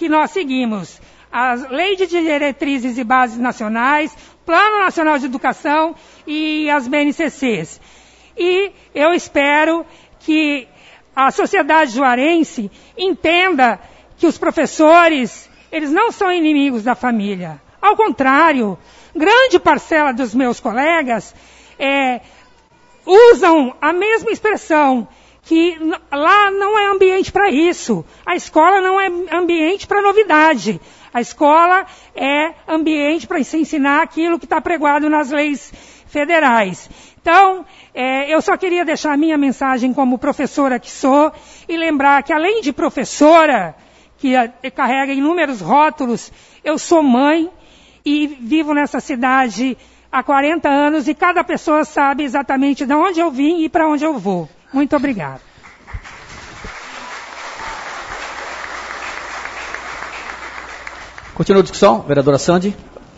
que nós seguimos a Lei de Diretrizes e Bases Nacionais, Plano Nacional de Educação e as B N C Cs. E eu espero que a sociedade juarense entenda que os professores, eles não são inimigos da família. Ao contrário, grande parcela dos meus colegas é, usam a mesma expressão, que lá não é ambiente para isso. A escola não é ambiente para novidade. A escola é ambiente para se ensinar aquilo que está pregoado nas leis federais. Então, é, eu só queria deixar a minha mensagem como professora que sou e lembrar que, além de professora, que a, carrega inúmeros rótulos, eu sou mãe e vivo nessa cidade há quarenta anos e cada pessoa sabe exatamente de onde eu vim e para onde eu vou. Muito obrigada. Continua a discussão, vereadora Sandy.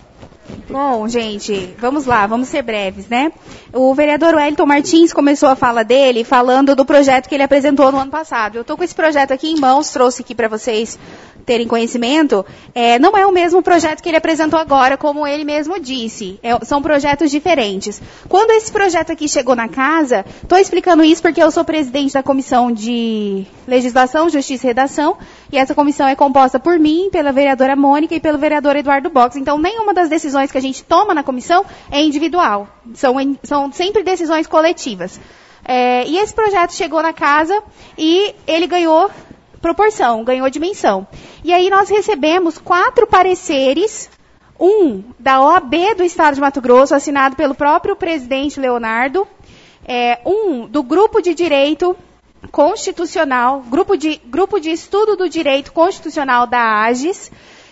Bom, gente, vamos lá, vamos ser breves, né? O vereador Wellington Martins começou a fala dele falando do projeto que ele apresentou no ano passado. Eu estou com esse projeto aqui em mãos, trouxe aqui para vocês terem conhecimento. É, não é o mesmo projeto que ele apresentou agora, como ele mesmo disse. É, são projetos diferentes. Quando esse projeto aqui chegou na casa, estou explicando isso porque eu sou presidente da Comissão de Legislação, Justiça e Redação, e essa comissão é composta por mim, pela vereadora Mônica e pelo vereador Eduardo Box. Então, nenhuma das decisões que a gente toma na comissão é individual. São, são sempre decisões coletivas. É, e esse projeto chegou na casa e ele ganhou proporção, ganhou dimensão. E aí nós recebemos quatro pareceres, um da O A B do Estado de Mato Grosso, assinado pelo próprio presidente Leonardo, é, um do Grupo de Direito Constitucional, grupo de, grupo de Estudo do Direito Constitucional da AGES,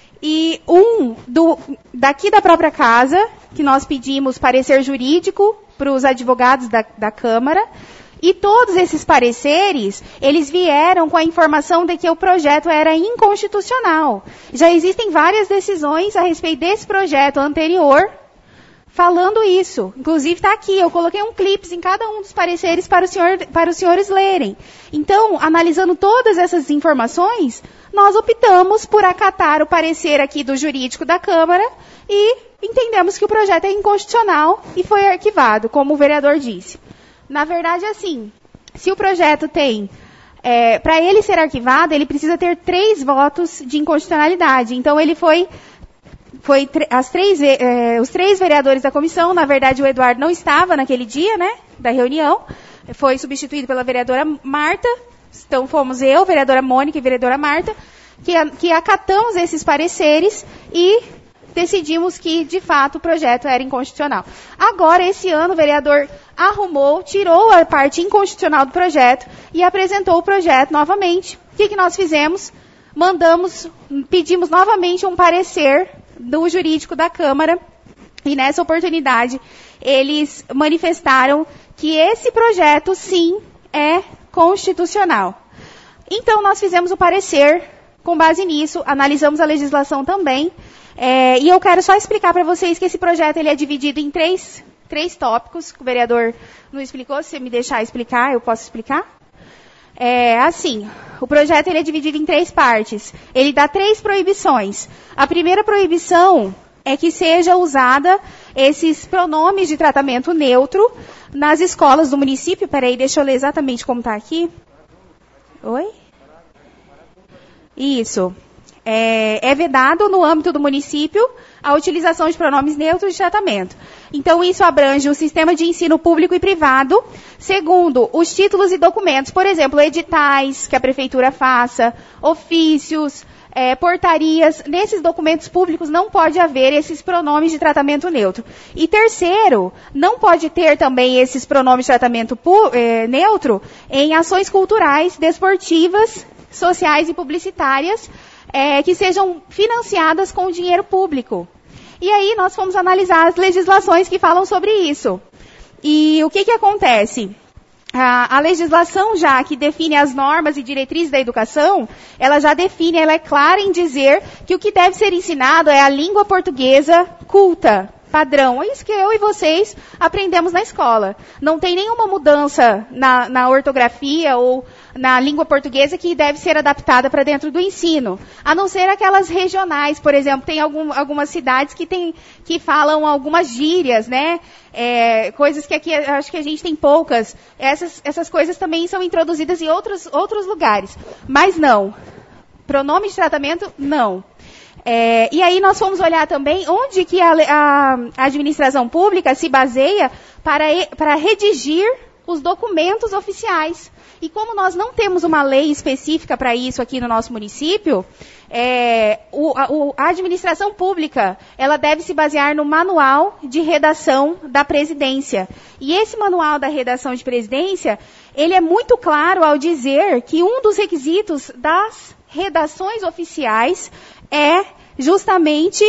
e um do, daqui da própria casa, que nós pedimos parecer jurídico para os advogados da, da Câmara. E todos esses pareceres, eles vieram com a informação de que o projeto era inconstitucional. Já existem várias decisões a respeito desse projeto anterior, falando isso. Inclusive está aqui, eu coloquei um clipe em cada um dos pareceres para, o senhor, para os senhores lerem. Então, analisando todas essas informações, nós optamos por acatar o parecer aqui do jurídico da Câmara e entendemos que o projeto é inconstitucional e foi arquivado, como o vereador disse. Na verdade, assim, se o projeto tem, é, para ele ser arquivado, ele precisa ter três votos de inconstitucionalidade. Então, ele foi, foi as três, é, os três vereadores da comissão, na verdade, o Eduardo não estava naquele dia, né, da reunião, foi substituído pela vereadora Marta, então fomos eu, vereadora Mônica e vereadora Marta, que, que acatamos esses pareceres e decidimos que, de fato, o projeto era inconstitucional. Agora, esse ano, o vereador arrumou, tirou a parte inconstitucional do projeto e apresentou o projeto novamente. O que, que nós fizemos? Mandamos, pedimos novamente um parecer do jurídico da Câmara e, nessa oportunidade, eles manifestaram que esse projeto, sim, é constitucional. Então, nós fizemos o parecer, com base nisso, analisamos a legislação também. É, e eu quero só explicar para vocês que esse projeto ele é dividido em três, três tópicos, que o vereador não explicou. Se você me deixar explicar, eu posso explicar? É, assim, o projeto ele é dividido em três partes. Ele dá três proibições. A primeira proibição é que seja usada esses pronomes de tratamento neutro nas escolas do município. Peraí, deixa eu ler exatamente como está aqui. Oi? Isso. É, é vedado no âmbito do município a utilização de pronomes neutros de tratamento. Então, isso abrange o sistema de ensino público e privado, segundo os títulos e documentos, por exemplo, editais que a prefeitura faça, ofícios, é, portarias. Nesses documentos públicos não pode haver esses pronomes de tratamento neutro. E terceiro, não pode ter também esses pronomes de tratamento pu- é, neutro em ações culturais, desportivas, sociais e publicitárias, É, que sejam financiadas com dinheiro público. E aí nós fomos analisar as legislações que falam sobre isso. E o que, que acontece? A, a legislação já que define as normas e diretrizes da educação, ela já define, ela é clara em dizer que o que deve ser ensinado é a língua portuguesa culta, padrão. É isso que eu e vocês aprendemos na escola. Não tem nenhuma mudança na, na ortografia ou na língua portuguesa que deve ser adaptada para dentro do ensino. A não ser aquelas regionais, por exemplo, tem algum, algumas cidades que, tem, que falam algumas gírias, né? É, coisas que aqui acho que a gente tem poucas. Essas, essas coisas também são introduzidas em outros, outros lugares. Mas não. Pronome de tratamento, não. É, e aí nós fomos olhar também onde que a, a, a administração pública se baseia para, para redigir os documentos oficiais. E como nós não temos uma lei específica para isso aqui no nosso município, é, o, a, o, a administração pública ela deve se basear no manual de redação da presidência. E esse manual da redação de presidência, ele é muito claro ao dizer que um dos requisitos das redações oficiais é justamente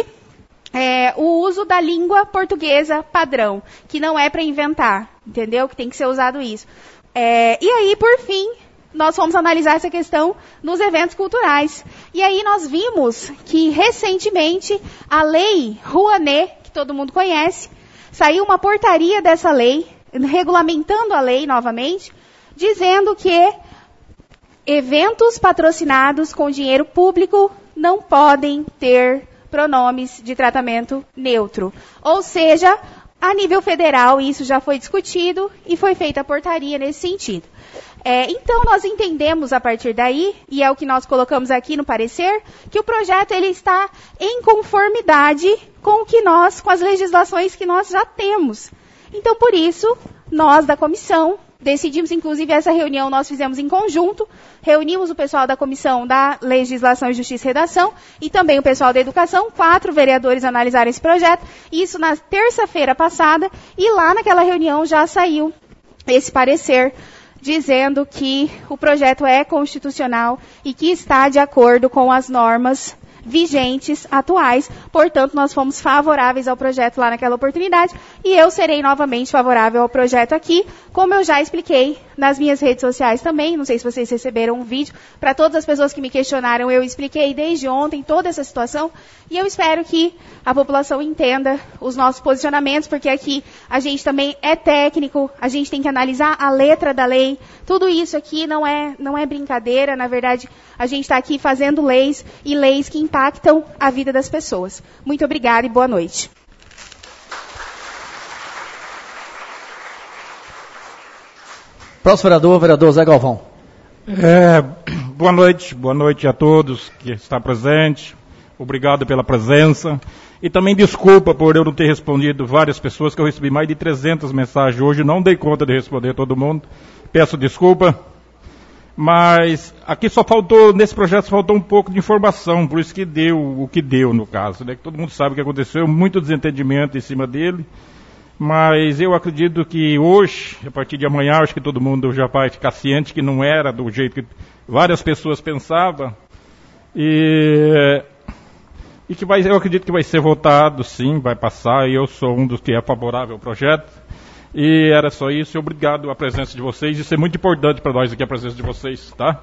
é, o uso da língua portuguesa padrão, que não é para inventar, entendeu? Que tem que ser usado isso. É, e aí, por fim, nós fomos analisar essa questão nos eventos culturais. E aí nós vimos que, recentemente, a lei Rouanet, que todo mundo conhece, saiu uma portaria dessa lei, regulamentando a lei novamente, dizendo que eventos patrocinados com dinheiro público não podem ter pronomes de tratamento neutro. Ou seja, a nível federal, isso já foi discutido e foi feita a portaria nesse sentido. É, então, nós entendemos a partir daí, e é o que nós colocamos aqui no parecer, que o projeto ele está em conformidade com o que nós, com as legislações que nós já temos. Então, por isso, nós da comissão decidimos, inclusive, essa reunião nós fizemos em conjunto, reunimos o pessoal da Comissão da Legislação e Justiça e Redação e também o pessoal da Educação, quatro vereadores analisaram esse projeto, isso na terça-feira passada, e lá naquela reunião já saiu esse parecer dizendo que o projeto é constitucional e que está de acordo com as normas vigentes, atuais. Portanto, nós fomos favoráveis ao projeto lá naquela oportunidade e eu serei novamente favorável ao projeto aqui, como eu já expliquei nas minhas redes sociais também. Não sei se vocês receberam um vídeo. Para todas as pessoas que me questionaram, eu expliquei desde ontem toda essa situação e eu espero que a população entenda os nossos posicionamentos, porque aqui a gente também é técnico, a gente tem que analisar a letra da lei. Tudo isso aqui não é, não é brincadeira, na verdade, a gente está aqui fazendo leis e leis que impactam a vida das pessoas. Muito obrigada e boa noite. Próximo vereador, vereador Zé Galvão. É, boa noite, boa noite a todos que estão presentes. Obrigado pela presença. E também desculpa por eu não ter respondido várias pessoas, que eu recebi mais de trezentas mensagens hoje, não dei conta de responder todo mundo. Peço desculpa. Mas aqui só faltou, nesse projeto, só faltou um pouco de informação, por isso que deu o que deu no caso, né? Que todo mundo sabe o que aconteceu, muito desentendimento em cima dele. Mas eu acredito que hoje, a partir de amanhã, acho que todo mundo já vai ficar ciente que não era do jeito que várias pessoas pensavam. E, e que vai, eu acredito que vai ser votado, sim, vai passar, e eu sou um dos que é favorável ao projeto. E era só isso, obrigado a presença de vocês, isso é muito importante para nós aqui, a presença de vocês, tá?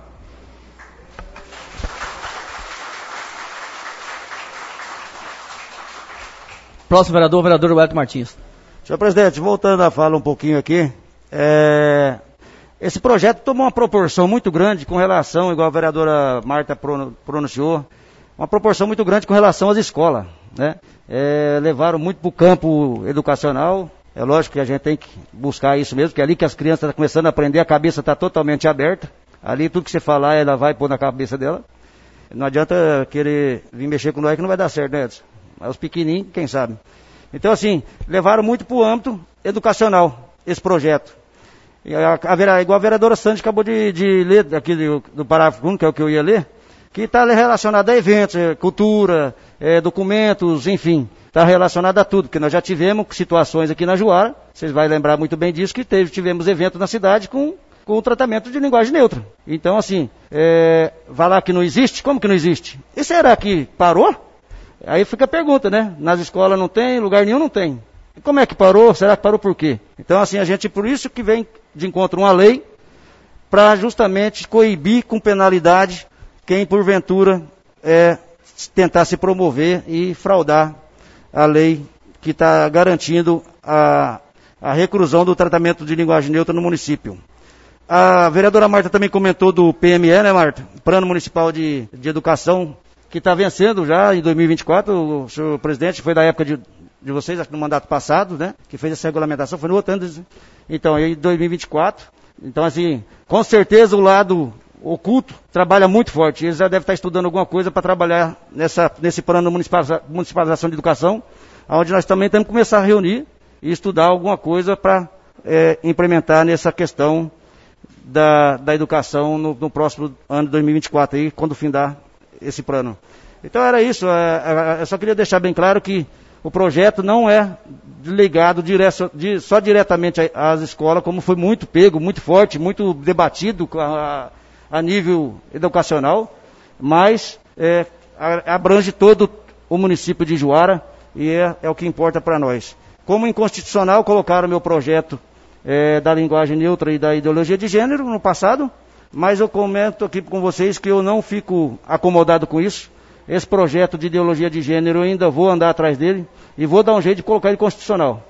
Próximo vereador, vereador Roberto Martins. Senhor presidente, voltando a fala um pouquinho aqui, é, esse projeto tomou uma proporção muito grande com relação, igual a vereadora Marta pronunciou, uma proporção muito grande com relação às escolas, né? É, levaram muito para o campo educacional. É lógico que a gente tem que buscar isso mesmo, que é ali que as crianças estão começando a aprender, a cabeça está totalmente aberta. Ali tudo que você falar, ela vai pôr na cabeça dela. Não adianta querer vir mexer com nós que não vai dar certo, né, Edson? Mas os pequenininhos, quem sabe. Então, assim, levaram muito para o âmbito educacional esse projeto. E a, a, igual a vereadora Sandy acabou de, de ler aqui do, do parágrafo um, que é o que eu ia ler, que está relacionado a eventos, cultura, é, documentos, enfim. Está relacionado a tudo, porque nós já tivemos situações aqui na Juara, vocês vão lembrar muito bem disso, que teve, tivemos eventos na cidade com, com o tratamento de linguagem neutra. Então, assim, é, vai lá que não existe? Como que não existe? E será que parou? Aí fica a pergunta, né? Nas escolas não tem, lugar nenhum não tem. E como é que parou? Será que parou por quê? Então, assim, a gente, por isso que vem de encontro uma lei, para justamente coibir com penalidade quem, porventura, é, tentar se promover e fraudar a lei que está garantindo a, a reclusão do tratamento de linguagem neutra no município. A vereadora Marta também comentou do P M E, né, Marta? Plano Municipal de, de Educação, que está vencendo já em dois mil e vinte e quatro. O senhor presidente foi da época de, de vocês, acho que no mandato passado, né? Que fez essa regulamentação, foi no outro ano. Então, aí em dois mil e vinte e quatro. Então, assim, com certeza o lado oculto trabalha muito forte. Eles já devem estar estudando alguma coisa para trabalhar nessa, nesse plano municipaliza, municipalização de educação, onde nós também temos que começar a reunir e estudar alguma coisa para é, implementar nessa questão da, da educação no, no próximo ano de dois mil e vinte e quatro, aí, quando findar esse plano. Então era isso, eu só queria deixar bem claro que o projeto não é ligado direto, de, só diretamente às escolas, como foi muito pego, muito forte, muito debatido a, a nível educacional, mas é, abrange todo o município de Juara e é, é o que importa para nós. Como inconstitucional, colocaram o meu projeto é, da linguagem neutra e da ideologia de gênero no passado, mas eu comento aqui com vocês que eu não fico acomodado com isso. Esse projeto de ideologia de gênero eu ainda vou andar atrás dele e vou dar um jeito de colocar ele constitucional,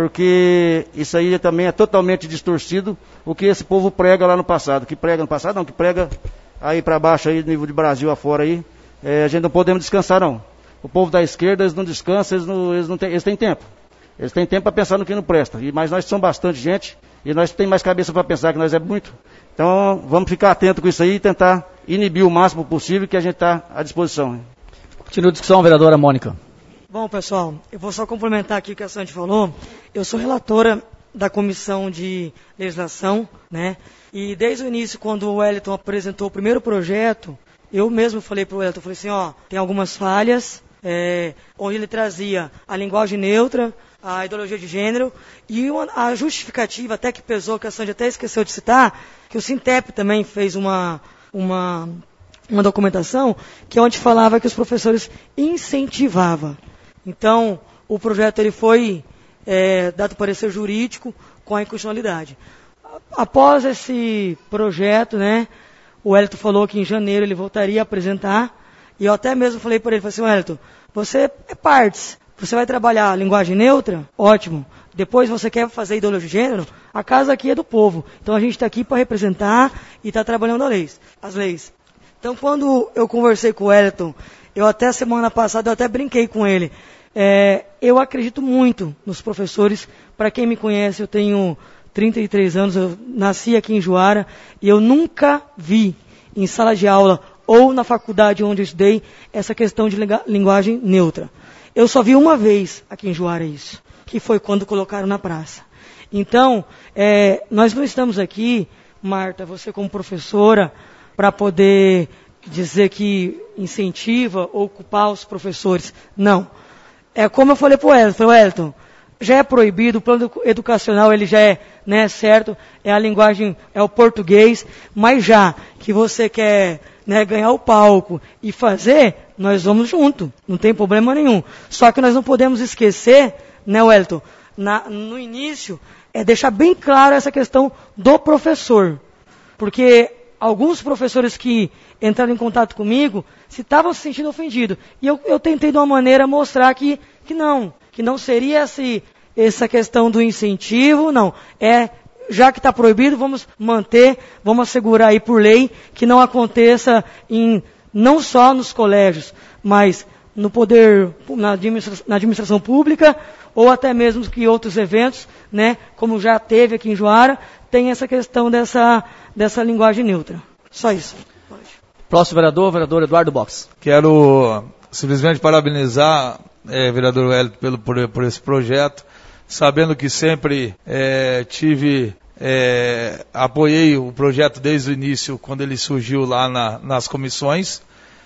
porque isso aí também é totalmente distorcido o que esse povo prega lá no passado, que prega no passado não, que prega aí para baixo aí, nível de Brasil afora aí, é, a gente não podemos descansar não. O povo da esquerda, eles não descansam, eles, não, eles, não têm, eles têm tempo. Eles têm tempo para pensar no que não presta, e, mas nós somos bastante gente e nós temos mais cabeça para pensar, que nós é muito. Então vamos ficar atentos com isso aí e tentar inibir o máximo possível, que a gente está à disposição. Continua a discussão, vereadora Mônica. Bom, pessoal, eu vou só complementar aqui o que a Sandy falou. Eu sou relatora da Comissão de Legislação, né? E desde o início, quando o Wellington apresentou o primeiro projeto, eu mesmo falei para o Wellington, falei assim, ó, tem algumas falhas, é, onde ele trazia a linguagem neutra, a ideologia de gênero, e uma, a justificativa, até que pesou, que a Sandy até esqueceu de citar, que o Sintep também fez uma, uma, uma documentação, que é onde falava que os professores incentivavam. Então, o projeto ele foi é, dado parecer jurídico com a inconstitucionalidade. Após esse projeto, né, o Wellington falou que em janeiro ele voltaria a apresentar, e eu até mesmo falei para ele, falei assim, Wellington, você é partes, você vai trabalhar a linguagem neutra? Ótimo. Depois você quer fazer ideologia de gênero? A casa aqui é do povo. Então a gente está aqui para representar e está trabalhando as leis, as leis. Então quando eu conversei com o Wellington, eu até semana passada, eu até brinquei com ele. É, eu acredito muito nos professores. Para quem me conhece, eu tenho trinta e três anos, eu nasci aqui em Juara e eu nunca vi em sala de aula ou na faculdade onde eu estudei essa questão de linguagem neutra. Eu só vi uma vez aqui em Juara isso, que foi quando colocaram na praça. Então, é, nós não estamos aqui, Marta, você como professora, para poder dizer que incentiva ou culpar os professores. Não. É como eu falei para o Wellington, Wellington, já é proibido, o plano educacional ele já é, né, certo, é a linguagem, é o português, mas já que você quer, né, ganhar o palco e fazer, nós vamos junto, não tem problema nenhum. Só que nós não podemos esquecer, né, Wellington, na, no início, é deixar bem claro essa questão do professor. Porque alguns professores que entraram em contato comigo se estavam se sentindo ofendidos. E eu, eu tentei de uma maneira mostrar que, que não, que não seria esse, essa questão do incentivo, não. É, já que está proibido, vamos manter, vamos assegurar aí por lei que não aconteça em, não só nos colégios, mas no poder, na administração, na administração pública, ou até mesmo que outros eventos, né, como já teve aqui em Juara, tem essa questão dessa, dessa linguagem neutra. Só isso. Pode. Próximo vereador, vereador Eduardo Box. Quero simplesmente parabenizar, é, vereador Wellington, pelo, por, por esse projeto, sabendo que sempre é, tive, é, apoiei o projeto desde o início, quando ele surgiu lá na, nas comissões,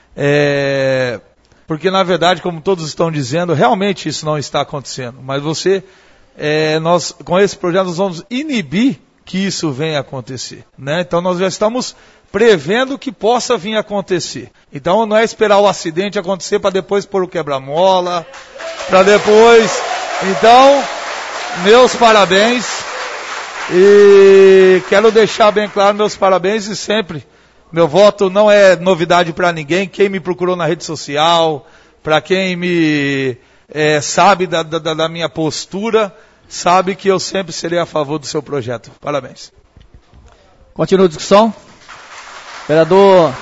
é, porque na verdade, como todos estão dizendo, realmente isso não está acontecendo, mas você, é, nós, com esse projeto nós vamos inibir que isso venha a acontecer, né? Então nós já estamos prevendo que possa vir a acontecer. Então não é esperar o acidente acontecer para depois pôr o quebra-mola, para depois... Então, meus parabéns, e quero deixar bem claro meus parabéns e sempre, meu voto não é novidade para ninguém, quem me procurou na rede social, para quem me é, sabe da, da, da minha postura, sabe que eu sempre serei a favor do seu projeto. Parabéns. Continua a discussão. Vereador,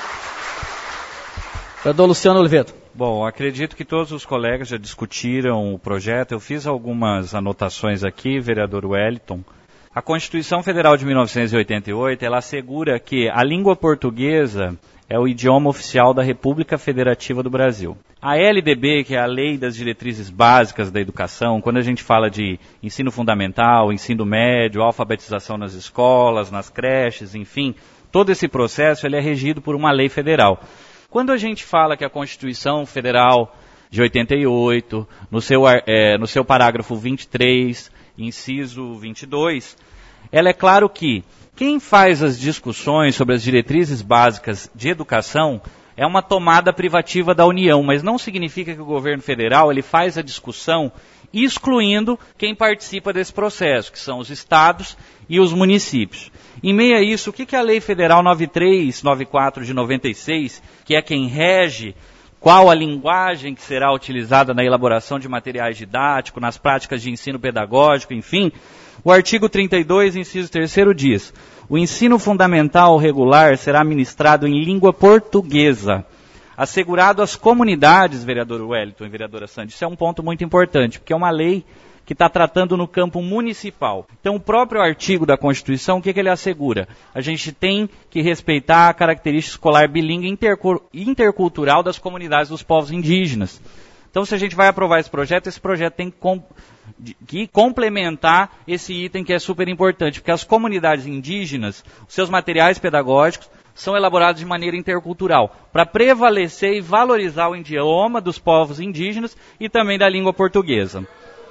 vereador Luciano Oliveira. Bom, acredito que todos os colegas já discutiram o projeto. Eu fiz algumas anotações aqui, vereador Wellington. A Constituição Federal de mil novecentos e oitenta e oito, ela assegura que a língua portuguesa é o idioma oficial da República Federativa do Brasil. A L D B, que é a Lei das Diretrizes Básicas da Educação, quando a gente fala de ensino fundamental, ensino médio, alfabetização nas escolas, nas creches, enfim, todo esse processo ele é regido por uma lei federal. Quando a gente fala que a Constituição Federal de oitenta e oito, no seu, é, no seu parágrafo vinte e três, inciso vinte e dois, ela é claro que quem faz as discussões sobre as diretrizes básicas de educação é uma tomada privativa da União, mas não significa que o governo federal ele faz a discussão excluindo quem participa desse processo, que são os estados e os municípios. Em meio a isso, o que, que a Lei Federal nove três nove quatro de noventa e seis, que é quem rege qual a linguagem que será utilizada na elaboração de materiais didáticos, nas práticas de ensino pedagógico, enfim, o artigo trinta e dois, inciso terceiro diz: o ensino fundamental regular será ministrado em língua portuguesa, assegurado às comunidades, vereador Wellington e vereadora Sandy. Isso é um ponto muito importante, porque é uma lei que está tratando no campo municipal. Então, o próprio artigo da Constituição, o que, que ele assegura? A gente tem que respeitar a característica escolar bilíngue intercultural das comunidades dos povos indígenas. Então, se a gente vai aprovar esse projeto, esse projeto tem que, com, que complementar esse item que é super importante, porque as comunidades indígenas, os seus materiais pedagógicos, são elaborados de maneira intercultural, para prevalecer e valorizar o idioma dos povos indígenas e também da língua portuguesa.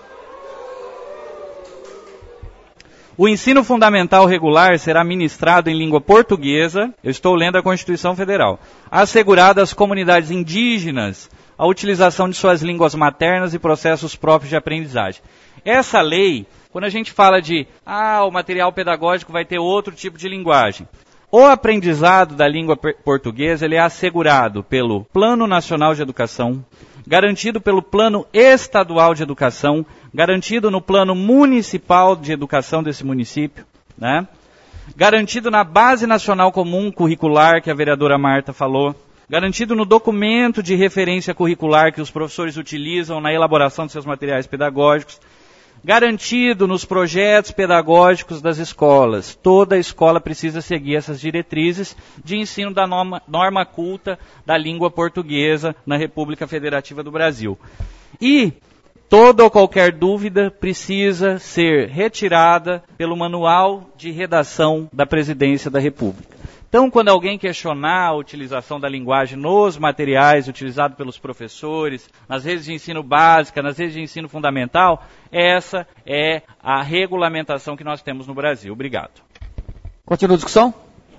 O ensino fundamental regular será ministrado em língua portuguesa, eu estou lendo a Constituição Federal, assegurado às comunidades indígenas a utilização de suas línguas maternas e processos próprios de aprendizagem. Essa lei, quando a gente fala de, ah, o material pedagógico vai ter outro tipo de linguagem, o aprendizado da língua portuguesa ele é assegurado pelo Plano Nacional de Educação, garantido pelo Plano Estadual de Educação, garantido no Plano Municipal de Educação desse município, né? Garantido na Base Nacional Comum Curricular, que a vereadora Marta falou, garantido no documento de referência curricular que os professores utilizam na elaboração de seus materiais pedagógicos, garantido nos projetos pedagógicos das escolas. Toda escola precisa seguir essas diretrizes de ensino da norma, norma culta da língua portuguesa na República Federativa do Brasil. E toda ou qualquer dúvida precisa ser retirada pelo manual de redação da Presidência da República. Então, quando alguém questionar a utilização da linguagem nos materiais utilizados pelos professores, nas redes de ensino básica, nas redes de ensino fundamental, essa é a regulamentação que nós temos no Brasil. Obrigado. Continua a discussão?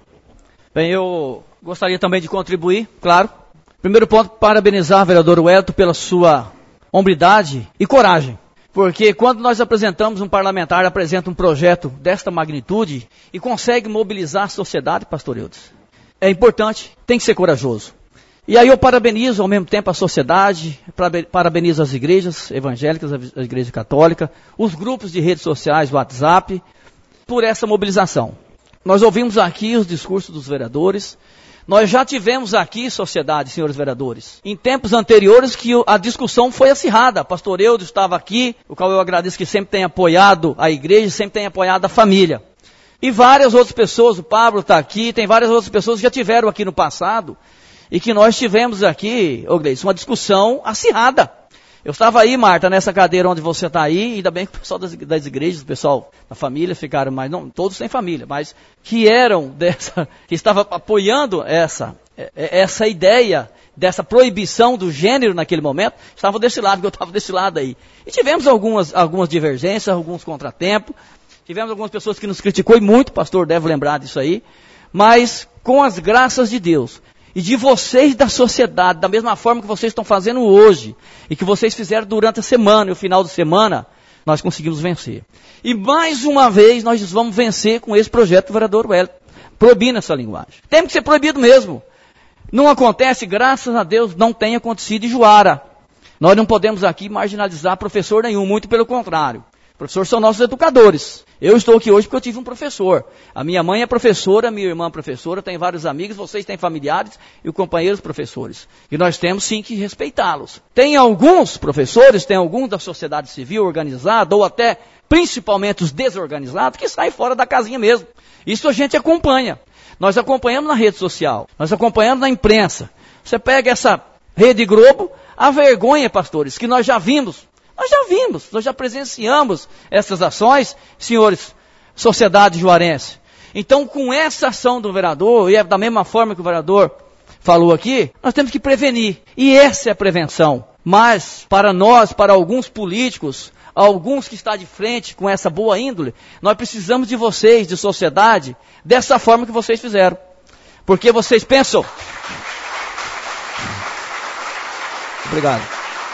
Bem, eu gostaria também de contribuir, claro. Primeiro ponto, parabenizar o vereador Wellington pela sua hombridade e coragem. Porque quando nós apresentamos, um parlamentar apresenta um projeto desta magnitude e consegue mobilizar a sociedade, pastor Eudes, é importante, tem que ser corajoso. E aí eu parabenizo ao mesmo tempo a sociedade, parabenizo as igrejas evangélicas, a igreja católica, os grupos de redes sociais, o WhatsApp, por essa mobilização. Nós ouvimos aqui os discursos dos vereadores. Nós já tivemos aqui, sociedade, senhores vereadores, em tempos anteriores que a discussão foi acirrada. Pastor Eudes estava aqui, o qual eu agradeço que sempre tem apoiado a igreja, sempre tem apoiado a família. E várias outras pessoas, o Pablo está aqui, tem várias outras pessoas que já tiveram aqui no passado, e que nós tivemos aqui, ô Gleice, uma discussão acirrada. Eu estava aí, Marta, nessa cadeira onde você está aí, ainda bem que o pessoal das, das igrejas, o pessoal da família ficaram mais, não, todos têm família, mas que eram dessa, que estavam apoiando essa, essa ideia, dessa proibição do gênero naquele momento, estavam desse lado, que eu estava desse lado aí. E tivemos algumas, algumas divergências, alguns contratempos, tivemos algumas pessoas que nos criticou, e muito, o pastor deve lembrar disso aí, mas com as graças de Deus, e de vocês da sociedade, da mesma forma que vocês estão fazendo hoje, e que vocês fizeram durante a semana e o final de semana, nós conseguimos vencer. E mais uma vez nós vamos vencer com esse projeto do vereador Wellington, proibindo essa linguagem. Tem que ser proibido mesmo. Não acontece, graças a Deus, não tem acontecido em Juara. Nós não podemos aqui marginalizar professor nenhum, muito pelo contrário. Professores são nossos educadores. Eu estou aqui hoje porque eu tive um professor. A minha mãe é professora, minha irmã é professora, tem vários amigos, vocês têm familiares e companheiros professores. E nós temos sim que respeitá-los. Tem alguns professores, tem alguns da sociedade civil organizada, ou até principalmente os desorganizados, que saem fora da casinha mesmo. Isso a gente acompanha. Nós acompanhamos na rede social, nós acompanhamos na imprensa. Você pega essa Rede Globo, a vergonha, pastores, que nós já vimos. Nós já vimos, nós já presenciamos essas ações, senhores, sociedade juarense. Então, com essa ação do vereador, e é da mesma forma que o vereador falou aqui, nós temos que prevenir. E essa é a prevenção. Mas, para nós, para alguns políticos, alguns que estão de frente com essa boa índole, nós precisamos de vocês, de sociedade, dessa forma que vocês fizeram. Porque vocês pensam... Obrigado.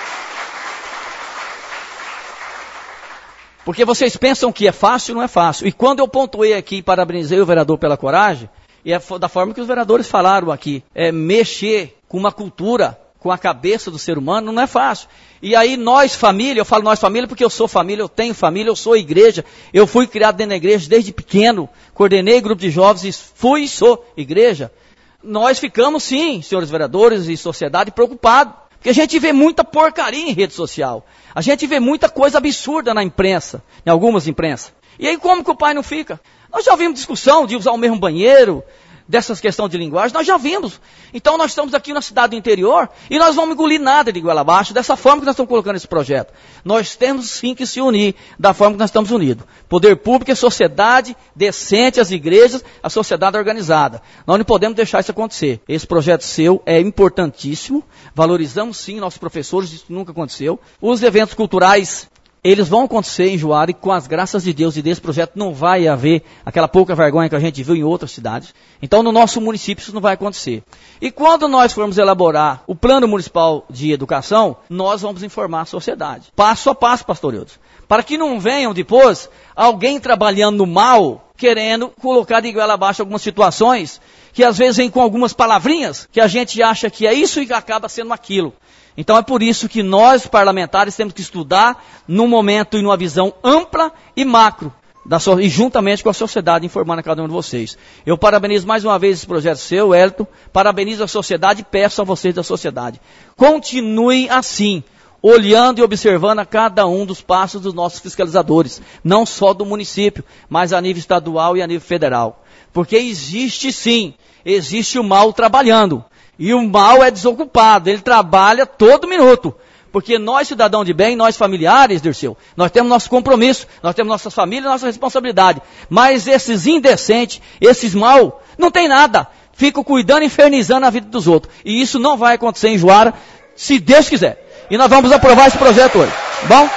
Porque vocês pensam que é fácil, não é fácil. E quando eu pontuei aqui, parabenizei o vereador pela coragem, e é da forma que os vereadores falaram aqui, é mexer com uma cultura, com a cabeça do ser humano, não é fácil. E aí nós, família, eu falo nós, família, porque eu sou família, eu tenho família, eu sou igreja, eu fui criado dentro da igreja desde pequeno, coordenei grupo de jovens e fui e sou igreja. Nós ficamos, sim, senhores vereadores e sociedade, preocupados. Porque a gente vê muita porcaria em rede social. A gente vê muita coisa absurda na imprensa, em algumas imprensas. E aí como que o pai não fica? Nós já vimos discussão de usar o mesmo banheiro, dessas questões de linguagem, nós já vimos. Então nós estamos aqui na cidade do interior e nós vamos engolir nada de goela abaixo, dessa forma que nós estamos colocando esse projeto. Nós temos sim que se unir da forma que nós estamos unidos. Poder público, a sociedade decente, as igrejas, a sociedade organizada. Nós não podemos deixar isso acontecer. Esse projeto seu é importantíssimo, valorizamos sim nossos professores, isso nunca aconteceu. Os eventos culturais, eles vão acontecer em Juara e com as graças de Deus e desse projeto não vai haver aquela pouca vergonha que a gente viu em outras cidades. Então no nosso município isso não vai acontecer. E quando nós formos elaborar o Plano Municipal de Educação, nós vamos informar a sociedade. Passo a passo, pastor Eudes. Para que não venham depois alguém trabalhando no mal, querendo colocar de goela abaixo algumas situações, que às vezes vem com algumas palavrinhas, que a gente acha que é isso e que acaba sendo aquilo. Então é por isso que nós, parlamentares, temos que estudar num momento e numa visão ampla e macro, da so e juntamente com a sociedade, informando a cada um de vocês. Eu parabenizo mais uma vez esse projeto seu, Elton, parabenizo a sociedade e peço a vocês da sociedade. Continue assim, olhando e observando a cada um dos passos dos nossos fiscalizadores, não só do município, mas a nível estadual e a nível federal. Porque existe sim, existe o mal trabalhando. E o mal é desocupado, ele trabalha todo minuto. Porque nós, cidadãos de bem, nós familiares, Dirceu, nós temos nosso compromisso, nós temos nossas famílias, nossa responsabilidade. Mas esses indecentes, esses mal, não tem nada. Ficam cuidando e infernizando a vida dos outros. E isso não vai acontecer em Juara, se Deus quiser. E nós vamos aprovar esse projeto hoje. Bom?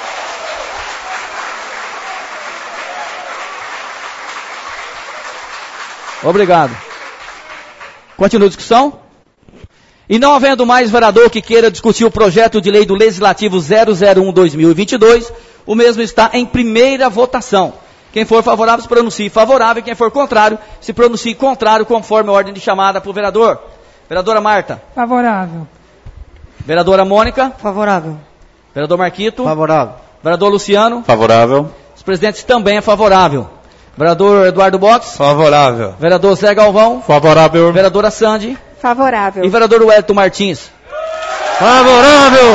Obrigado. Continua a discussão? E não havendo mais vereador que queira discutir o projeto de lei do Legislativo zero zero um barra dois mil e vinte e dois, o mesmo está em primeira votação. Quem for favorável se pronuncie favorável, e quem for contrário se pronuncie contrário, conforme a ordem de chamada para o vereador. Vereadora Marta. Favorável. Vereadora Mônica. Favorável. Vereador Marquito. Favorável. Vereador Luciano. Favorável. Os presidentes também é favorável. Vereador Eduardo Box. Favorável. Vereador Zé Galvão. Favorável. Vereadora Sandy. Favorável. E vereador Wellington Martins. Favorável.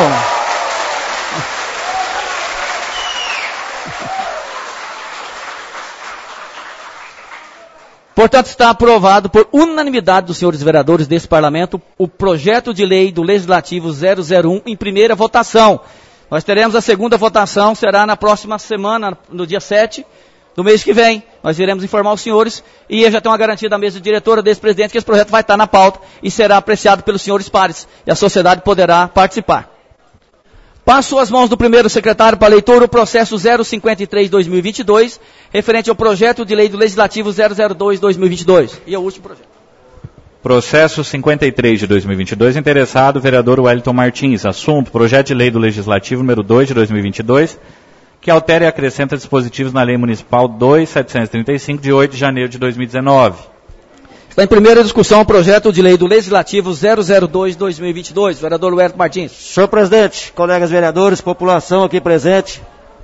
Portanto, está aprovado por unanimidade dos senhores vereadores desse parlamento o projeto de lei do Legislativo zero zero um em primeira votação. Nós teremos a segunda votação, será na próxima semana, no dia sete do mês que vem. Nós iremos informar os senhores e eu já tenho uma garantia da mesa diretora desse presidente que esse projeto vai estar na pauta e será apreciado pelos senhores pares e a sociedade poderá participar. Passo às mãos do primeiro secretário para leitura o processo zero cinquenta e três barra dois mil e vinte e dois, referente ao projeto de lei do Legislativo zero zero dois barra dois mil e vinte e dois. E é o último projeto. Processo cinquenta e três de dois mil e vinte e dois, interessado, vereador Wellington Martins. Assunto, projeto de lei do Legislativo número dois de dois mil e vinte e dois, que altera e acrescenta dispositivos na Lei Municipal dois mil setecentos e trinta e cinco, de oito de janeiro de dois mil e dezenove. Está em primeira discussão o projeto de lei do Legislativo zero zero dois barra dois mil e vinte e dois. Vereador Huerto Martins. Senhor presidente, colegas vereadores, população aqui presente.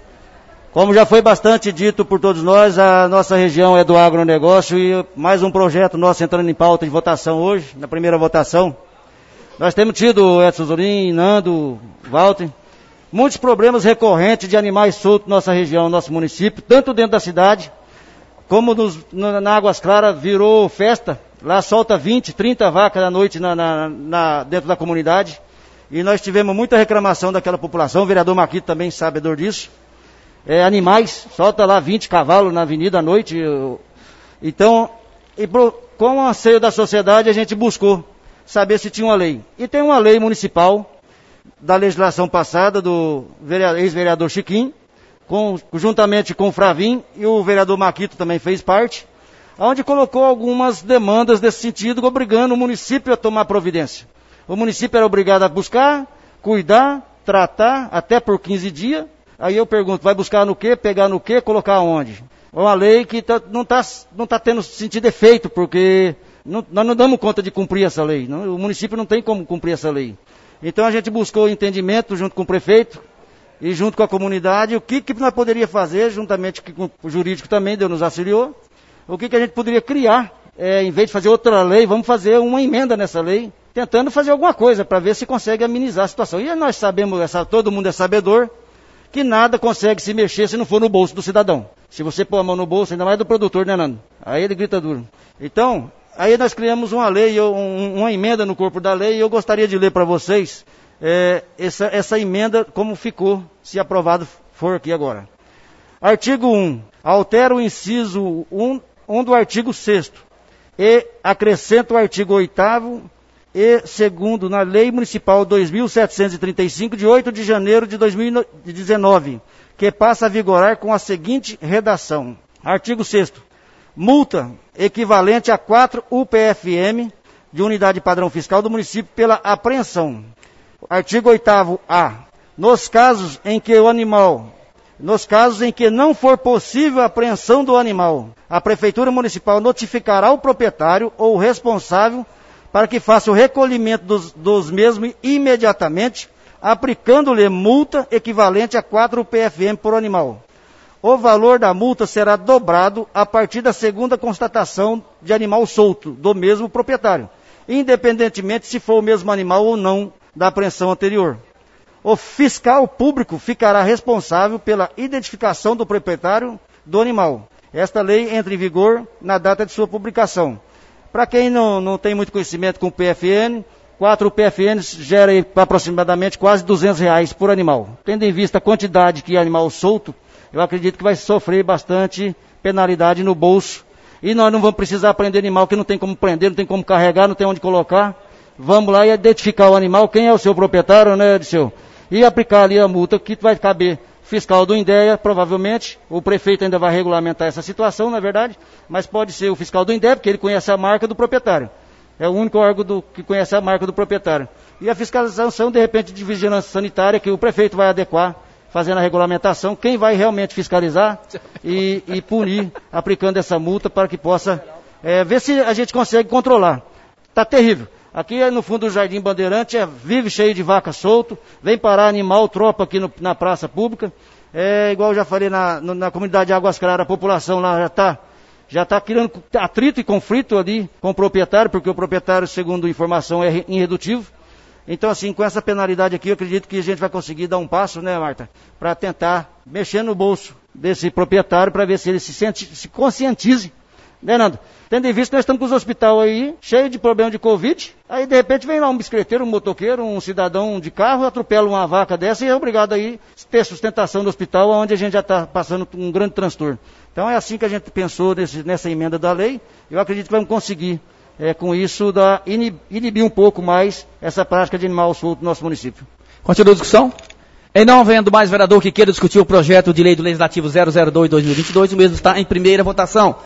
Como já foi bastante dito por todos nós, a nossa região é do agronegócio e mais um projeto nosso entrando em pauta de votação hoje, na primeira votação. Nós temos tido, Edson Zorim, Nando, Walter, muitos problemas recorrentes de animais soltos na nossa região, no nosso município, tanto dentro da cidade, como nos, na, na Águas Claras virou festa, lá solta vinte, trinta vacas à noite na, na, na, dentro da comunidade, e nós tivemos muita reclamação daquela população, o vereador Marquito também sabedor disso. É, animais, solta lá vinte cavalos na avenida à noite. Eu, então, e pro, com o anseio da sociedade, a gente buscou saber se tinha uma lei. E tem uma lei municipal da legislação passada do ex-vereador Chiquinho, com, juntamente com o Fravim, e o vereador Marquito também fez parte, onde colocou algumas demandas desse sentido, obrigando o município a tomar providência. O município era obrigado a buscar, cuidar, tratar, até por quinze dias. Aí eu pergunto, vai buscar no quê, pegar no quê, colocar onde? É uma lei que tá, não está não tá tendo sentido efeito, porque não, nós não damos conta de cumprir essa lei. Não, o município não tem como cumprir essa lei. Então a gente buscou entendimento junto com o prefeito e junto com a comunidade, o que, que nós poderíamos fazer, juntamente com o jurídico também, Deus nos auxiliou, o que, que a gente poderia criar, é, em vez de fazer outra lei, vamos fazer uma emenda nessa lei, tentando fazer alguma coisa para ver se consegue amenizar a situação. E nós sabemos, essa, todo mundo é sabedor, que nada consegue se mexer se não for no bolso do cidadão. Se você pôr a mão no bolso, ainda mais do produtor, né, Nando? Aí ele grita duro. Então, aí nós criamos uma lei, um, uma emenda no corpo da lei, e eu gostaria de ler para vocês é, essa, essa emenda como ficou, se aprovado for aqui agora. Artigo um. Altera o inciso um, um do artigo sexto e acrescenta o artigo oitavo e segundo na Lei Municipal dois mil setecentos e trinta e cinco, de oito de janeiro de dois mil e dezenove, que passa a vigorar com a seguinte redação. Artigo sexto. Multa equivalente a quatro U P F M de unidade padrão fiscal do município pela apreensão. Artigo oitavo A. Nos casos em que o animal, nos casos em que não for possível a apreensão do animal, a Prefeitura Municipal notificará o proprietário ou o responsável para que faça o recolhimento dos, dos mesmos imediatamente, aplicando-lhe multa equivalente a quatro U P F M por animal. O valor da multa será dobrado a partir da segunda constatação de animal solto do mesmo proprietário, independentemente se for o mesmo animal ou não da apreensão anterior. O fiscal público ficará responsável pela identificação do proprietário do animal. Esta lei entra em vigor na data de sua publicação. Para quem não, não tem muito conhecimento com o P F N, quatro U P F Ns gera aproximadamente quase duzentos reais por animal. Tendo em vista a quantidade que é animal solto, eu acredito que vai sofrer bastante penalidade no bolso. E nós não vamos precisar prender animal que não tem como prender, não tem como carregar, não tem onde colocar. Vamos lá e identificar o animal, quem é o seu proprietário, né, Edson? E aplicar ali a multa que vai caber. Fiscal do INDEA, provavelmente, o prefeito ainda vai regulamentar essa situação, na verdade, mas pode ser o fiscal do INDEA, porque ele conhece a marca do proprietário. É o único órgão do, que conhece a marca do proprietário. E a fiscalização, de repente, de vigilância sanitária, que o prefeito vai adequar, fazendo a regulamentação, quem vai realmente fiscalizar e, e punir, aplicando essa multa para que possa é, ver se a gente consegue controlar. Está terrível. Aqui no fundo do Jardim Bandeirante é, vive cheio de vaca solto, vem parar animal, tropa aqui no, na praça pública. É igual eu já falei na, na comunidade de Águas Claras, a população lá já está já tá criando atrito e conflito ali com o proprietário, porque o proprietário, segundo informação, é irredutivo. Então, assim, com essa penalidade aqui, eu acredito que a gente vai conseguir dar um passo, né, Marta, para tentar mexer no bolso desse proprietário, para ver se ele se, sente, se conscientize, né, Nando? Tendo em vista que nós estamos com os hospitais aí, cheios de problema de Covid, aí de repente vem lá um bicicleteiro, um motoqueiro, um cidadão de carro, atropela uma vaca dessa e é obrigado aí a ter sustentação do hospital, onde a gente já está passando um grande transtorno. Então é assim que a gente pensou nesse, nessa emenda da lei. Eu acredito que vamos conseguir, é, com isso, da, inibir um pouco mais essa prática de animal solto no nosso município. Continua a discussão? Em não havendo mais vereador que queira discutir o projeto de lei do Legislativo zero zero dois barra dois mil e vinte e dois, o mesmo está em primeira votação.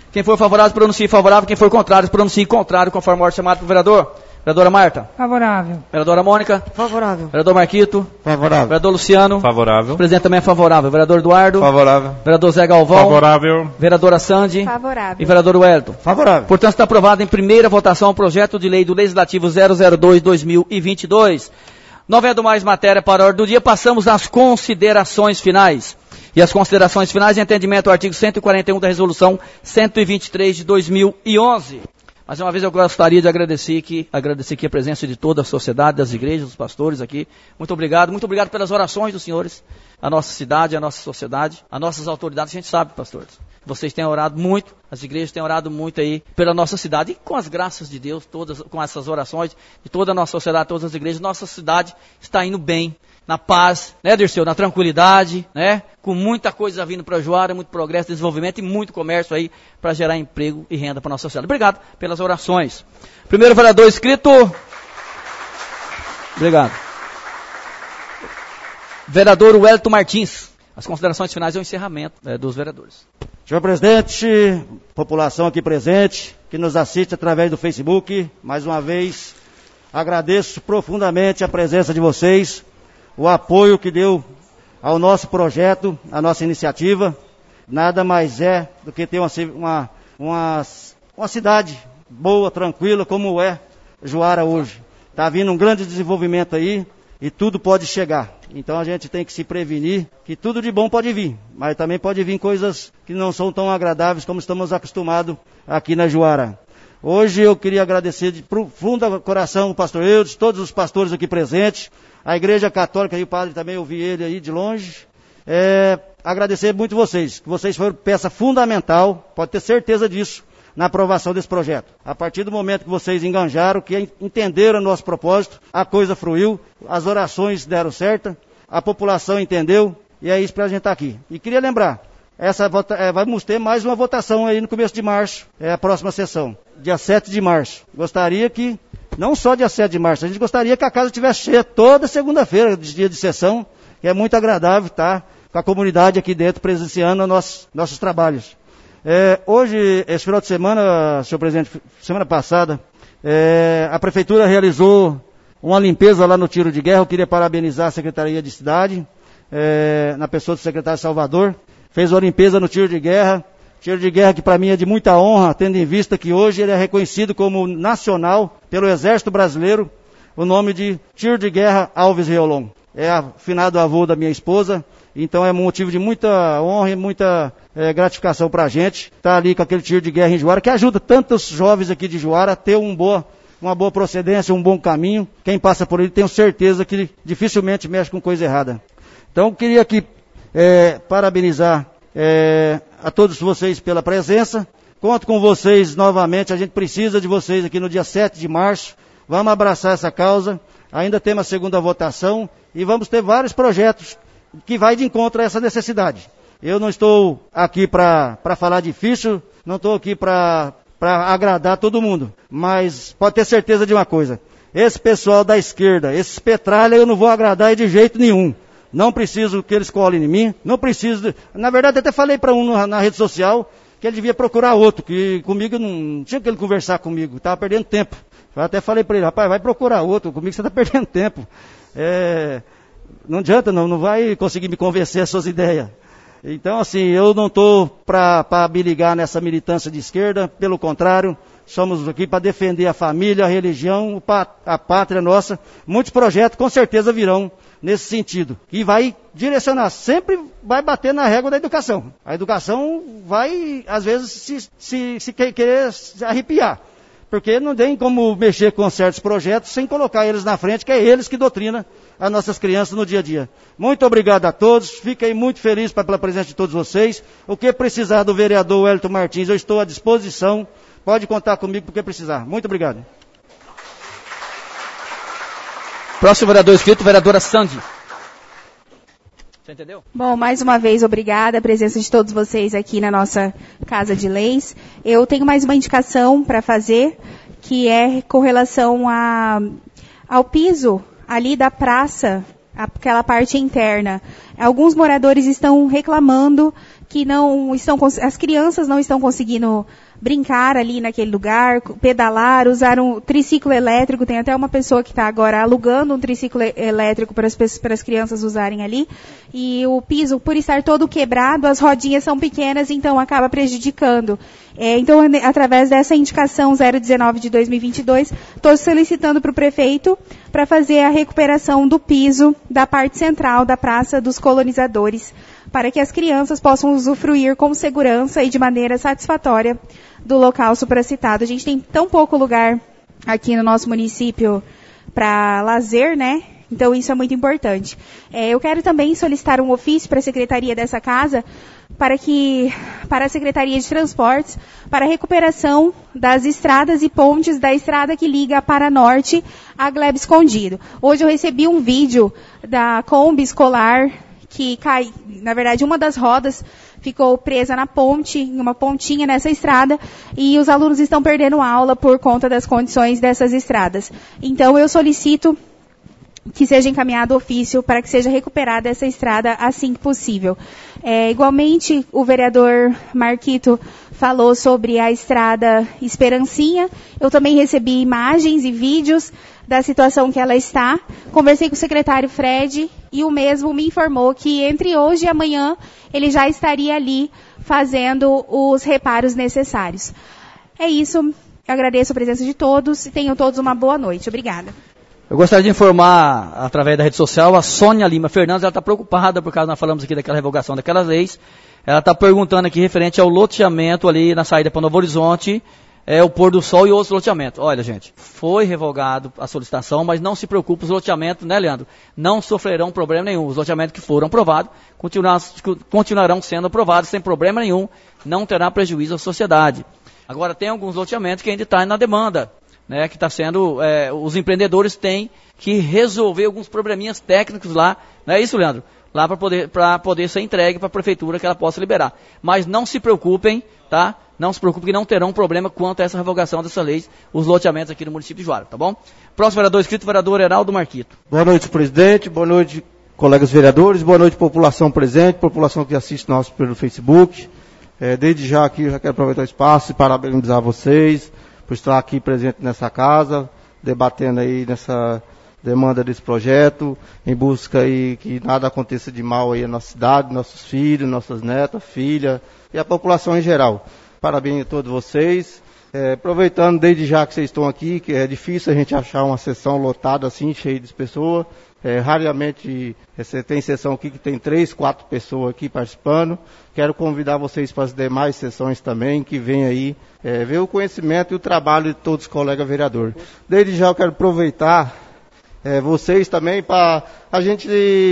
Quem for favorável, pronuncie favorável. Quem for contrário, pronuncie contrário, conforme a ordem chamada pelo vereador. Vereadora Marta. Favorável. Vereadora Mônica. Favorável. Vereador Marquito. Favorável. Vereador Luciano. Favorável. O presidente também é favorável. Vereador Eduardo. Favorável. Vereador Zé Galvão. Favorável. Vereadora Sandy. Favorável. E vereador Wellington. Favorável. Portanto, está aprovado em primeira votação o projeto de lei do Legislativo zero zero dois barra dois mil e vinte e dois. Não havendo mais matéria para a ordem do dia, passamos às considerações finais. E as considerações finais em entendimento ao artigo cento e quarenta e um da Resolução cento e vinte e três de dois mil e onze. Mais uma vez eu gostaria de agradecer aqui, agradecer aqui a presença de toda a sociedade, das igrejas, dos pastores aqui. Muito obrigado, muito obrigado pelas orações dos senhores, a nossa cidade, a nossa sociedade, as nossas autoridades. A gente sabe, pastores, vocês têm orado muito, as igrejas têm orado muito aí pela nossa cidade. E com as graças de Deus, todas, com essas orações de toda a nossa sociedade, todas as igrejas, nossa cidade está indo bem, na paz, né, Dirceu, na tranquilidade, né, com muita coisa vindo para Juara, muito progresso, desenvolvimento e muito comércio aí para gerar emprego e renda para a nossa sociedade. Obrigado pelas orações. Primeiro vereador inscrito. Obrigado. Vereador Wellington Martins. As considerações finais é o encerramento é, dos vereadores. Senhor presidente, população aqui presente, que nos assiste através do Facebook, mais uma vez, agradeço profundamente a presença de vocês, o apoio que deu ao nosso projeto, à nossa iniciativa. Nada mais é do que ter uma, uma, uma, uma cidade boa, tranquila, como é Juara hoje. Está vindo um grande desenvolvimento aí e tudo pode chegar. Então a gente tem que se prevenir que tudo de bom pode vir, mas também pode vir coisas que não são tão agradáveis como estamos acostumados aqui na Juara. Hoje eu queria agradecer de profundo coração o pastor Eudes, todos os pastores aqui presentes, a Igreja Católica e o padre também, eu vi ele aí de longe. É, agradecer muito vocês, que vocês foram peça fundamental, pode ter certeza disso, na aprovação desse projeto. A partir do momento que vocês enganjaram, que entenderam o nosso propósito, a coisa fluiu, as orações deram certo, a população entendeu, e é isso para a gente estar aqui. E queria lembrar, essa vota, é, vamos ter mais uma votação aí no começo de março, é a próxima sessão, dia sete de março. Gostaria que, não só dia sete de março, a gente gostaria que a casa estivesse cheia toda segunda-feira, dia de sessão, que é muito agradável estar com a comunidade aqui dentro, presenciando nossos, nossos trabalhos. É, hoje, esse final de semana, senhor presidente, semana passada, é, a prefeitura realizou uma limpeza lá no tiro de guerra. Eu queria parabenizar a Secretaria de Cidade, é, na pessoa do secretário Salvador, fez uma limpeza no tiro de guerra, tiro de guerra que para mim é de muita honra, tendo em vista que hoje ele é reconhecido como nacional pelo Exército Brasileiro, o nome de Tiro de Guerra Alves Riolon. É a finado avô da minha esposa, então é um motivo de muita honra e muita é, gratificação para a gente estar ali com aquele tiro de guerra em Juara, que ajuda tantos jovens aqui de Juara a ter um boa, uma boa procedência, um bom caminho. Quem passa por ele tenho certeza que dificilmente mexe com coisa errada. Então eu queria aqui é, parabenizar é, a todos vocês pela presença. Conto com vocês novamente, a gente precisa de vocês aqui no dia sete de março. Vamos abraçar essa causa, ainda temos a segunda votação e vamos ter vários projetos que vai de encontro a essa necessidade. Eu não estou aqui para falar difícil, não estou aqui para agradar todo mundo, mas pode ter certeza de uma coisa, esse pessoal da esquerda, esses petralha eu não vou agradar de jeito nenhum. Não preciso que eles colhem em mim, não preciso, de... na verdade até falei para um na, na rede social que ele devia procurar outro, que comigo não tinha que ele conversar comigo, estava perdendo tempo. Eu até falei para ele, rapaz, vai procurar outro, comigo você está perdendo tempo. É... Não adianta, não, não vai conseguir me convencer as suas ideias. Então, assim, eu não estou para me ligar nessa militância de esquerda, pelo contrário, somos aqui para defender a família, a religião, a pátria nossa. Muitos projetos com certeza virão nesse sentido. E vai direcionar, sempre vai bater na régua da educação. A educação vai, às vezes, se, se, se querer se arrepiar. Porque não tem como mexer com certos projetos sem colocar eles na frente, que é eles que doutrinam as nossas crianças no dia a dia. Muito obrigado a todos, fiquei muito feliz pela presença de todos vocês. O que precisar do vereador Wellington Martins, eu estou à disposição. Pode contar comigo porque precisar. Muito obrigado. Próximo vereador inscrito, vereadora Sandy. Você entendeu? Bom, mais uma vez, obrigada a presença de todos vocês aqui na nossa Casa de Leis. Eu tenho mais uma indicação para fazer, que é com relação a, ao piso ali da praça, aquela parte interna. Alguns moradores estão reclamando que não estão, as crianças não estão conseguindo brincar ali naquele lugar, pedalar, usar um triciclo elétrico. Tem até uma pessoa que está agora alugando um triciclo elétrico para as, para as crianças usarem ali. E o piso, por estar todo quebrado, as rodinhas são pequenas, então acaba prejudicando. É, então, através dessa indicação zero dezenove de dois mil e vinte e dois, estou solicitando para o prefeito para fazer a recuperação do piso da parte central da Praça dos Colonizadores, para que as crianças possam usufruir com segurança e de maneira satisfatória do local supracitado. A gente tem tão pouco lugar aqui no nosso município para lazer, né? Então isso é muito importante. É, eu quero também solicitar um ofício para a secretaria dessa casa, para que, para a Secretaria de Transportes, para a recuperação das estradas e pontes da estrada que liga a Paranorte a Glebe Escondido. Hoje eu recebi um vídeo da Kombi escolar que cai, na verdade, uma das rodas ficou presa na ponte, em uma pontinha nessa estrada, e os alunos estão perdendo aula por conta das condições dessas estradas. Então, eu solicito que seja encaminhado ofício para que seja recuperada essa estrada assim que possível. É, igualmente, o vereador Marquito falou sobre a estrada Esperancinha. Eu também recebi imagens e vídeos da situação que ela está. Conversei com o secretário Fred e o mesmo me informou que entre hoje e amanhã ele já estaria ali fazendo os reparos necessários. É isso. Eu agradeço a presença de todos e tenham todos uma boa noite. Obrigada. Eu gostaria de informar, através da rede social, a Sônia Lima Fernandes. Ela está preocupada, por causa nós falamos aqui daquela revogação daquelas leis. Ela está perguntando aqui referente ao loteamento ali na saída para Novo Horizonte, é, o pôr do sol e outros loteamentos. Olha, gente, foi revogado a solicitação, mas não se preocupe, os loteamentos, né, Leandro, não sofrerão problema nenhum. Os loteamentos que foram aprovados continuarão sendo aprovados sem problema nenhum, não terá prejuízo à sociedade. Agora, tem alguns loteamentos que ainda estão na demanda, né, que está sendo, é, os empreendedores têm que resolver alguns probleminhas técnicos lá, não é isso, Leandro? Lá para poder, para poder ser entregue para a prefeitura que ela possa liberar. Mas não se preocupem, tá? Não se preocupem que não terão problema quanto a essa revogação dessa lei, os loteamentos aqui no município de Juara, tá bom? Próximo vereador inscrito, vereador Heraldo Marquito. Boa noite, presidente, boa noite, colegas vereadores, boa noite, população presente, população que assiste nós pelo Facebook. É, desde já aqui, eu já quero aproveitar o espaço e parabenizar vocês por estar aqui presente nessa casa, debatendo aí nessa demanda desse projeto, em busca aí que nada aconteça de mal aí na nossa cidade, nossos filhos, nossas netas, filhas e a população em geral. Parabéns a todos vocês. É, aproveitando desde já que vocês estão aqui, que é difícil a gente achar uma sessão lotada assim, cheia de pessoas. É, raramente você tem sessão aqui que tem três, quatro pessoas aqui participando. Quero convidar vocês para as demais sessões também, que vem aí é, ver o conhecimento e o trabalho de todos os colegas vereadores. Desde já eu quero aproveitar é, vocês também para a gente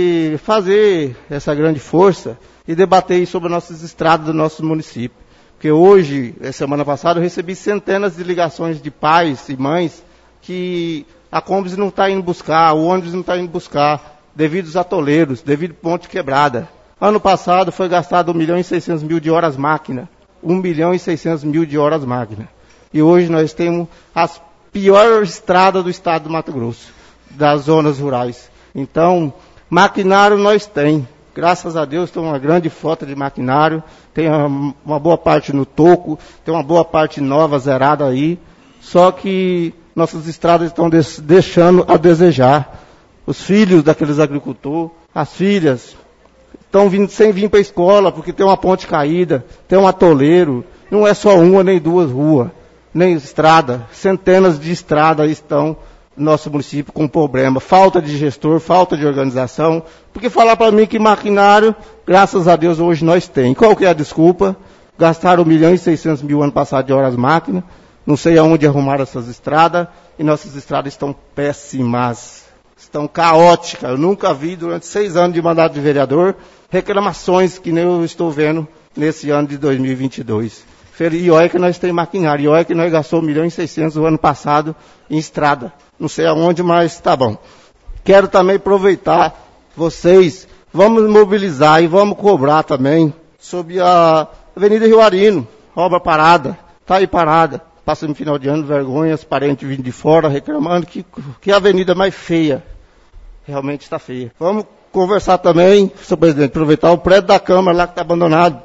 fazer essa grande força e debater sobre as nossas estradas do nosso município. Porque hoje, semana passada, eu recebi centenas de ligações de pais e mães que a Combis não está indo buscar, o ônibus não está indo buscar, devido aos atoleiros, devido à ponte quebrada. Ano passado foi gastado um milhão e seiscentos mil de horas máquina. um milhão e seiscentos mil de horas máquina. E hoje nós temos as piores estradas do estado do Mato Grosso, das zonas rurais. Então, maquinário nós tem. Graças a Deus tem uma grande frota de maquinário, tem uma, uma boa parte no toco, tem uma boa parte nova, zerada aí. Só que nossas estradas estão des- deixando a desejar. Os filhos daqueles agricultores, as filhas, estão vindo sem vir para a escola, porque tem uma ponte caída, tem um atoleiro. Não é só uma nem duas ruas, nem estrada. Centenas de estradas estão no nosso município com problema. Falta de gestor, falta de organização. Porque falar para mim que maquinário, graças a Deus, hoje nós temos. Qual que é a desculpa? Gastaram um milhão e seiscentos mil ano passado de horas máquina. Não sei aonde arrumaram essas estradas. E nossas estradas estão péssimas. Estão caóticas. Eu nunca vi, durante seis anos de mandato de vereador, reclamações que nem eu estou vendo nesse ano de dois mil e vinte e dois. E olha que nós temos maquinário. E olha que nós gastamos um milhão e seiscentos mil o ano passado em estrada. Não sei aonde, mas tá bom. Quero também aproveitar vocês, vamos mobilizar e vamos cobrar também sobre a Avenida Rio Arino, obra parada, tá aí parada. Passa no final de ano, vergonha, os parentes vindo de fora reclamando que, que a avenida mais feia. Realmente está feia. Vamos conversar também, senhor presidente, aproveitar o prédio da Câmara lá que está abandonado.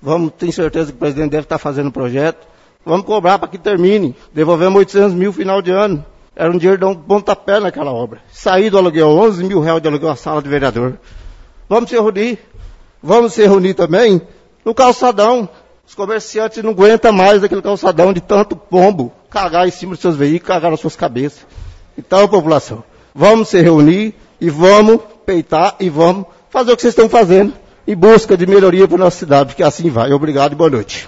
Vamos, tenho certeza que o presidente deve estar fazendo o projeto. Vamos cobrar para que termine. Devolvemos oitocentos mil no final de ano. Era um dinheiro de um pontapé naquela obra. Saí do aluguel, onze mil reais de aluguel a sala de vereador. Vamos se reunir. Vamos se reunir também no calçadão. Os comerciantes não aguentam mais aquele calçadão de tanto pombo. Cagar em cima dos seus veículos, cagar nas suas cabeças. Então, população, vamos se reunir e vamos peitar e vamos fazer o que vocês estão fazendo em busca de melhoria para a nossa cidade, que assim vai. Obrigado e boa noite.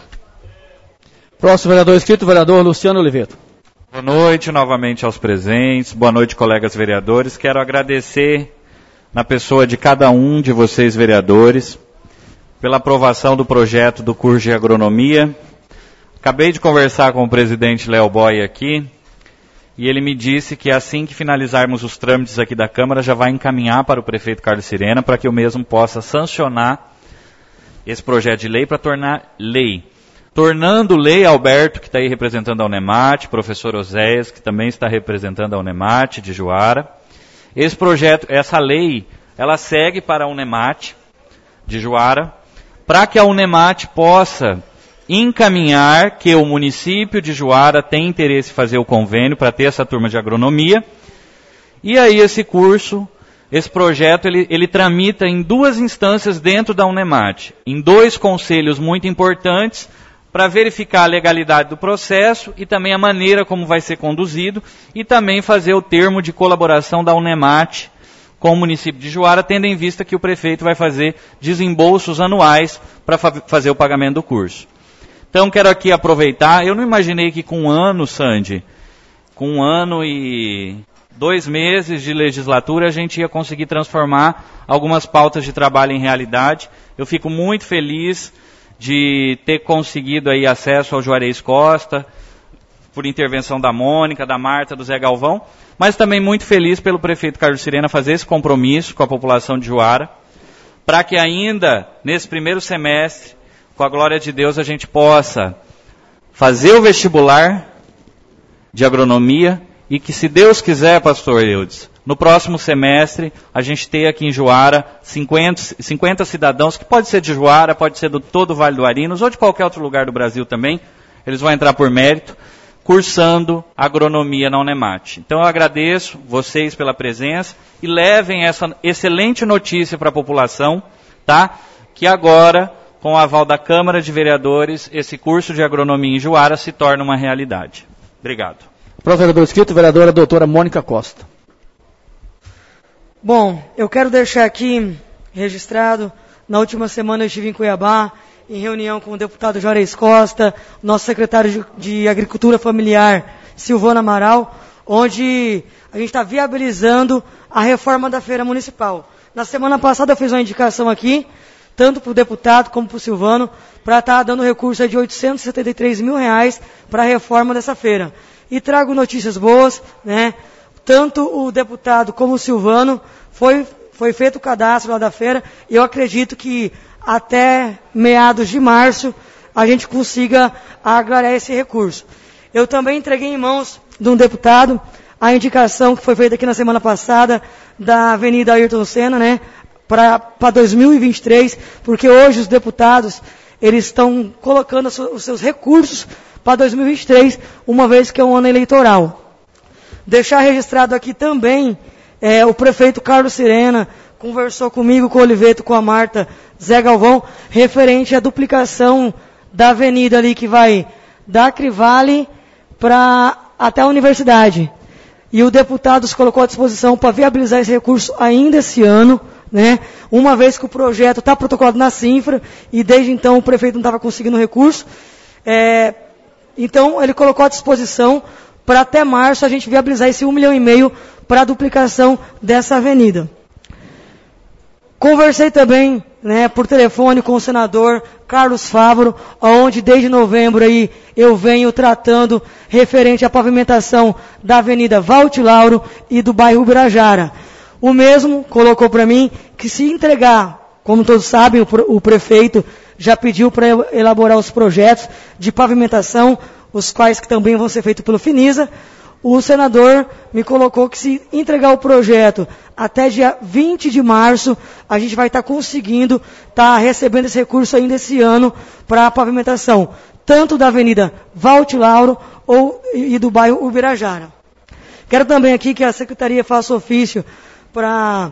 Próximo vereador inscrito, vereador Luciano Oliveto. Boa noite novamente aos presentes, boa noite, colegas vereadores. Quero agradecer, na pessoa de cada um de vocês, vereadores, pela aprovação do projeto do curso de agronomia. Acabei de conversar com o presidente Léo Boy aqui, e ele me disse que assim que finalizarmos os trâmites aqui da Câmara, já vai encaminhar para o prefeito Carlos Sirena, para que eu mesmo possa sancionar esse projeto de lei para tornar lei. Tornando lei, Alberto, que está aí representando a Unemat, professor Oséias, que também está representando a Unemat de Juara. Esse projeto, essa lei, ela segue para a Unemat de Juara, para que a Unemat possa encaminhar que o município de Juara tem interesse em fazer o convênio para ter essa turma de agronomia. E aí esse curso, esse projeto, ele, ele tramita em duas instâncias dentro da Unemat, em dois conselhos muito importantes, para verificar a legalidade do processo e também a maneira como vai ser conduzido e também fazer o termo de colaboração da Unemat com o município de Juara, tendo em vista que o prefeito vai fazer desembolsos anuais para fa- fazer o pagamento do curso. Então, quero aqui aproveitar, eu não imaginei que com um ano, Sandy, com um ano e dois meses de legislatura, a gente ia conseguir transformar algumas pautas de trabalho em realidade. Eu fico muito feliz de ter conseguido aí acesso ao Juarez Costa, por intervenção da Mônica, da Marta, do Zé Galvão, mas também muito feliz pelo prefeito Carlos Sirena fazer esse compromisso com a população de Juara, para que ainda, nesse primeiro semestre, com a glória de Deus, a gente possa fazer o vestibular de agronomia e que, se Deus quiser, pastor Eudes, no próximo semestre, a gente tem aqui em Juara cinquenta, cinquenta cidadãos, que pode ser de Juara, pode ser do todo o Vale do Arinos, ou de qualquer outro lugar do Brasil também, eles vão entrar por mérito, cursando agronomia na Unemat. Então eu agradeço vocês pela presença e levem essa excelente notícia para a população, tá? Que agora, com o aval da Câmara de Vereadores, esse curso de agronomia em Juara se torna uma realidade. Obrigado. Próximo vereador inscrito, vereadora doutora Mônica Costa. Bom, eu quero deixar aqui registrado, na última semana eu estive em Cuiabá, em reunião com o deputado Juarez Costa, nosso secretário de, de Agricultura Familiar, Silvana Amaral, onde a gente está viabilizando a reforma da feira municipal. Na semana passada eu fiz uma indicação aqui, tanto para o deputado como para o Silvano, para estar tá dando recurso de oitocentos e setenta e três mil reais para a reforma dessa feira. E trago notícias boas, né? Tanto o deputado como o Silvano, foi, foi feito o cadastro lá da feira, e eu acredito que até meados de março a gente consiga agregar esse recurso. Eu também entreguei em mãos de um deputado a indicação que foi feita aqui na semana passada da Avenida Ayrton Senna, né, para dois mil e vinte e três, porque hoje os deputados eles estão colocando os seus recursos para dois mil e vinte e três, uma vez que é um ano eleitoral. Deixar registrado aqui também, é, o prefeito Carlos Sirena conversou comigo, com o Oliveto, com a Marta, Zé Galvão, referente à duplicação da avenida ali que vai da Crivale para até a universidade. E o deputado se colocou à disposição para viabilizar esse recurso ainda esse ano, né? Uma vez que o projeto está protocolado na Sinfra, e desde então o prefeito não estava conseguindo recurso. É, então ele colocou à disposição para até março a gente viabilizar esse um milhão e meio para a duplicação dessa avenida. Conversei também, né, por telefone com o senador Carlos Fávaro, onde desde novembro aí eu venho tratando referente à pavimentação da Avenida Valti Lauro e do bairro Ubirajara. O mesmo colocou para mim que, se entregar, como todos sabem, o, o prefeito já pediu para elaborar os projetos de pavimentação, os quais que também vão ser feitos pelo Finisa. o senador me colocou que se entregar o projeto até dia vinte de março, a gente vai estar tá conseguindo estar tá recebendo esse recurso ainda esse ano para a pavimentação, tanto da Avenida Valti Lauro ou, e do bairro Ubirajara. Quero também aqui que a Secretaria faça ofício para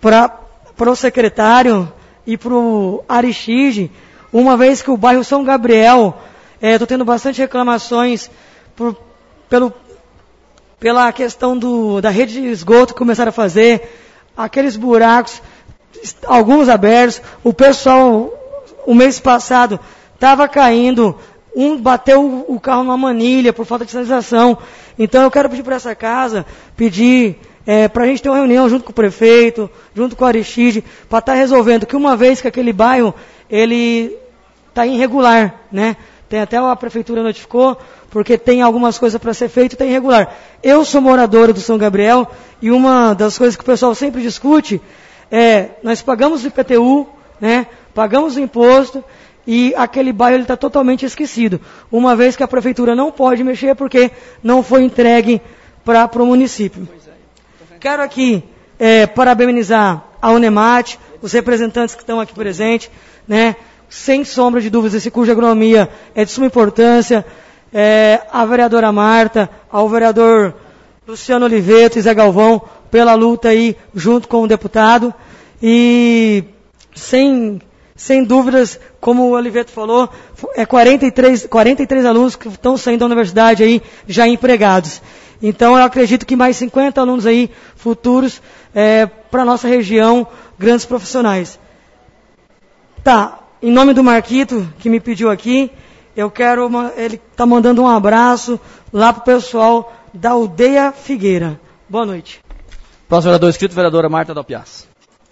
o secretário e para o Aristide, uma vez que o bairro São Gabriel, estou é, tendo bastante reclamações por, pelo... pela questão do, da rede de esgoto que começaram a fazer, aqueles buracos, alguns abertos, o pessoal, o mês passado, estava caindo, um bateu o carro numa manilha por falta de sinalização. Então eu quero pedir para essa casa, pedir é, para a gente ter uma reunião junto com o prefeito, junto com o Aristide, para estar tá resolvendo que uma vez que aquele bairro, ele está irregular, né? Tem até a prefeitura notificou, porque tem algumas coisas para ser feito, está irregular. Eu sou moradora do São Gabriel e uma das coisas que o pessoal sempre discute é, nós pagamos o I P T U, né, pagamos o imposto e aquele bairro está totalmente esquecido, uma vez que a prefeitura não pode mexer porque não foi entregue para o município. Quero aqui é, parabenizar a Unemat, os representantes que estão aqui presentes, né, sem sombra de dúvidas, esse curso de agronomia é de suma importância. É, a vereadora Marta, ao vereador Luciano Oliveto e Zé Galvão, pela luta aí junto com o deputado. E sem, sem dúvidas, como o Oliveto falou, é quarenta e três, quarenta e três alunos que estão saindo da universidade aí já empregados. Então eu acredito que mais cinquenta alunos aí futuros é, para a nossa região, grandes profissionais. Tá. Em nome do Marquito, que me pediu aqui, eu quero, uma, ele está mandando um abraço lá para o pessoal da Aldeia Figueira. Boa noite. Próximo vereador inscrito, vereadora Marta Dalpiaz.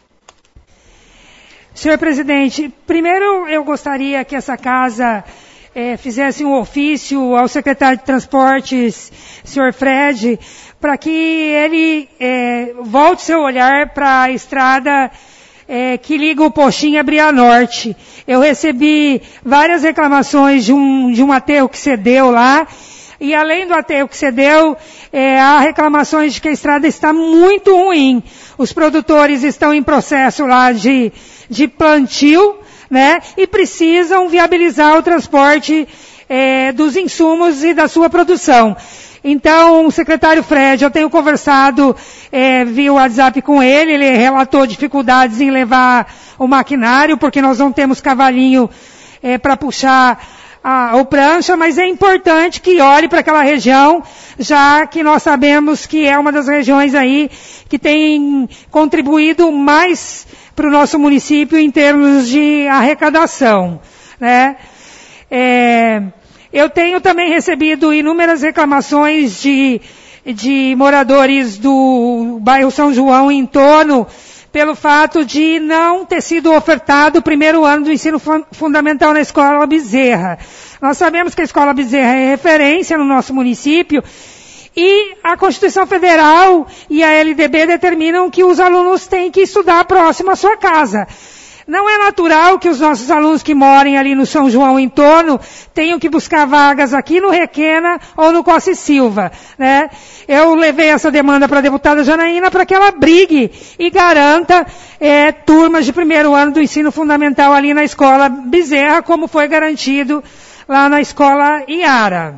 Senhor presidente, primeiro eu gostaria que essa casa eh, fizesse um ofício ao secretário de Transportes, senhor Fred, para que ele eh, volte seu olhar para a estrada É, que liga o Poxinha a Bria Norte. Eu recebi várias reclamações de um, de um aterro que cedeu lá, e além do aterro que cedeu, é, há reclamações de que a estrada está muito ruim. Os produtores estão em processo lá de, de plantio, né, e precisam viabilizar o transporte é, dos insumos e da sua produção. Então, secretário Fred, eu tenho conversado é, via WhatsApp com ele, ele relatou dificuldades em levar o maquinário, porque nós não temos cavalinho é, para puxar a, o prancha, mas é importante que olhe para aquela região, já que nós sabemos que é uma das regiões aí que tem contribuído mais para o nosso município em termos de arrecadação, né? É... Eu tenho também recebido inúmeras reclamações de, de moradores do bairro São João e em torno, pelo fato de não ter sido ofertado o primeiro ano do ensino fundamental na Escola Bezerra. Nós sabemos que a Escola Bezerra é referência no nosso município e a Constituição Federal e a L D B determinam que os alunos têm que estudar próximo à sua casa. Não é natural que os nossos alunos que morem ali no São João em torno tenham que buscar vagas aqui no Requena ou no Cosse Silva, né? Eu levei essa demanda para a deputada Janaína para que ela brigue e garanta é, turmas de primeiro ano do ensino fundamental ali na Escola Bezerra, como foi garantido lá na Escola Iara.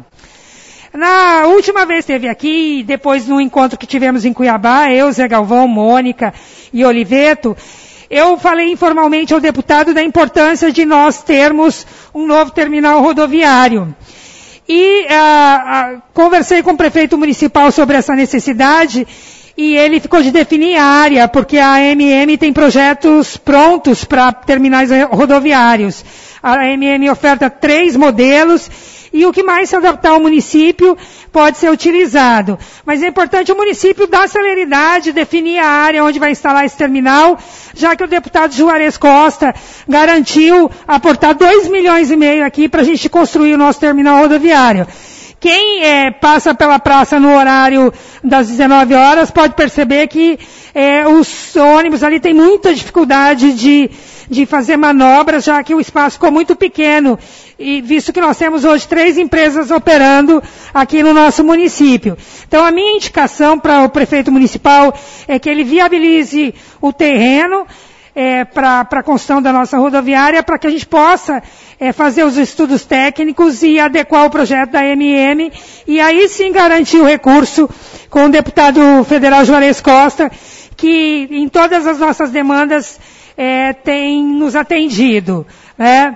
Na última vez que esteve aqui, depois no encontro que tivemos em Cuiabá, eu, Zé Galvão, Mônica e Oliveto, eu falei informalmente ao deputado da importância de nós termos um novo terminal rodoviário. E ah, ah, conversei com o prefeito municipal sobre essa necessidade e ele ficou de definir a área, porque a M M tem projetos prontos para terminais rodoviários. A M M oferta três modelos e o que mais se adaptar ao município pode ser utilizado. Mas é importante o município dar celeridade, definir a área onde vai instalar esse terminal, já que o deputado Juarez Costa garantiu aportar dois milhões e meio aqui para a gente construir o nosso terminal rodoviário. Quem é, passa pela praça no horário das dezenove horas pode perceber que é, os ônibus ali têm muita dificuldade de, de fazer manobras, já que o espaço ficou muito pequeno, e visto que nós temos hoje três empresas operando aqui no nosso município. Então, a minha indicação para o prefeito municipal é que ele viabilize o terreno é, para a construção da nossa rodoviária, para que a gente possa é, fazer os estudos técnicos e adequar o projeto da M M, e aí sim garantir o recurso com o deputado federal Juarez Costa, que em todas as nossas demandas é, tem nos atendido, né?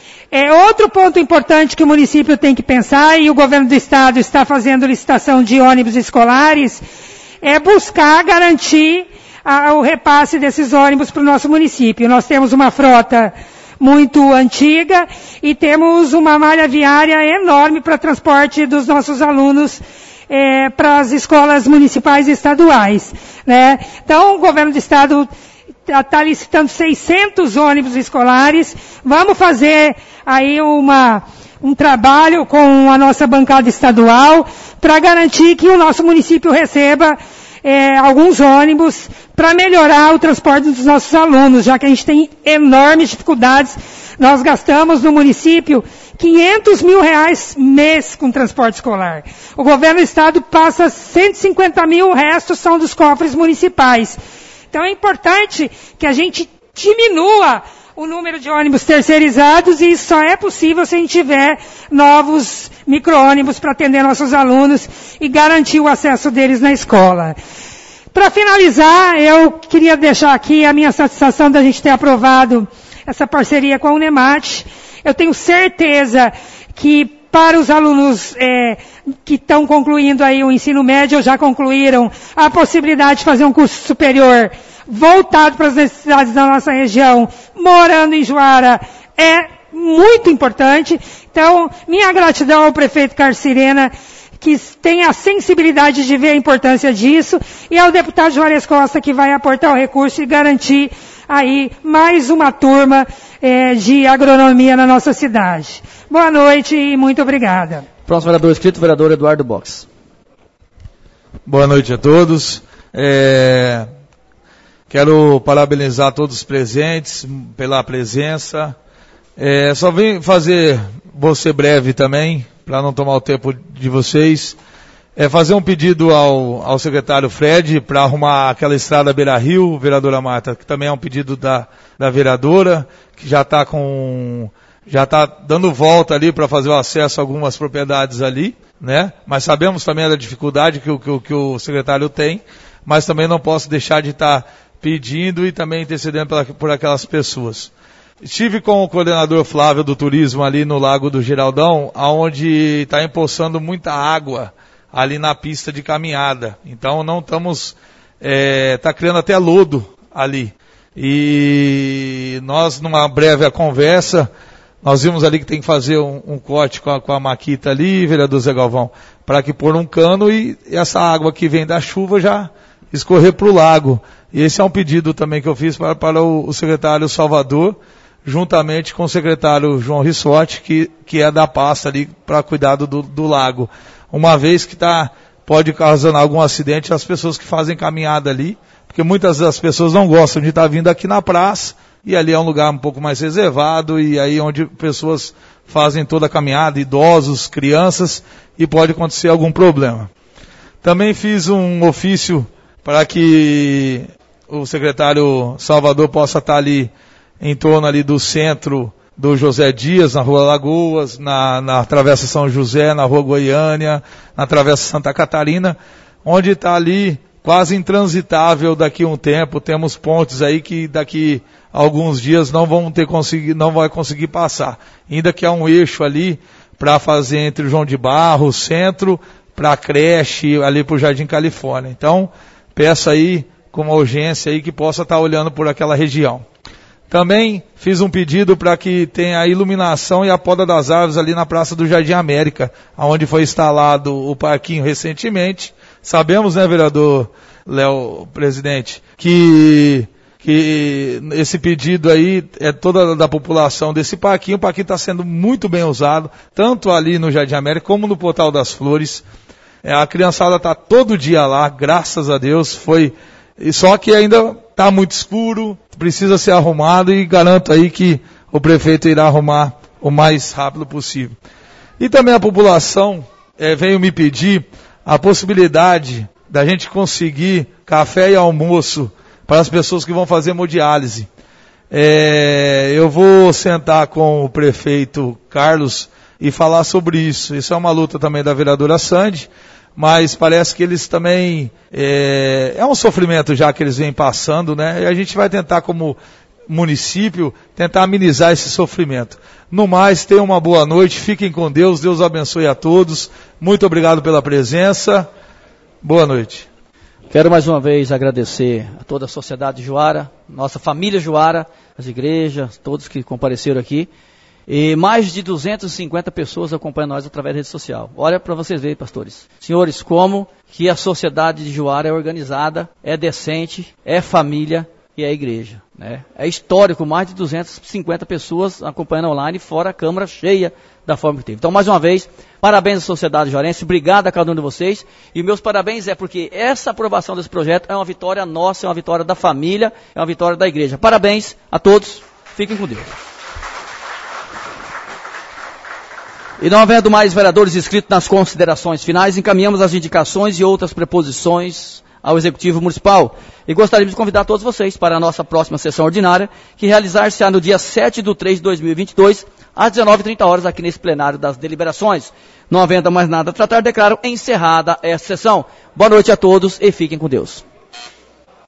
É, outro ponto importante que o município tem que pensar, e o governo do estado está fazendo licitação de ônibus escolares, é buscar garantir a, o repasse desses ônibus para o nosso município. Nós temos uma frota muito antiga e temos uma malha viária enorme para transporte dos nossos alunos é, para as escolas municipais e estaduais, né? Então, o governo do estado está licitando seiscentos ônibus escolares. Vamos fazer aí uma, um trabalho com a nossa bancada estadual para garantir que o nosso município receba é, alguns ônibus para melhorar o transporte dos nossos alunos, já que a gente tem enormes dificuldades. Nós gastamos no município quinhentos mil reais mês com transporte escolar. O governo do estado passa cento e cinquenta mil, o resto são dos cofres municipais. Então é importante que a gente diminua o número de ônibus terceirizados, e isso só é possível se a gente tiver novos micro-ônibus para atender nossos alunos e garantir o acesso deles na escola. Para finalizar, eu queria deixar aqui a minha satisfação da gente ter aprovado essa parceria com a Unemat. Eu tenho certeza que para os alunos é, que estão concluindo aí o ensino médio ou já concluíram, a possibilidade de fazer um curso superior voltado para as necessidades da nossa região, morando em Juara, é muito importante. Então, minha gratidão ao prefeito Carlos Sirena, que tem a sensibilidade de ver a importância disso, e ao deputado Juarez Costa, que vai aportar o recurso e garantir aí mais uma turma é, de agronomia na nossa cidade. Boa noite e muito obrigada. Próximo vereador inscrito, vereador Eduardo Box. Boa noite a todos. É, quero parabenizar todos os presentes pela presença. É, só vim fazer, vou ser breve também, para não tomar o tempo de vocês, é fazer um pedido ao, ao secretário Fred para arrumar aquela estrada Beira-Rio, vereadora Marta, que também é um pedido da, da vereadora, que já está com, já está dando volta ali para fazer o acesso a algumas propriedades ali, né? Mas sabemos também da dificuldade que, que, que o secretário tem, mas também não posso deixar de estar tá pedindo e também intercedendo pela, por aquelas pessoas. Estive com o coordenador Flávio do Turismo ali no Lago do Geraldão, onde está empoçando muita água ali na pista de caminhada. Então não estamos, é, está criando até lodo ali. E nós, numa breve conversa, nós vimos ali que tem que fazer um, um corte com a, com a maquita ali, vereador Zé Galvão, para que pôr um cano e essa água que vem da chuva já escorrer para o lago. E esse é um pedido também que eu fiz para, para o, o secretário Salvador, juntamente com o secretário João Rissotti, que, que é da pasta ali para cuidado do, do lago. Uma vez que tá, pode ocasionar algum acidente as pessoas que fazem caminhada ali, porque muitas das pessoas não gostam de estar vindo aqui na praça, e ali é um lugar um pouco mais reservado, e aí onde pessoas fazem toda a caminhada, idosos, crianças, e pode acontecer algum problema. Também fiz um ofício para que o secretário Salvador possa estar ali em torno ali do centro do José Dias, na Rua Lagoas, na, na Travessa São José, na Rua Goiânia, na Travessa Santa Catarina, onde está ali quase intransitável daqui a um tempo. Temos pontes aí que daqui a alguns dias não vão ter conseguir, não vai conseguir passar. Ainda que há um eixo ali para fazer entre o João de Barro, o centro, para a creche, ali para o Jardim Califórnia. Então, peço aí com uma urgência aí que possa estar olhando por aquela região. Também fiz um pedido para que tenha a iluminação e a poda das árvores ali na Praça do Jardim América, onde foi instalado o parquinho recentemente. Sabemos, né, vereador Léo, presidente, que, que esse pedido aí é toda da população desse parquinho. O parquinho está sendo muito bem usado, tanto ali no Jardim América como no Portal das Flores. É, a criançada está todo dia lá, graças a Deus, foi... E só que ainda está muito escuro, precisa ser arrumado e garanto aí que o prefeito irá arrumar o mais rápido possível. E também a população é, veio me pedir a possibilidade da gente conseguir café e almoço para as pessoas que vão fazer hemodiálise. É, eu vou sentar com o prefeito Carlos e falar sobre isso. Isso é uma luta também da vereadora Sandy, mas parece que eles também, é, é um sofrimento já que eles vêm passando, né? E a gente vai tentar, como município, tentar amenizar esse sofrimento. No mais, tenham uma boa noite, fiquem com Deus, Deus abençoe a todos. Muito obrigado pela presença. Boa noite. Quero mais uma vez agradecer a toda a sociedade de Juara, nossa família Juara, as igrejas, todos que compareceram aqui. E mais de duzentas e cinquenta pessoas acompanham nós através da rede social. Olha para vocês verem, pastores. Senhores, como que a sociedade de Juara é organizada, é decente, é família e é igreja. Né? É histórico, mais de duzentas e cinquenta pessoas acompanhando online, fora a Câmara cheia da forma que teve. Então, mais uma vez, parabéns à sociedade juarense, obrigado a cada um de vocês. E meus parabéns é porque essa aprovação desse projeto é uma vitória nossa, é uma vitória da família, é uma vitória da igreja. Parabéns a todos, fiquem com Deus. E não havendo mais vereadores inscritos nas considerações finais, encaminhamos as indicações e outras preposições ao Executivo Municipal. E gostaríamos de convidar todos vocês para a nossa próxima sessão ordinária, que realizar-se-á no dia sete de três de dois mil e vinte e dois, às dezenove e trinta horas, aqui nesse plenário das deliberações. Não havendo mais nada a tratar, declaro encerrada esta sessão. Boa noite a todos e fiquem com Deus.